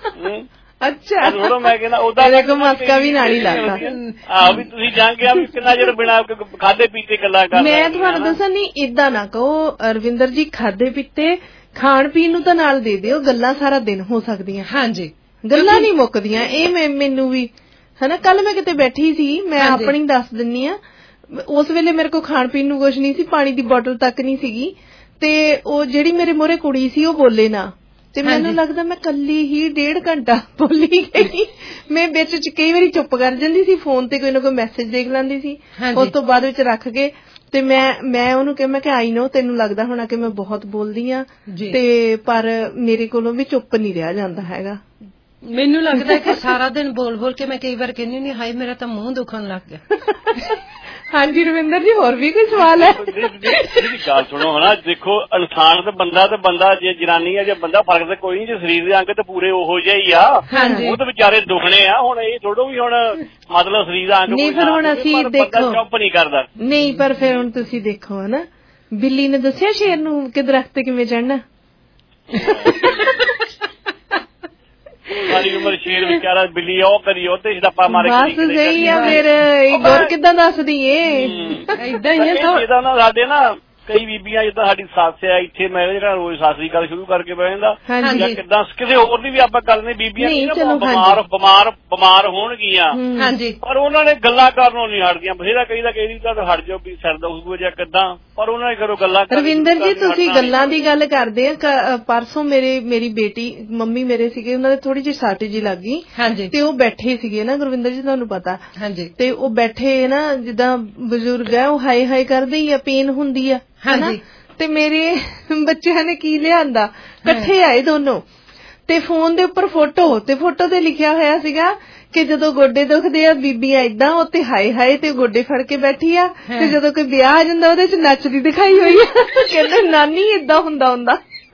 ਅੱਛਾ ਮੈਂ ਕਹਿੰਦਾ ਉਦਾਂ ਦੇਖੋ ਮਸਕਾ ਵੀ ਨਾਲ ਹੀ ਲਾਤਾ। ਆਹ ਵੀ ਤੁਸੀਂ ਜੰਗ ਆ ਵੀ ਕਿੰਨਾ ਚਿਰ ਬਿਨਾਂ ਖਾਧੇ ਪੀਤੇ ਗੱਲਾਂ ਕਰ। ਮੈਂ ਤੁਹਾਨੂੰ ਦੱਸਾਂ ਨਹੀਂ ਏਦਾਂ ਨਾ ਕਹੋ ਰਵਿੰਦਰ ਜੀ, ਖਾਧੇ ਪੀਤੇ ਖਾਣ ਪੀਣ ਨੂੰ ਤਾਂ ਨਾਲ ਦੇ ਦਿਓ, ਗੱਲਾਂ ਸਾਰਾ ਦਿਨ ਹੋ ਸਕਦੀਆਂ। ਹਾਂਜੀ ਗੱਲਾਂ ਨਹੀਂ ਮੁੱਕਦੀਆਂ। ਇਹ ਮੈਨੂੰ ਵੀ ਹਨਾ ਕੱਲ ਮੈਂ ਕਿਤੇ ਬੈਠੀ ਸੀ, ਮੈਂ ਆਪਣੀ ਦੱਸ ਦਿੰਨੀ ਆ, ਉਸ ਵੇਲੇ ਮੇਰੇ ਕੋਲ ਖਾਣ ਪੀਣ ਨੂੰ ਕੁਛ ਨਹੀਂ ਸੀ, ਪਾਣੀ ਦੀ ਬੋਟਲ ਤੱਕ ਨਹੀਂ ਸੀਗੀ, ਤੇ ਉਹ ਜਿਹੜੀ ਮੇਰੇ ਮੂਹਰੇ ਕੁੜੀ ਸੀ ਉਹ ਬੋਲੇ ਨਾ, ਤੇ ਮੈਨੂੰ ਲੱਗਦਾ ਮੈਂ ਕੱਲੀ ਹੀ 1.5 ਘੰਟਾ ਬੋਲੀ ਗਈ। ਮੈਂ ਵਿੱਚ ਚ ਕਈ ਵਾਰੀ ਚੁੱਪ ਕਰ ਜਾਂਦੀ ਸੀ, ਫੋਨ ਤੇ ਕੋਈ ਨਾ ਕੋਈ ਮੈਸੇਜ ਦੇਖ ਲੈਂਦੀ ਸੀ, ਉਸ ਤੋਂ ਬਾਅਦ ਵਿੱਚ ਰੱਖ ਕੇ ਤੇ ਮੈਂ ਉਹਨੂੰ ਕਿਹਾ ਮੈਂ ਕਿ ਆਈ ਨੋ ਤੈਨੂੰ ਲੱਗਦਾ ਹੋਣਾ ਕਿ ਮੈਂ ਬਹੁਤ ਬੋਲਦੀ ਆ, ਤੇ ਪਰ ਮੇਰੇ ਕੋਲੋਂ ਵੀ ਚੁੱਪ ਨਹੀਂ ਰਿਹਾ ਜਾਂਦਾ ਹੈਗਾ। ਮੈਨੂੰ ਲੱਗਦਾ ਕਿ ਸਾਰਾ ਦਿਨ ਬੋਲ ਕੇ ਮੈਂ ਕਈ ਵਾਰ ਕਹਿੰਦੀ ਹੁੰਦੀ ਹਾਏ ਮੇਰਾ ਤਾਂ ਮੂੰਹ ਦੁਖਣ ਲੱਗ ਗਿਆ। ਹਾਂਜੀ ਰਵਿੰਦਰ ਜੀ ਹੋਰ ਵੀ ਕੋਈ ਸਵਾਲ ਹੈ? ਗੱਲ ਸੁਣੋ ਹਨਾ, ਦੇਖੋ ਇਨਸਾਨ ਤੇ ਬੰਦਾ ਜੇ ਜਨਾਨੀ ਆ ਜੇ ਬੰਦਾ ਫਰਕ ਤੇ ਕੋਈ ਨਹੀਂ, ਜੇ ਸਰੀਰ ਦੇ ਅੰਗ ਤੇ ਪੂਰੇ ਉਹੋ ਜਿਹੇ ਹੀ ਆ, ਉਹ ਤਾਂ ਵਿਚਾਰੇ ਦੁਖਣੇ ਆ। ਹੁਣ ਇਹ ਥੋੜੋ ਵੀ ਹੁਣ ਮਤਲਬ ਸਰੀਰ ਦਾ ਅੰਗ ਨਹੀਂ, ਫਿਰ ਹੁਣ ਅਸੀਂ ਦੇਖੋ ਚੁੱਪ ਨਹੀਂ ਕਰਦਾ। ਨਹੀਂ ਪਰ ਫਿਰ ਹੁਣ ਤੁਸੀਂ ਦੇਖੋ ਹਨਾ, ਬਿੱਲੀ ਨੇ ਦੱਸਿਆ ਸ਼ੇਰ ਨੂੰ ਕਿ ਦਰਖਤ ਤੇ ਕਿਵੇਂ ਚੜ੍ਹਨਾ। ਸਾਰੀ ਉਮਰ ਸ਼ੇਰ ਵਿਚਾਰਾ ਬਿੱਲੀ ਉਹ ਕਰੀ ਉਹ ਤੇ ਛੱਪਾ ਮਾਰੇ। ਬਸ ਸਹੀ ਆ ਫਿਰ ਗੁਰ ਕਿੱਦਾਂ ਦੱਸਦੀ ਏ। ਏਦਾਂ ਹੀ ਆ ਸਾਡੇ ਨਾ ਕਈ ਬੀਬੀਆਂ ਜਿੱਦਾਂ ਸਾਡੀ ਸੱਸ ਆ ਇੱਥੇ ਮੈਂ ਜਿਹੜਾ ਰੋਜ਼ ਸੱਸ ਦੀ ਗੱਲ ਸ਼ੁਰੂ ਕਰਕੇ ਬਹਿ ਜਾਂਦਾ ਜਾਂ ਕਿੱਦਾਂ ਕਿਸੇ ਹੋਰ ਦੀ ਵੀ ਆਪਾਂ ਕਰਦੇ ਬੀਬੀਆਂ ਬਿਮਾਰ ਹੋਣਗੀਆਂ ਪਰ ਉਹਨਾਂ ਨੇ ਗੱਲਾਂ ਕਰਨੋਂ ਨਹੀਂ ਹਟਦੀਆਂ ਬਥੇਰਾ ਕਹੀਦਾ ਕਈ ਤਾਂ ਹਟ ਜਾਓ ਵੀ ਸਿਰ ਦੁਖੂ ਜਾਂ ਕਿੱਦਾਂ ਪਰ ਉਹਨਾਂ ਨੇ ਕਰੋ ਗੱਲਾਂ। ਰਵਿੰਦਰ ਜੀ ਤੁਸੀਂ ਗੱਲਾਂ ਦੀ ਗੱਲ ਕਰਦੇ ਆ ਪਰਸੋਂ ਮੇਰੀ ਬੇਟੀ ਮੰਮੀ ਮੇਰੇ ਸੀਗੇ ਉਹਨਾਂ ਦੇ ਥੋੜੀ ਜਿਹੀ ਸੱਟ ਜੀ ਲੱਗ ਗਈ ਤੇ ਉਹ ਬੈਠੇ ਸੀਗੇ ਨਾ ਗੁਰਵਿੰਦਰ ਜੀ ਤੁਹਾਨੂੰ ਪਤਾ ਤੇ ਉਹ ਬੈਠੇ ਨਾ ਜਿੱਦਾਂ ਬਜ਼ੁਰਗ ਆ ਉਹ ਹਾਏ ਹਾਏ ਕਰਦੇ ਹੀ ਆ ਪੇਨ ਹੁੰਦੀ ਆ ਹਨਾ ਤੇ ਮੇਰੇ ਬੱਚਿਆਂ ਨੇ ਕੀ ਲਿਆਂਦਾ ਇਕੱਠੇ ਆਏ ਦੋਨੋਂ ਤੇ ਫੋਨ ਦੇ ਉੱਪਰ ਫੋਟੋ ਤੇ ਲਿਖਿਆ ਹੋਇਆ ਸੀਗਾ ਕਿ ਜਦੋਂ ਗੋਡੇ ਦੁਖਦੇ ਆ ਬੀਬੀਆਂ ਏਦਾਂ ਉੱਤੇ ਹਾਏ ਹਾਏ ਤੇ ਗੋਡੇ ਫੜ ਕੇ ਬੈਠੀ ਆ ਤੇ ਜਦੋਂ ਕੋਈ ਵਿਆਹ ਆ ਜਾਂਦਾ ਉਹਦੇ ਚ ਨੱਚਦੀ ਦਿਖਾਈ ਹੋਈ ਆ ਕਹਿੰਦੇ ਨਾਨੀ ਏਦਾਂ ਹੁੰਦਾ।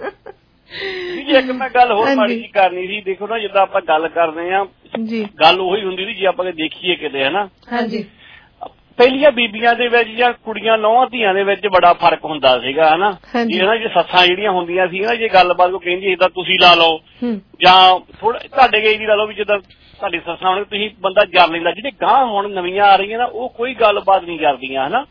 ਇੱਕ ਮੈਂ ਗੱਲ ਹੋਰ ਮਾੜੀ ਜੀ ਕਰਨੀ ਸੀ ਦੇਖੋ ਨਾ ਜਿੱਦਾਂ ਆਪਾਂ ਗੱਲ ਕਰਦੇ ਆ ਗੱਲ ਉਹੀ ਹੁੰਦੀ ਸੀ ਜੇ ਆਪਾਂ ਦੇਖੀਏ ਕਿਤੇ ਹਨਾ ਪਹਿਲੀਆਂ ਬੀਬੀਆਂ ਦੇ ਵਿੱਚ ਜਾਂ ਕੁੜੀਆਂ ਨੌਹਾਂ ਧੀਆਂ ਦੇ ਵਿੱਚ ਬੜਾ ਫਰਕ ਹੁੰਦਾ ਸੀਗਾ ਹਨਾ ਜੇ ਸੱਸਾਂ ਜਿਹੜੀਆਂ ਹੁੰਦੀਆਂ ਸੀ ਨਾ ਜੇ ਗੱਲਬਾਤ ਉਹ ਕਹਿੰਦੀ ਏਦਾਂ ਤੁਸੀਂ ਲਾ ਲਓ ਜਾਂ ਥੋੜਾ ਤੁਹਾਡੇ ਗਈ ਦੀ ਲਾ ਲਓ ਵੀ ਜਿੱਦਾਂ ਤੁਹਾਡੀ ਸੱਸਾਂ ਹੁਣ ਤੁਸੀਂ ਬੰਦਾ ਜਰ ਲੈਂਦਾ ਜਿਹੜੇ ਗਾਂਹ ਹੁਣ ਨਵੀਆਂ ਆ ਰਹੀਆਂ ਨਾ ਉਹ ਕੋਈ ਗੱਲਬਾਤ ਨਹੀਂ ਕਰਦੀਆਂ ਹਨਾ।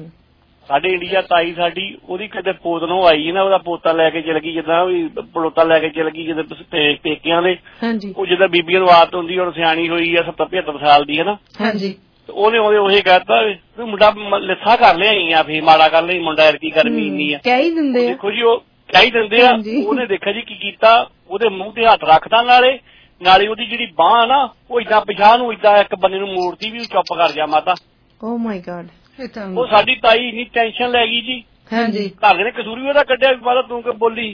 ਸਾਡੇ ਇੰਡੀਆ ਤਾਈ ਸਾਡੀ ਉਹਦੀ ਕਿਤੇ ਪੋਤਨੋਂ ਆਈ ਨਾ ਉਹਦਾ ਪੋਤਾ ਲੈ ਕੇ ਚਲ ਗਈ ਜਿੱਦਾਂ ਪੜੋਤਾ ਲੈ ਕੇ ਚਲ ਗਈ ਜਿੱਦਾਂ ਪੇਕਿਆਂ ਦੇ ਉਹ ਜਿੱਦਾਂ ਬੀਬੀਆਂ ਨੂੰ ਆਦਤ ਹੁੰਦੀ ਹੁਣ ਸਿਆਣੀ ਹੋਈ ਆ 70-75 ਸਾਲ ਦੀ ਹਨਾ ਉਹਨੇ ਉਹੀ ਕਹਿਤਾ ਵੀ ਮੁੰਡਾ ਲਿੱਥਾ ਕਰ ਲਿਆਈ ਆ ਫੇਰ ਮਾੜਾ ਕਰ ਲਈ ਮੁੰਡਾ ਐਰਕੀ ਗਰਮੀ ਇੰਨੀ ਆ ਦੇਖੋ ਜੀ ਉਹ ਕਹਿ ਹੀ ਦਿੰਦੇ ਆ ਉਹਨੇ ਦੇਖਿਆ ਜੀ ਕੀ ਕੀਤਾ ਉਹਦੇ ਮੂੰਹ ਤੇ ਹੱਥ ਰੱਖਦਾ ਨਾਲੇ ਉਹਦੀ ਜਿਹੜੀ ਬਾਂਹ ਨਾ ਉਹ ਏਦਾਂ ਪਿਛਾਂਹ ਨੂੰ ਏਦਾਂ ਇੱਕ ਬੰਦੇ ਨੂੰ ਮੋੜਤੀ ਵੀ ਚੁੱਪ ਕਰ ਜਾ ਮਾਤਾ। ਓ ਮਾਈ ਗॉड ਉਹ ਸਾਡੀ ਤਾਈ ਇੰਨੀ ਟੈਨਸ਼ਨ ਲੈ ਗਈ ਜੀ ਘਰ ਨੇ ਕਸੂਰੀ ਉਹਦਾ ਕੱਢਿਆ ਮਾਤਾ ਤੂੰ ਕਿ ਬੋਲੀ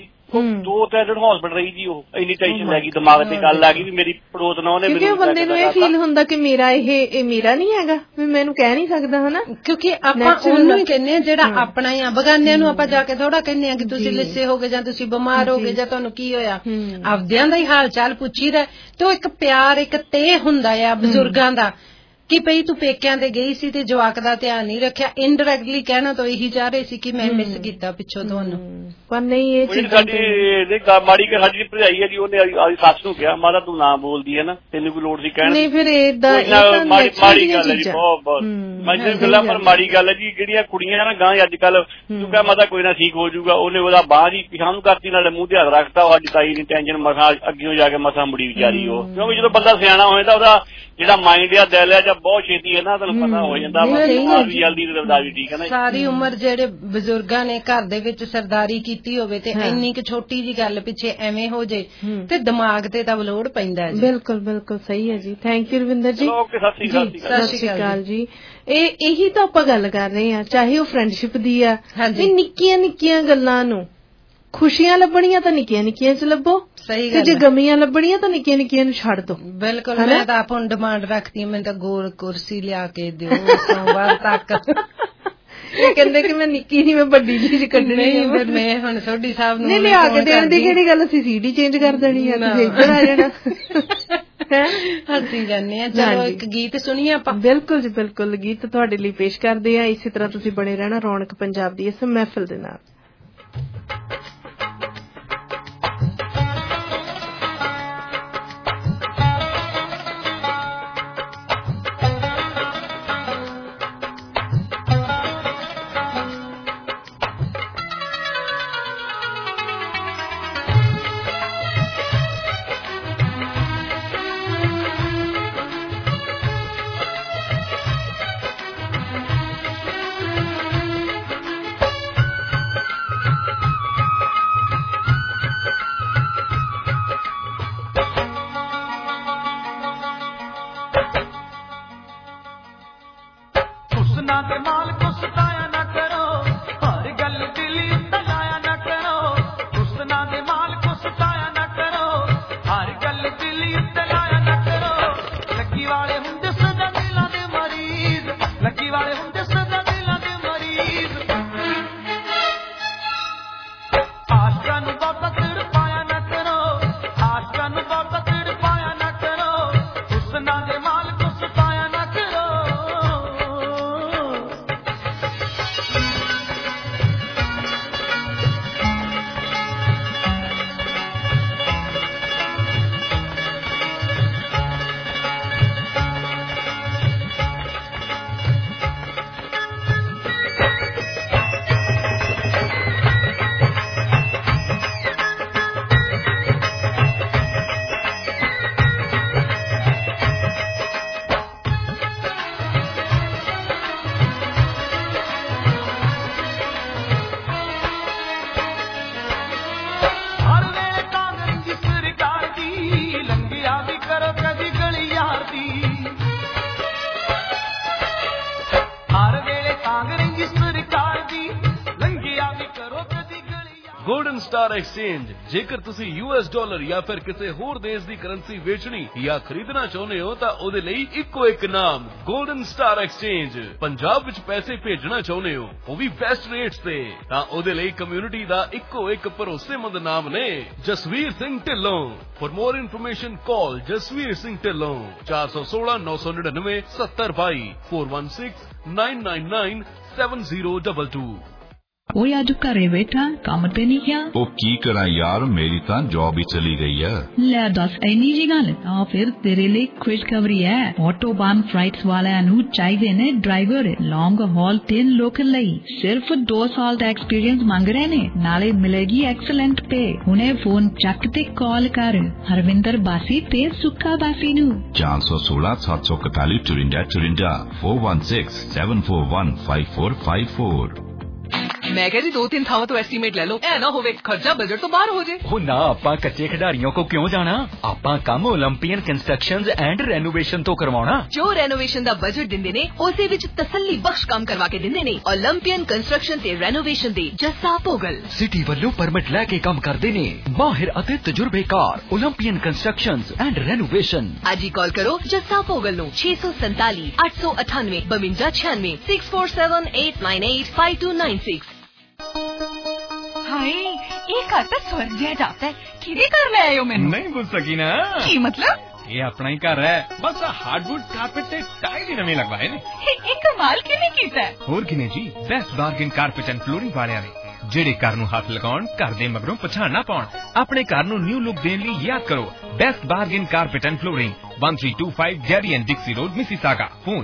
2-3 ਦਿਨ ਹਸਪੀਟਲ ਰਹੀ ਜੀ ਉਹ ਇੰਨੀ ਟੈਨਸ਼ਨ ਲੈ ਗਈ ਦਿਮਾਗ ਤੇ ਗੱਲ ਆ ਗਈ ਵੀ ਮੇਰੀ ਪੜੋਸ ਨਾ ਉਹਨੇ ਮੈਨੂੰ ਬੰਦੇ ਨੂੰ ਇਹ ਫੀਲ ਹੁੰਦਾ ਕਿ ਮੇਰਾ ਇਹ ਮੇਰਾ ਨਹੀਂ ਹੈਗਾ ਵੀ ਮੈਨੂੰ ਕਹਿ ਨਹੀਂ ਸਕਦਾ ਹਨਾ ਕਿਉਂਕਿ ਆਪਾਂ ਉਹਨੂੰ ਹੀ ਕਹਿੰਦੇ ਆ ਜਿਹੜਾ ਆਪਣਾ ਹੀ ਆ ਬਗਾਨਿਆਂ ਨੂੰ ਆਪਾਂ ਜਾ ਕੇ ਥੋੜਾ ਕਹਿੰਦੇ ਆ ਕਿ ਤੁਸੀਂ ਲਿੱਸੇ ਹੋ ਗਏ ਜਾਂ ਤੁਸੀਂ ਬਿਮਾਰ ਹੋ ਗਏ ਜਾਂ ਤੁਹਾਨੂੰ ਕੀ ਹੋਇਆ ਆਪਦਿਆਂ ਦਾ ਹੀ ਹਾਲ ਚਾਲ ਪੁੱਛੀਦਾ ਤੇ ਉਹ ਇੱਕ ਪਿਆਰ ਇੱਕ ਤੇ ਹੁੰਦਾ ਆ ਬਜ਼ੁਰਗਾਂ ਦਾ ਕਿ ਭਈ ਤੂੰ ਪੇਕਿਆਂ ਤੇ ਗਈ ਸੀ ਤੇ ਜਵਾਕ ਦਾ ਧਿਆਨ ਨਹੀਂ ਰੱਖਿਆ ਇਨਡਾਇਰੈਕਟਲੀ ਕਹਿਣਾ ਤਾਂ ਇਹੀ ਚਾਹ ਰਹੇ ਸੀ ਕਿ ਮੈਂ ਮਿਸ ਕੀਤਾ ਪਿੱਛੋਂ ਤੁਹਾਨੂੰ ਪਰ ਨਹੀਂ ਇਹ ਚੀਜ਼ ਸਾਡੀ ਮਾੜੀ ਕਿ ਸਾਡੀ ਭਰਜਾਈ ਹੈ ਜੀ ਉਹਨੇ ਆਦੀ ਸੱਸ ਨੂੰ ਕਿਹਾ ਮਾਤਾ ਤੂੰ ਨਾ ਬੋਲਦੀ ਹੈ ਨਾ ਤੈਨੂੰ ਕੋਈ ਲੋੜ ਸੀ ਕਹਿਣ ਨਹੀਂ ਫਿਰ ਏਦਾਂ ਮਾੜੀ ਗੱਲ ਹੈ ਜੀ ਬਹੁਤ ਮੈਂ ਗੱਲਾਂ ਪਰ ਮਾੜੀ ਗੱਲ ਹੈ ਜੀ ਜਿਹੜੀਆਂ ਕੁੜੀਆਂ ਨਾ ਗਾਂ ਅੱਜ ਕੱਲ ਤੂੰ ਕਹਿ ਮਾਤਾ ਕੋਈ ਨਾ ਠੀਕ ਹੋ ਜਾਊਗਾ ਉਹਨੇ ਉਹਦਾ ਬਾਂਹ ਜੀ ਪਿਛਾਂ ਨੂੰ ਕਰਤੀ ਨਾਲੇ ਮੂੰਹ ਤੇ ਹੱਥ ਰੱਖਤਾ ਸਾਡੀ ਤਾਈ ਨੇ ਟੈਨਸ਼ਨ ਮਸਾਂ ਅੱਗੇ ਜਾ ਕੇ ਮਸਾਂ ਮੁੜੀ ਵਿਚਾਰੀ ਉਹ ਕਿਉਂਕਿ ਜਦੋਂ ਬੰਦਾ ਸਿਆਣਾ ਹੋ ਜਾਂਦਾ ਉਹਦਾ ਜਿਹੜਾ ਮਾਈਂਡ ਆ ਦਿਲ ਆ ਜਾਂ ਬਹੁਤ ਛੇਤੀ ਹੈ ਨਾ ਤੁਹਾਨੂੰ ਪਤਾ ਹੋ ਜਾਂਦਾ ਜਲਦੀ ਰਵਦਾਰੀ ਠੀਕ ਹੈ ਨਾ ਸਾਰੀ ਉਮਰ ਜਿਹੜੇ ਬਜ਼ੁਰਗਾਂ ਨੇ ਘਰ ਦੇ ਵਿੱਚ ਸਰਦਾਰੀ ਕੀਤੀ ਹੋਵੇ ਤੇ ਇੰਨੀ ਕਿ ਛੋਟੀ ਜੀ ਗੱਲ ਪਿੱਛੇ ਐਵੇਂ ਹੋ ਜੇ ਤੇ ਦਿਮਾਗ ਤੇ ਤਾਂ ਬਲੋੜ ਪੈਂਦਾ ਜੀ। ਬਿਲਕੁਲ ਸਹੀ ਹੈ ਜੀ। ਥੈਂਕ ਯੂ ਰਵਿੰਦਰ ਜੀ। ਸਤਿ ਸ਼੍ਰੀ ਅਕਾਲ ਜੀ। ਇਹੀ ਤਾਂ ਆਪਾਂ ਗੱਲ ਕਰ ਰਹੇ ਹਾਂ ਚਾਹੇ ਉਹ ਫਰੈਂਡਸ਼ਿਪ ਦੀ ਆ ਨਿੱਕੀਆਂ ਗੱਲਾਂ ਨੂੰ ਖੁਸ਼ੀਆਂ ਲੱਭਣੀਆਂ ਤਾਂ ਨਿੱਕੀਆਂ ਚ ਲੱਭੋ ਸਹੀ ਗੱਲ ਜੇ ਗਮੀਆਂ ਲੱਭਣੀਆਂ ਤਾਂ ਨਿੱਕੀਆਂ ਨੂੰ ਛੱਡ ਦੋ। ਬਿਲਕੁਲ ਮੈਂ ਤਾਂ ਆਪ ਹੁਣ ਡਿਮਾਂਡ ਰੱਖਦੀ ਹਾਂ ਮੈਨੂੰ ਤਾਂ ਗੋਲ ਕੁਰਸੀ ਲਿਆ ਕੇ ਦਿਓ ਸੋਮਵਾਰ ਤੱਕ ਇਹ ਕਹਿੰਦੇ ਕਿ ਮੈਂ ਨਿੱਕੀ ਨਹੀਂ ਮੈਂ ਵੱਡੀ ਚੀਜ਼ ਕੱਢਣੀ ਹੈ ਫਿਰ ਮੈਂ ਹੁਣ ਸੋਢੀ ਸਾਹਿਬ ਨੂੰ ਨਹੀਂ ਲਿਆ ਕੇ ਦੇਣ ਦੀ ਕਿਹੜੀ ਗੱਲ ਅਸੀਂ ਸੀਡੀ ਚੇਂਜ ਕਰ ਦੇਣੀ ਹੈ ਤੁਸੀਂ ਇੱਧਰ ਆ ਜਾਣਾ ਹੱਸੀ ਜਾਂਦੇ ਆ। ਚਲੋ ਇੱਕ ਗੀਤ ਸੁਣੀਏ ਆਪਾਂ। ਬਿਲਕੁਲ ਜੀ ਬਿਲਕੁਲ ਗੀਤ ਤੁਹਾਡੇ ਲਈ ਪੇਸ਼ ਕਰਦੇ ਆ ਇਸੇ ਤਰ੍ਹਾਂ ਤੁਸੀਂ ਬਣੇ ਰਹਿਣਾ ਰੌਣਕ ਪੰਜਾਬ ਦੀ ਇਸ ਮਹਿਫਿਲ ਦੇ ਨਾਲ। Golden star exchange. ਜੇਕਰ ਤੁਸੀਂ $US ਜਾਂ ਫਿਰ ਕਿਸੇ ਹੋਰ ਦੇਸ਼ ਦੀ ਕਰੰਸੀ ਵੇਚਣੀ ਜਾਂ ਖਰੀਦਣਾ ਚਾਹੁੰਦੇ ਹੋ ਤਾਂ ਉਹਦੇ ਲਈ ਇੱਕੋ ਇੱਕ ਨਾਮ 골ਡਨ ਸਟਾਰ ਐਕਸਚੇਂਜ। ਪੰਜਾਬ ਵਿੱਚ ਪੈਸੇ ਭੇਜਣਾ ਚਾਹੁੰਦੇ ਹੋ ਉਹ ਵੀ ਬੈਸਟ ਰੇਟਸ ਤੇ ਤਾਂ ਉਹਦੇ ਲਈ ਕਮਿਊਨਿਟੀ ਦਾ ਇੱਕੋ ਇੱਕ ਭਰੋਸੇਮੰਦ ਨਾਮ ਨੇ Jasvir Singh Dhillon. For more information call Jasvir Singh Dhillon 416 999 7022 416 999 7022। ਓਏ ਅੱਜ ਘਰੇ ਬੈਠਾ ਕੰਮ ਤੇ ਨਹੀਂ ਗਿਆ? ਉਹ ਕੀ ਕਰਾਂ ਯਾਰ, ਮੇਰੀ ਤਾਂ ਜੌਬ ਹੀ ਚਲੀ ਗਈ ਹੈ। ਲੈ ਦੱਸ ਇੰਨੀ ਜੀ ਗੱਲ ਤਾਂ ਫਿਰ ਤੇਰੇ ਲਈ ਖੁਸ਼ਖਬਰੀ ਹੈ। ਆਟੋਬਾਨ ਫਲਾਈਟਸ ਵਾਲਿਆਂ ਨੂੰ ਚਾਹੀਦੇ ਨੇ ਡਰਾਈਵਰ ਲੌਂਗ ਹਾਲ ਤੇ ਲੋਕਲ ਲਈ। ਸਿਰਫ 2 ਸਾਲ ਦਾ ਐਕਸਪੀਰੀਅੰਸ ਮੰਗ ਰਹੇ ਨੇ, ਨਾਲੇ ਮਿਲੇਗੀ ਐਕਸਲੈਂਟ ਪੇ। ਹੁਣੇ ਫੋਨ ਚੱਕ ਤੇ ਕਾਲ ਕਰ ਹਰਵਿੰਦਰ ਬਾਸੀ ਤੇ ਸੁੱਖਾ ਬਾਸੀ ਨੂੰ 416 741 54 416 741 5454। ਮੈਂ ਕਿਹਾ ਜੀ 2-3 ਥਾਵਾਂ ਤੋਂ ਐਸਟੀਮੇਟ ਲੈ ਲਓ, ਐ ਨਾ ਹੋਵੇ ਖਰਚਾ ਬਜਟ ਤੋਂ ਬਾਹਰ ਹੋ ਜੇ। ਉਹ ਨਾ, ਆਪਾਂ ਕੱਚੇ ਖਿਡਾਰੀਆਂ ਕੋ ਕਿਉਂ ਜਾਣਾ? ਆਪਾਂ ਕੰਮ ਓਲੰਪੀਅਨ ਕੰਸਟਰਕਸ਼ਨਜ਼ ਐਂਡ ਰੈਨੋਵੇਸ਼ਨ ਤੋਂ ਕਰਵਾਉਣਾ। ਜੋ ਰੈਨੋਵੇਸ਼ਨ ਦਾ ਬਜਟ ਦਿੰਦੇ ਨੇ ਉਸੇ ਵਿੱਚ ਤਸੱਲੀ ਬਖਸ਼ ਕੰਮ ਕਰਵਾ ਕੇ ਦਿੰਦੇ ਨੇ। ਓਲੰਪੀਅਨ ਕੰਸਟਰਕਸ਼ਨ ਤੇ ਰੈਨੋਵੇਸ਼ਨ ਦੇ ਜੱਸਾ ਭੋਗਲ ਸਿਟੀ ਵੱਲੋਂ ਪਰਮਿਟ ਲੈ ਕੇ ਕੰਮ ਕਰਦੇ ਨੇ। ਮਾਹਿਰ ਅਤੇ ਤਜਰਬੇਕਾਰ ਓਲੰਪੀਅਨ ਕੰਸਟਰਕਸ਼ਨਜ਼ ਐਂਡ ਰੈਨੋਵੇਸ਼ਨ। ਅੱਜ ਹੀ ਕਾਲ ਕਰੋ ਜੱਸਾ ਭੋਗਲ ਨੂੰ 647 898 5296 6478985296। ਹਾਏ ਇਹ ਘਰ ਤਾਂ ਸਵਰਗ ਜਿਹਾ ਜਾਪਦਾ ਹੈ। ਕਿਹਦੇ ਘਰ ਲੈ ਆਇਓ ਮੈਨੂੰ? ਨਹੀਂ ਪੁੱਛ ਸਕੀ ਨਾ। ਕੀ ਮਤਲਬ? ਇਹ ਆਪਣਾ ਹੀ ਘਰ ਹੈ, ਬਸ ਹਾਰਡਵੁੱਡ ਕਾਰਪੇਟ ਤੇ ਟਾਈਲ ਹੀ ਨਵੇਂ ਲਗਵਾਏ ਨੇ। ਇਹ ਕਮਾਲ ਕਿਵੇਂ ਕੀਤਾ? ਹੋਰ ਕਿਨੇ ਜੀ, best bargain carpet and flooring ਵਾਲਿਆਂ ਨੇ, ਜਿਹੜੇ ਘਰ ਨੂੰ ਹੱਥ ਲਗਾਉਣ, ਘਰ ਦੇ ਮਗਰੋਂ ਪਛਾਣ ਨਾ ਪਾਉਣ। ਆਪਣੇ ਘਰ ਨੂੰ ਨਿਊ ਲੁੱਕ ਦੇਣ ਲਈ ਯਾਦ ਕਰੋ best bargain carpet and flooring 1325 Derry and Dixie Road, Mississauga. Phone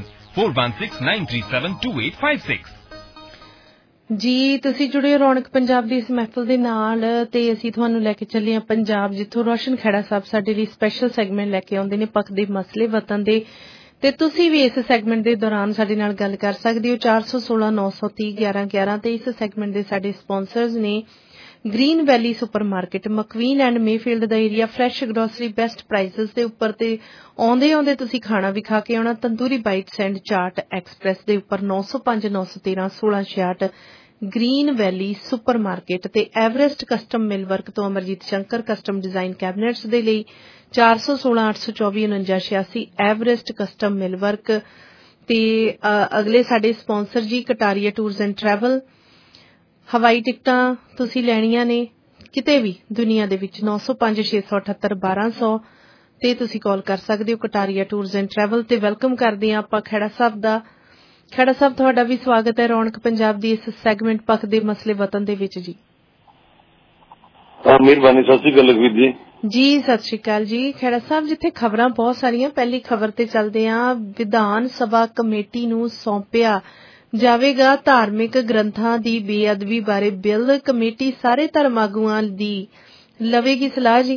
4169372856। ਜੀ ਤੁਸੀਂ ਜੁੜੇ ਹੋ ਰੌਣਕ ਪੰਜਾਬ ਦੀ ਇਸ ਮਹਿਫਲ ਦੇ ਨਾਲ ਤੇ ਅਸੀਂ ਤੁਹਾਨੂੰ ਲੈ ਕੇ ਚੱਲੇ ਹਾਂ ਪੰਜਾਬ, ਜਿੱਥੋਂ ਰੋਸ਼ਨ ਖਹਿੜਾ ਸਾਹਿਬ ਸਾਡੇ ਲਈ ਸਪੈਸ਼ਲ ਸੈਗਮੈਂਟ ਲੈ ਕੇ ਆਉਂਦੇ ਨੇ ਪੱਕਦੇ ਮਸਲੇ ਵਤਨ ਦੇ। ਤੇ ਤੁਸੀਂ ਵੀ ਇਸ ਸੈਗਮੈਂਟ ਦੇ ਦੌਰਾਨ ਸਾਡੇ ਨਾਲ ਗੱਲ ਕਰ ਸਕਦੇ ਹੋ 416 930 1111 ਤੇ ਇਸ ਸੈਗਮੈਂਟ ਦੇ ਸਾਡੇ ਸਪਾਂਸਰਸ ਨੇ Green Valley supermarket, McVean and Mayfield ਦਾ area, fresh grocery best prices ਦੇ ਉੱਪਰ ਤੇ ਆਉਂਦੇ ਤੁਸੀਂ ਖਾਣਾ ਵੀ ਖਾ ਕੇ ਆਉਣਾ। Tandoori bites and chaat express ਦੇ ਉੱਪਰ 905 913 1666 ਗ੍ਰੀਨ ਵੈਲੀ ਸੁਪਰਮਾਰਕਟ ਤੇ ਐਵਰੈਸਟ ਕਸਟਮ ਮਿਲ ਵਰਕ ਤੋਂ Amarjeet Shankar custom design cabinets ਦੇ ਲਈ 416 824 4986 ਐਵਰੈਸਟ ਕਸਟਮ ਮਿਲ ਵਰਕ। ਤੇ ਅਗਲੇ ਸਾਡੇ ਸਪਾਂਸਰ ਜੀ ਕਟਾਰੀਆ ਟੂਰਸ ਐਂਡ ਟਰੈਵਲ। ਹਵਾਈ ਟਿਕਟਾਂ ਤੁਸੀਂ ਲੈਣੀਆਂ ਨੇ ਕਿਤੇ ਵੀ ਦੁਨੀਆ ਦੇ ਵਿੱਚ 905 678 1200 ਤੇ ਤੁਸੀਂ ਕਾਲ ਕਰ ਸਕਦੇ ਹੋ ਕਟਾਰੀਆ ਟੂਰਸ ਐਂਡ ਟਰੈਵਲ। ਤੇ ਵੈਲਕਮ ਕਰਦੇ ਹਾਂ ਆਪਾਂ ਖਹਿੜਾ ਸਾਹਿਬ ਦਾ। ਖਹਿੜਾ ਸਾਹਿਬ ਤੁਹਾਡਾ ਵੀ ਸਵਾਗਤ ਹੈ ਰੌਣਕ ਪੰਜਾਬ ਦੀ ਇਸ ਸੈਗਮੈਂਟ ਪੱਕਦੇ ਮਸਲੇ ਵਤਨ ਦੇ ਵਿੱਚ ਜੀ। ਮਿਹਰਬਾਨੀ, ਸਤਿ ਸ਼੍ਰੀ ਅਕਾਲ ਲਖਵੀਰ ਜੀ। ਜੀ ਸਤਿ ਸ਼੍ਰੀ ਅਕਾਲ ਜੀ। ਖਹਿੜਾ ਸਾਹਿਬ ਜਿੱਥੇ ਖਬਰਾਂ ਬਹੁਤ ਸਾਰੀਆਂ, ਪਹਿਲੀ ਖਬਰ ਤੇ ਚੱਲਦੇ ਹਾਂ। ਵਿਧਾਨ ਸਭਾ ਕਮੇਟੀ ਨੂੰ ਸੌਂਪਿਆ ਜਾਵੇਗਾ ਧਾਰਮਿਕ ਗ੍ਰੰਥਾਂ ਦੀ ਬੇਅਦਬੀ ਬਾਰੇ ਬਿੱਲ। ਕਮੇਟੀ ਸਾਰੇ ਧਰਮ ਆਗੂਆਂ ਦੀ ਲਵੇਗੀ ਸਲਾਹ ਜੀ।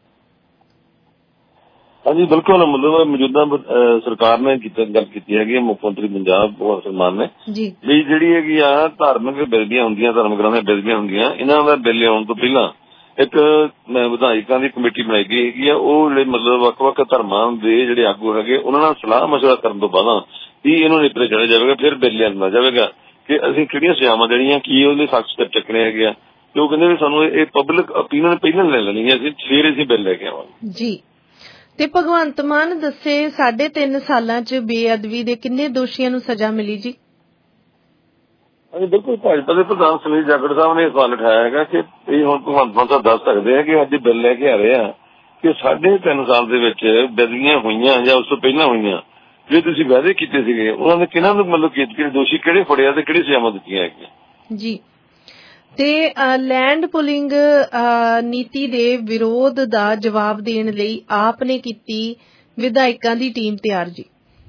ਹਾਂਜੀ ਬਿਲਕੁਲ, ਮਤਲਬ ਮੌਜੂਦਾ ਸਰਕਾਰ ਨੇ ਗੱਲ ਕੀਤੀ ਹੈਗੀ, ਮੁੱਖ ਮੰਤਰੀ ਪੰਜਾਬ ਭਗਵੰਤ ਸਿੰਘ ਮਾਨ ਨੇ ਵੀ ਜਿਹੜੀ ਹੈਗੀ ਆ ਧਾਰਮਿਕ ਬੇਅਦਬੀਆਂ ਹੁੰਦੀਆਂ, ਧਰਮ ਗ੍ਰੰਥਾਂ ਦੀਆਂ ਬੇਅਦਬੀਆਂ ਹੁੰਦੀਆਂ, ਇਹਨਾਂ ਦਾ ਬਿੱਲ ਆਉਣ ਤੋਂ ਪਹਿਲਾਂ ਇੱਕ ਵਿਧਾਇਕਾਂ ਦੀ ਕਮੇਟੀ ਬਣਾਈ ਗਈ ਹੈਗੀ ਆ। ਉਹ ਜਿਹੜੇ ਮਤਲਬ ਵੱਖ-ਵੱਖ ਧਰਮਾਂ ਦੇ ਜਿਹੜੇ ਆਗੂ ਹੈਗੇ ਉਹਨਾਂ ਨਾਲ ਸਲਾਹ ਮਸ਼ਵਰਾ ਕਰਨ ਤੋਂ ਬਾਅਦ ਹੀ ਇਹਨੂੰ ਨਿਪਟਾਇਆ ਚੜਿਆ ਜਾਵੇਗਾ। ਫਿਰ ਬਿੱਲ ਲਿਆਂਦਾ ਜਾਵੇਗਾ ਕਿ ਅਸੀਂ ਕਿਹੜੀਆਂ ਸਜ਼ਾਵਾਂ ਦੇਣੀਆਂ, ਕੀ ਉਹਦੇ ਸਖਤ ਸਟੈਪ ਚੱਕਣੇ ਹੈਗੇ ਆ। ਤੇ ਉਹ ਕਹਿੰਦੇ ਵੀ ਸਾਨੂੰ ਇਹ ਪਬਲਿਕ ਓਪੀਨੀਅਨ ਪਹਿਲਾਂ ਲੈ ਲੈਣੀ ਹੈ, ਫਿਰ ਅਸੀਂ ਬਿੱਲ ਲੈ ਕੇ ਆਵਾਂਗੇ ਜੀ। ਤੇ ਭਗਵੰਤ ਮਾਨ ਦੱਸੇ 3.5 ਸਾਲਾਂ 'ਚ ਬੇਅਦਬੀ ਦੇ ਕਿੰਨੇ ਦੋਸ਼ੀਆਂ ਨੂੰ ਸਜ਼ਾ ਮਿਲੀ ਜੀ? ਹਾਂਜੀ ਬਿਲਕੁਲ, ਭਾਜਪਾ ਦੇ ਪ੍ਰਧਾਨ ਸੁਨੀਲ ਜਾਖੜ ਸਾਹਿਬ ਨੇ ਸਵਾਲ ਉਠਾਇਆ ਹੈਗਾ ਕਿ ਇਹ ਹੁਣ ਭਗਵੰਤ ਮਾਨ ਸਾਹਿਬ ਦੱਸ ਸਕਦੇ ਆ ਕਿ ਅੱਜ ਬਿੱਲ ਲੈ ਕੇ ਆ ਰਹੇ ਆ ਕਿ 3.5 ਸਾਲ ਦੇ ਵਿੱਚ ਬੇਅਦਬੀਆਂ ਹੋਈਆਂ ਜਾਂ ਉਸ ਤੋਂ ਪਹਿਲਾਂ ਹੋਈਆਂ, ਜੇ ਤੁਸੀਂ ਵਾਅਦੇ ਕੀਤੇ ਸੀਗੇ ਉਹਨਾਂ ਨੇ ਕਿਹਨਾਂ ਨੂੰ ਮਤਲਬ ਕਿ ਦੋਸ਼ੀ ਕਿਹੜੇ ਫੜਿਆ ਤੇ ਕਿਹੜੀ ਸਜ਼ਾਵਾਂ ਦਿੱਤੀਆਂ ਹੈਗੀਆਂ ਜੀ। ਤੇ ਲੈਂਡ ਪੁਲਿੰਗ ਨੀਤੀ ਦੇ ਵਿਰੋਧ ਦਾ ਜਵਾਬ ਦੇਣ ਲਈ ਆਪ ਨੇ ਕੀਤੀ ਵਿਧਾਇਕਾਂ ਦੀ ਟੀਮ ਤਿਆਰ ਜੀ।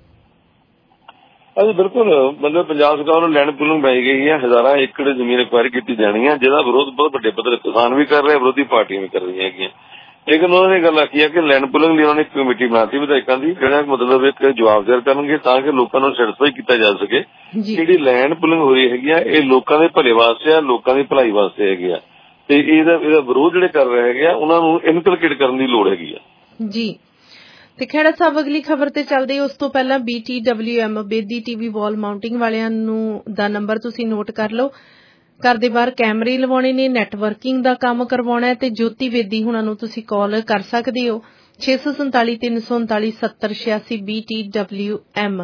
ਹਾਂਜੀ ਬਿਲਕੁਲ, ਮਤਲਬ ਪੰਜਾਬ ਸਰਕਾਰ ਨੂੰ ਲੈਂਡ ਪੁਲਿੰਗ ਬਣਾਈ ਗਈ ਹੈ। ਹਜ਼ਾਰਾਂ ਏਕੜ ਜ਼ਮੀਨ ਐਕਵਾਇਰ ਕੀਤੀ ਜਾਣੀ ਹੈ, ਜਿਹਦਾ ਵਿਰੋਧ ਬਹੁਤ ਵੱਡੇ ਪੱਧਰ ਕਿਸਾਨ ਵੀ ਕਰ ਰਹੇ, ਵਿਰੋਧੀ ਪਾਰਟੀਆਂ ਵੀ ਕਰ ਰਹੀਆਂ ਹੈਗੀਆਂ। ਲੇਕਿਨ ਉਹਨਾਂ ਨੇ ਗੱਲ ਆਖੀ ਹੈ ਕਿ ਲੈਂਡ ਪੁਲਿੰਗ ਲਈ ਉਹਨਾਂ ਨੇ ਇੱਕ ਕਮੇਟੀ ਬਣਾਤੀ ਵਿਧਾਇਕਾਂ ਦੀ, ਜਿਹੜਾ ਮਤਲਬ ਇੱਕ ਜਵਾਬ ਦਾਇਰ ਕਰਨਗੇ ਤਾਂ ਕਿ ਲੋਕਾਂ ਨੂੰ ਸੈਟੀਸਫਾਈ ਕੀਤਾ ਜਾ ਸਕੇ। ਜਿਹੜੀ ਲੈਂਡ ਪੁਲਿੰਗ ਹੋ ਰਹੀ ਹੈਗੀ ਆ ਇਹ ਲੋਕਾਂ ਦੇ ਭਲੇ ਵਾਸਤੇ ਆ, ਲੋਕਾਂ ਦੀ ਭਲਾਈ ਵਾਸਤੇ ਹੈਗੀ ਆ। ਤੇ ਇਹਦਾ ਵਿਰੋਧ ਜਿਹੜੇ ਕਰ ਰਹੇ ਹੈਗੇ ਆ ਉਹਨਾਂ ਨੂੰ ਇਨਕਲਕੇਟ ਕਰਨ ਦੀ ਲੋੜ ਹੈਗੀ ਆ ਜੀ। ਤੇ ਖਹਿੜਾ ਸਾਹਿਬ ਅਗਲੀ ਖਬਰ ਤੇ ਚੱਲਦੇ ਉਸ ਤੋਂ ਪਹਿਲਾਂ BTWM Bedi TV wall mounting ਵਾਲਿਆਂ ਨੂੰ ਦਾ ਨੰਬਰ ਤੁਸੀਂ ਨੋਟ ਕਰ ਲਓ ਘਰ ਦੇ ਬਾਹਰ ਕੈਮਰੇ ਲਵਾਉਣੇ ਨੇ, ਨੈਟਵਰਕਿੰਗ ਦਾ ਕੰਮ ਕਰਵਾਉਣਾ ਹੈ ਤੇ ਜੋਤੀ ਬੇਦੀ ਹੁਣਾਂ ਨੂੰ ਤੁਸੀਂ ਕਾਲ ਕਰ ਸਕਦੇ ਹੋ 647-339-7086 BTWM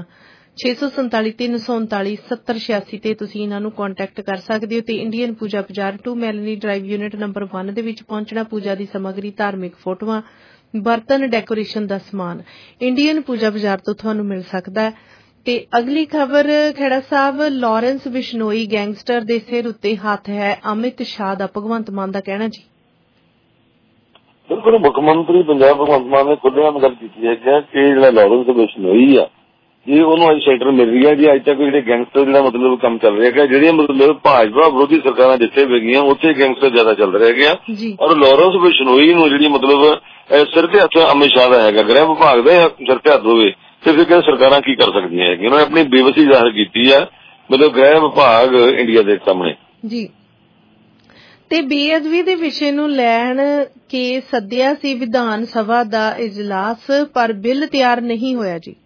647-339-7086 ਤੇ ਤੁਸੀਂ ਇਹਨਾਂ ਨੂੰ ਕੰਟੈਕਟ ਕਰ ਸਕਦੇ ਹੋ ਤੇ ਇੰਡੀਅਨ ਪੂਜਾ ਬਾਜ਼ਾਰ 2 ਮੈਲਨੀ ਡਰਾਈਵ ਯੂਨਿਟ ਨੰਬਰ 1 ਦੇ ਵਿੱਚ ਪਹੁੰਚਣਾ। ਪੂਜਾ ਦੀ ਸਮੱਗਰੀ, ਧਾਰਮਿਕ ਫੋਟੋਆਂ, ਬਰਤਨ, ਡੈਕੋਰੇਸ਼ਨ ਦਾ ਸਮਾਨ ਇੰਡੀਅਨ ਪੂਜਾ ਬਾਜ਼ਾਰ ਤੋਂ ਤੁਹਾਨੂੰ ਮਿਲ ਸਕਦਾ ਹੈ। ਤੇ ਅਗਲੀ ਖਬਰ ਖੇੜਾ ਸਾਹਿਬ, ਲਾਰੈਂਸ ਬਿਸ਼ਨੋਈ ਗੈਂਗਸਟਰ ਦੇ ਸਿਰ ਉੱਤੇ ਹੱਥ ਹੈ, ਅਮਿਤ ਸ਼ਾਹ ਦਾ ਭਗਵੰਤ ਮਾਨ ਦਾ ਕਹਿਣਾ ਜੀ। ਬਿਲਕੁਲ, ਮੁੱਖ ਮੰਤਰੀ ਪੰਜਾਬ ਭਗਵੰਤ ਮਾਨ ਨੇ ਖੁੱਲ੍ਹੇਆਮ ਗੱਲ ਕੀਤੀ ਹੈ ਕਿ ਜਿਹੜਾ ਲਾਰੈਂਸ ਬਿਸ਼ਨੋਈ ਆ ਜੀ ਉਹਨੂੰ ਅੱਜ ਸ਼ੈਲਟਰ ਮਿਲ ਰਹੀ ਹੈ ਜੀ। ਅੱਜ ਤੱਕ ਜਿਹੜੇ ਗੈਂਗਸਟਰ ਜਿਹੜਾ ਮਤਲਬ ਕੰਮ ਚੱਲ ਰਿਹਾ ਹੈ, ਜਿਹੜੀਆਂ ਮਤਲਬ ਭਾਜਪਾ ਵਿਰੋਧੀ ਸਰਕਾਰਾਂ ਜਿੱਥੇ ਵੇਗੀਆਂ ਉੱਥੇ ਗੈਂਗਸਟਰ ਜ਼ਿਆਦਾ ਚੱਲ ਰਿਹਾ ਗਿਆ ਔਰ ਲਾਰੈਂਸ ਬਿਸ਼ਨੋਈ ਨੂੰ ਜਿਹੜੀ ਮਤਲਬ ਸਿਰ ਤੇ ਹੱਥ ਅਮਿਤ ਸ਼ਾਹ ਦਾ ਹੈਗਾ, ਗ੍ਰਹਿ ਵਿਭਾਗ ਦੇ ਸਿਰ ਤੇ ਹੱਥ ਹੋਵੇ ਤੇ ਫਿਰ ਸਰਕਾਰਾਂ ਕੀ ਕਰ ਸਕਦੀਆਂ ਹੈਗੀਆਂ। ਉਹਨਾਂ ਨੇ ਆਪਣੀ ਬੇਵਸੀ ਜ਼ਾਹਿਰ ਕੀਤੀ ਹੈ ਮਤਲਬ ਗ੍ਰਹਿ ਵਿਭਾਗ ਇੰਡੀਆ ਦੇ ਸਾਹਮਣੇ ਜੀ। ਤੇ ਬੇਅਦਬੀ ਦੇ ਵਿਸ਼ੇ ਨੂੰ ਲੈਣ ਕੇ ਸੱਦਿਆ ਸੀ ਵਿਧਾਨ ਸਭਾ ਦਾ ਇਜਲਾਸ, ਪਰ ਬਿੱਲ ਤਿਆਰ ਨਹੀਂ ਹੋਇਆ ਜੀ।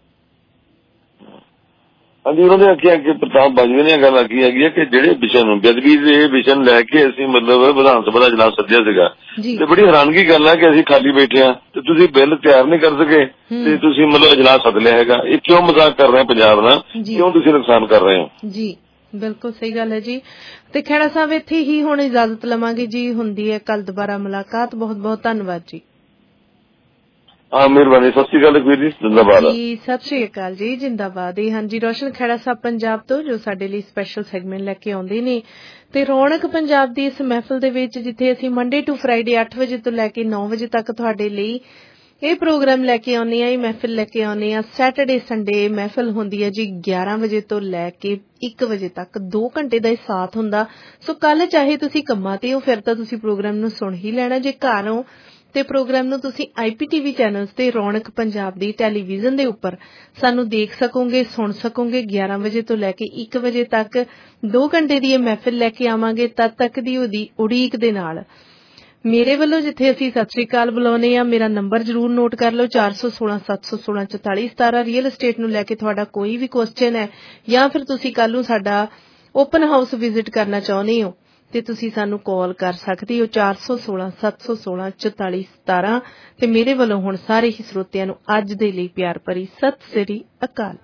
ਹਾਂਜੀ, ਉਹਨਾਂ ਦੇ ਅੱਗੇ ਪ੍ਰਤਾਪ ਬਾਜਵਾ ਨੇ ਗੱਲ ਆਖੀ ਹੈਗੀ ਹੈ ਕਿ ਜਿਹੜੇ ਵਿਸ਼ੇ ਨੂੰ ਬੇਅਦਬੀ ਦੇ ਵਿਸ਼ੇ ਨੂੰ ਲੈ ਕੇ ਅਸੀਂ ਮਤਲਬ ਵਿਧਾਨ ਸਭਾ ਦਾ ਇਜਲਾਸ ਸੱਦਿਆ ਸੀਗਾ ਤੇ ਬੜੀ ਹੈਰਾਨਗੀ ਗੱਲ ਹੈ ਕਿ ਅਸੀਂ ਖਾਲੀ ਬੈਠੇ ਹਾਂ ਤੇ ਤੁਸੀਂ ਬਿੱਲ ਤਿਆਰ ਨਹੀਂ ਕਰ ਸਕੇ ਤੇ ਤੁਸੀਂ ਮਤਲਬ ਇਜਲਾਸ ਸੱਦ ਲਿਆ ਹੈਗਾ। ਇਹ ਕਿਉਂ ਮਜ਼ਾਕ ਕਰ ਰਹੇ ਹੋ ਪੰਜਾਬ ਨਾਲ, ਕਿਉਂ ਤੁਸੀਂ ਨੁਕਸਾਨ ਕਰ ਰਹੇ ਹੋ ਜੀ। ਬਿਲਕੁਲ ਸਹੀ ਗੱਲ ਹੈ ਜੀ। ਤੇ ਖੇੜਾ ਸਾਹਿਬ ਇੱਥੇ ਹੀ ਹੁਣ ਇਜਾਜ਼ਤ ਲਵਾਂਗੇ ਜੀ, ਹੁੰਦੀ ਹੈ ਕੱਲ ਦੁਬਾਰਾ ਮੁਲਾਕਾਤ। ਬਹੁਤ ਬਹੁਤ ਧੰਨਵਾਦ ਜੀ। ਮਿਹਰਬਾਨੀ, ਸਤਿ ਸ਼੍ਰੀ ਅਕਾਲ ਵੀਰ ਜੀ, ਜਿੰਦਾਬਾਦ ਜੀ। ਸਤਿ ਸ਼੍ਰੀ ਅਕਾਲ ਜੀ, ਜਿੰਦਾਬਾਦ। ਹਾਂਜੀ, ਰੋਸ਼ਨ ਖੇੜਾ ਸਾਹਿਬ ਪੰਜਾਬ ਤੋਂ ਜੋ ਸਾਡੇ ਲਈ ਸਪੈਸ਼ਲ ਸੈਗਮੈਂਟ ਲੈ ਕੇ ਆਉਂਦੇ ਨੇ ਤੇ ਰੌਣਕ ਪੰਜਾਬ ਦੀ ਇਸ ਮਹਿਫਲ ਦੇ ਵਿੱਚ ਜਿੱਥੇ ਅਸੀਂ ਮੰਡੇ ਟੂ ਫਰਾਈਡੇ 8 ਵਜੇ ਤੋਂ ਲੈ ਕੇ 9 ਵਜੇ ਤੱਕ ਤੁਹਾਡੇ ਲਈ ਇਹ ਪ੍ਰੋਗਰਾਮ ਲੈ ਕੇ ਆਉਂਦੇ ਆ, ਇਹ ਮਹਿਫਿਲ ਲੈ ਕੇ ਆਉਂਦੇ ਆ। ਸੈਟਰਡੇ ਸੰਡੇ ਮਹਿਫਿਲ ਹੁੰਦੀ ਹੈ ਜੀ 11 ਵਜੇ ਤੋਂ ਲੈ ਕੇ 1 ਵਜੇ ਤੱਕ, 2 ਘੰਟੇ ਦਾ ਹੀ ਸਾਥ ਹੁੰਦਾ। ਸੋ ਕੱਲ ਚਾਹੇ ਤੁਸੀਂ ਕੰਮਾਂ ਤੇ ਹੋ ਫਿਰ ਤਾਂ ਤੁਸੀਂ ਪ੍ਰੋਗਰਾਮ ਨੂੰ ਸੁਣ ਹੀ ਲੈਣਾ, ਜੇ ਘਰ ਹੋ ਤੇ ਪ੍ਰੋਗਰਾਮ ਨੂੰ ਤੁਸੀਂ IPTV ਚੈਨਲਸ ਤੇ ਰੌਣਕ ਪੰਜਾਬ ਦੀ ਟੈਲੀਵਿਜ਼ਨ ਦੇ ਉੱਪਰ ਸਾਨੂੰ ਦੇਖ ਸਕੋਗੇ, ਸੁਣ ਸਕੋਗੇ। 11 ਵਜੇ ਤੋਂ ਲੈ ਕੇ 1 ਵਜੇ ਤੱਕ 2 ਘੰਟੇ ਦੀ ਇਹ ਮਹਿਫਿਲ ਲੈ ਕੇ ਆਵਾਂਗੇ। ਤਦ ਤੱਕ ਦੀ ਉਹਦੀ ਉਡੀਕ ਦੇ ਨਾਲ ਮੇਰੇ ਵੱਲੋਂ ਜਿੱਥੇ ਅਸੀਂ ਸਤਿ ਸ੍ਰੀ ਅਕਾਲ ਬੁਲਾਉਂਦੇ ਆ, ਮੇਰਾ ਨੰਬਰ ਜ਼ਰੂਰ ਨੋਟ ਕਰ ਲਓ 4167164447। ਰੀਅਲ estate ਨੂੰ ਲੈ ਕੇ ਤੁਹਾਡਾ ਕੋਈ ਵੀ ਕੁਐਸਚਨ ਹੈ ਜਾਂ ਫਿਰ ਤੁਸੀਂ ਕੱਲ ਨੂੰ ਸਾਡਾ ਓਪਨ ਹਾਊਸ ਵਿਜ਼ਿਟ ਕਰਨਾ ਚਾਹੁੰਦੇ ਹੋ ਤੇ ਤੁਸੀਂ ਸਾਨੂੰ ਕਾਲ ਕਰ ਸਕਦੇ ਹੋ 4167164447। ਤੇ ਮੇਰੇ ਵੱਲੋਂ ਹੁਣ ਸਾਰੇ ਹੀ ਸਰੋਤਿਆਂ ਨੂੰ ਅੱਜ ਦੇ ਲਈ ਪਿਆਰ ਭਰੀ ਸਤਿ ਸ੍ਰੀ ਅਕਾਲ।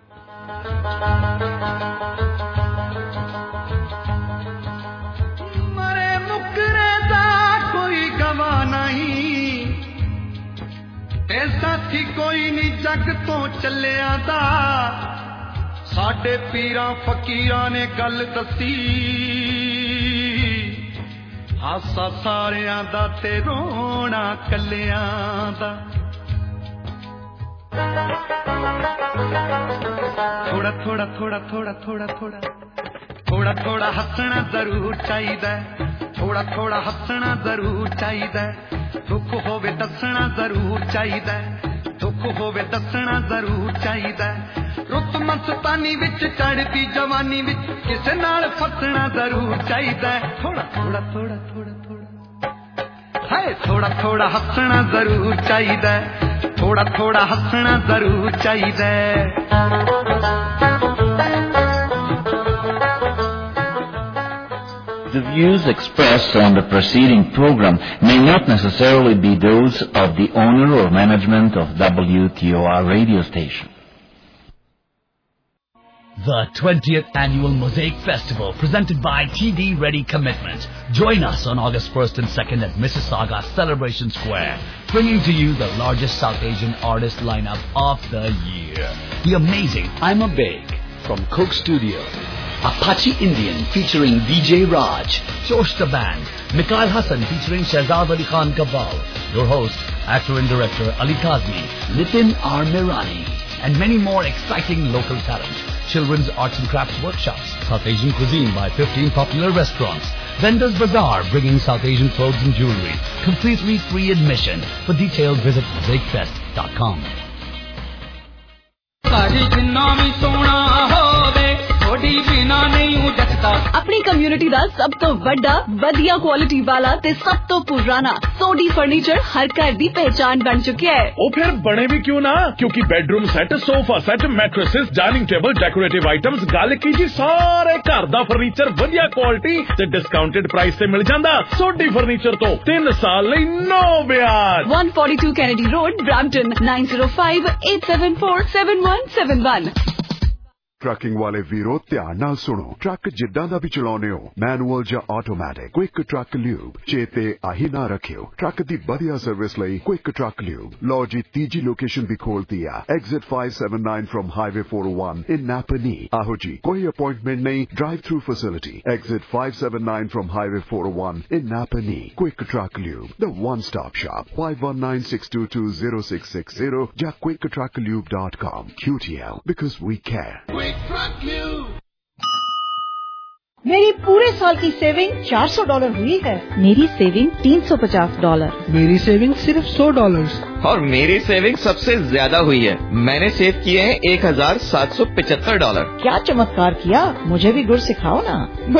ਮਰੇ ਮੁਕਰੇ ਦਾ ਕੋਈ ਗਵਾ ਨਹੀਂ ਤੇ ਸਾਥੀ ਕੋਈ ਨਹੀਂ ਜੱਗ ਤੋਂ ਚੱਲਿਆ ਦਾ। ਸਾਡੇ ਪੀਰਾਂ ਫਕੀਰਾਂ ਨੇ ਗੱਲ ਦੱਸੀ, ਹਾਸਾ ਸਾਰਿਆਂ ਦਾ ਤੇ ਰੋਣਾ ਕੱਲਿਆਂ ਦਾ। ਥੋੜਾ ਥੋੜਾ ਥੋੜਾ ਥੋੜਾ ਥੋੜਾ ਥੋੜਾ ਥੋੜਾ ਥੋੜਾ ਹੱਸਣਾ ਜ਼ਰੂਰ ਚਾਹੀਦਾ, ਥੋੜਾ ਥੋੜਾ ਹੱਸਣਾ ਜ਼ਰੂਰ ਚਾਹੀਦਾ। ਦੁੱਖ ਹੋਵੇ ਦੱਸਣਾ ਜ਼ਰੂਰ ਚਾਹੀਦਾ, ਦੁੱਖ ਹੋਵੇ ਦੱਸਣਾ ਜ਼ਰੂਰ ਚਾਹੀਦਾ। ਰੁੱਤ ਮਸਤਾਨੀ ਵਿੱਚ ਚੜ੍ਹਦੀ ਜਵਾਨੀ ਵਿੱਚ ਕਿਸੇ ਨਾਲ ਫਸਣਾ ਜ਼ਰੂਰ ਚਾਹੀਦਾ। ਥੋੜਾ ਥੋੜਾ ਥੋੜਾ ਥੋੜਾ ਥੋੜਾ ਹਾਏ ਥੋੜਾ ਥੋੜਾ ਹੱਸਣਾ ਜ਼ਰੂਰ ਚਾਹੀਦਾ, ਥੋੜਾ ਥੋੜਾ ਹੱਸਣਾ ਜ਼ਰੂਰ ਚਾਹੀਦਾ। The views expressed on the preceding program may not necessarily be those of the owner or management of WTOR radio station. The 20th Annual Mosaic Festival presented by TD Ready Commitment. Join us on August 1st and 2nd at Mississauga Celebration Square, bringing to you the largest South Asian artist lineup of the year. The amazing I'm a Big from Coke Studio, Apache Indian featuring DJ Raj, Josh the Band, Mikhail Hassan featuring Shahzad Ali Khan Kabal, your host, actor and director Ali Kazmi, Nitin R. Mirani, and many more exciting local talent. Children's arts and crafts workshops, South Asian cuisine by 15 popular restaurants, Vendors Bazaar bringing South Asian clothes and jewelry, completely free admission. For details visit mosaicfest.com. सोडी बिना नहीं जचता। अपनी community दा सब तो बड़ा वधिया quality वाला ते सब तो पुराना सोडी फर्नीचर हर घर दी पहचान बन चुका है। ओ फिर बने भी क्यों ना, क्योंकि bedroom set, sofa set, mattresses, dining table, decorative items, गल की जी सारे घर दा फर्नीचर वधिया क्वालिटी ते डिस्काउंटेड प्राइस से मिल जांदा। सोडी फर्नीचर तो 3 साल लई नो ब्याज। 142 कैनेडी रोड, ब्रैम्पटन 9058747171। ट्रकिंग वाले वीरो ध्यान नाल सुनो, ट्रक जिद्दां दा भी चलाउने हो, मैनुअल या ऑटोमैटिक, क्विक ट्रक ल्यूब चेते आही ना रखियो। ट्रक दी बढ़िया सर्विस लई क्विक ट्रक ल्यूब। लो जी तीजी लोकेशन भी खोलती है, exit 579 from highway 401 in Napanee. आहो जी कोई अपॉइंटमेंट नहीं, drive through facility, exit 579 from highway 401 in Napanee. Quick truck lube, the one stop shop, 5196220660 या quicktrucklube.com। QTL because we care। मेरी पूरे साल की सेविंग $400 हुई है। मेरी सेविंग $350। मेरी सेविंग सिर्फ $100। और मेरी सेविंग सबसे ज्यादा हुई है, मैंने सेव किए हैं $1775। क्या चमत्कार किया, मुझे भी गुर सिखाओ ना।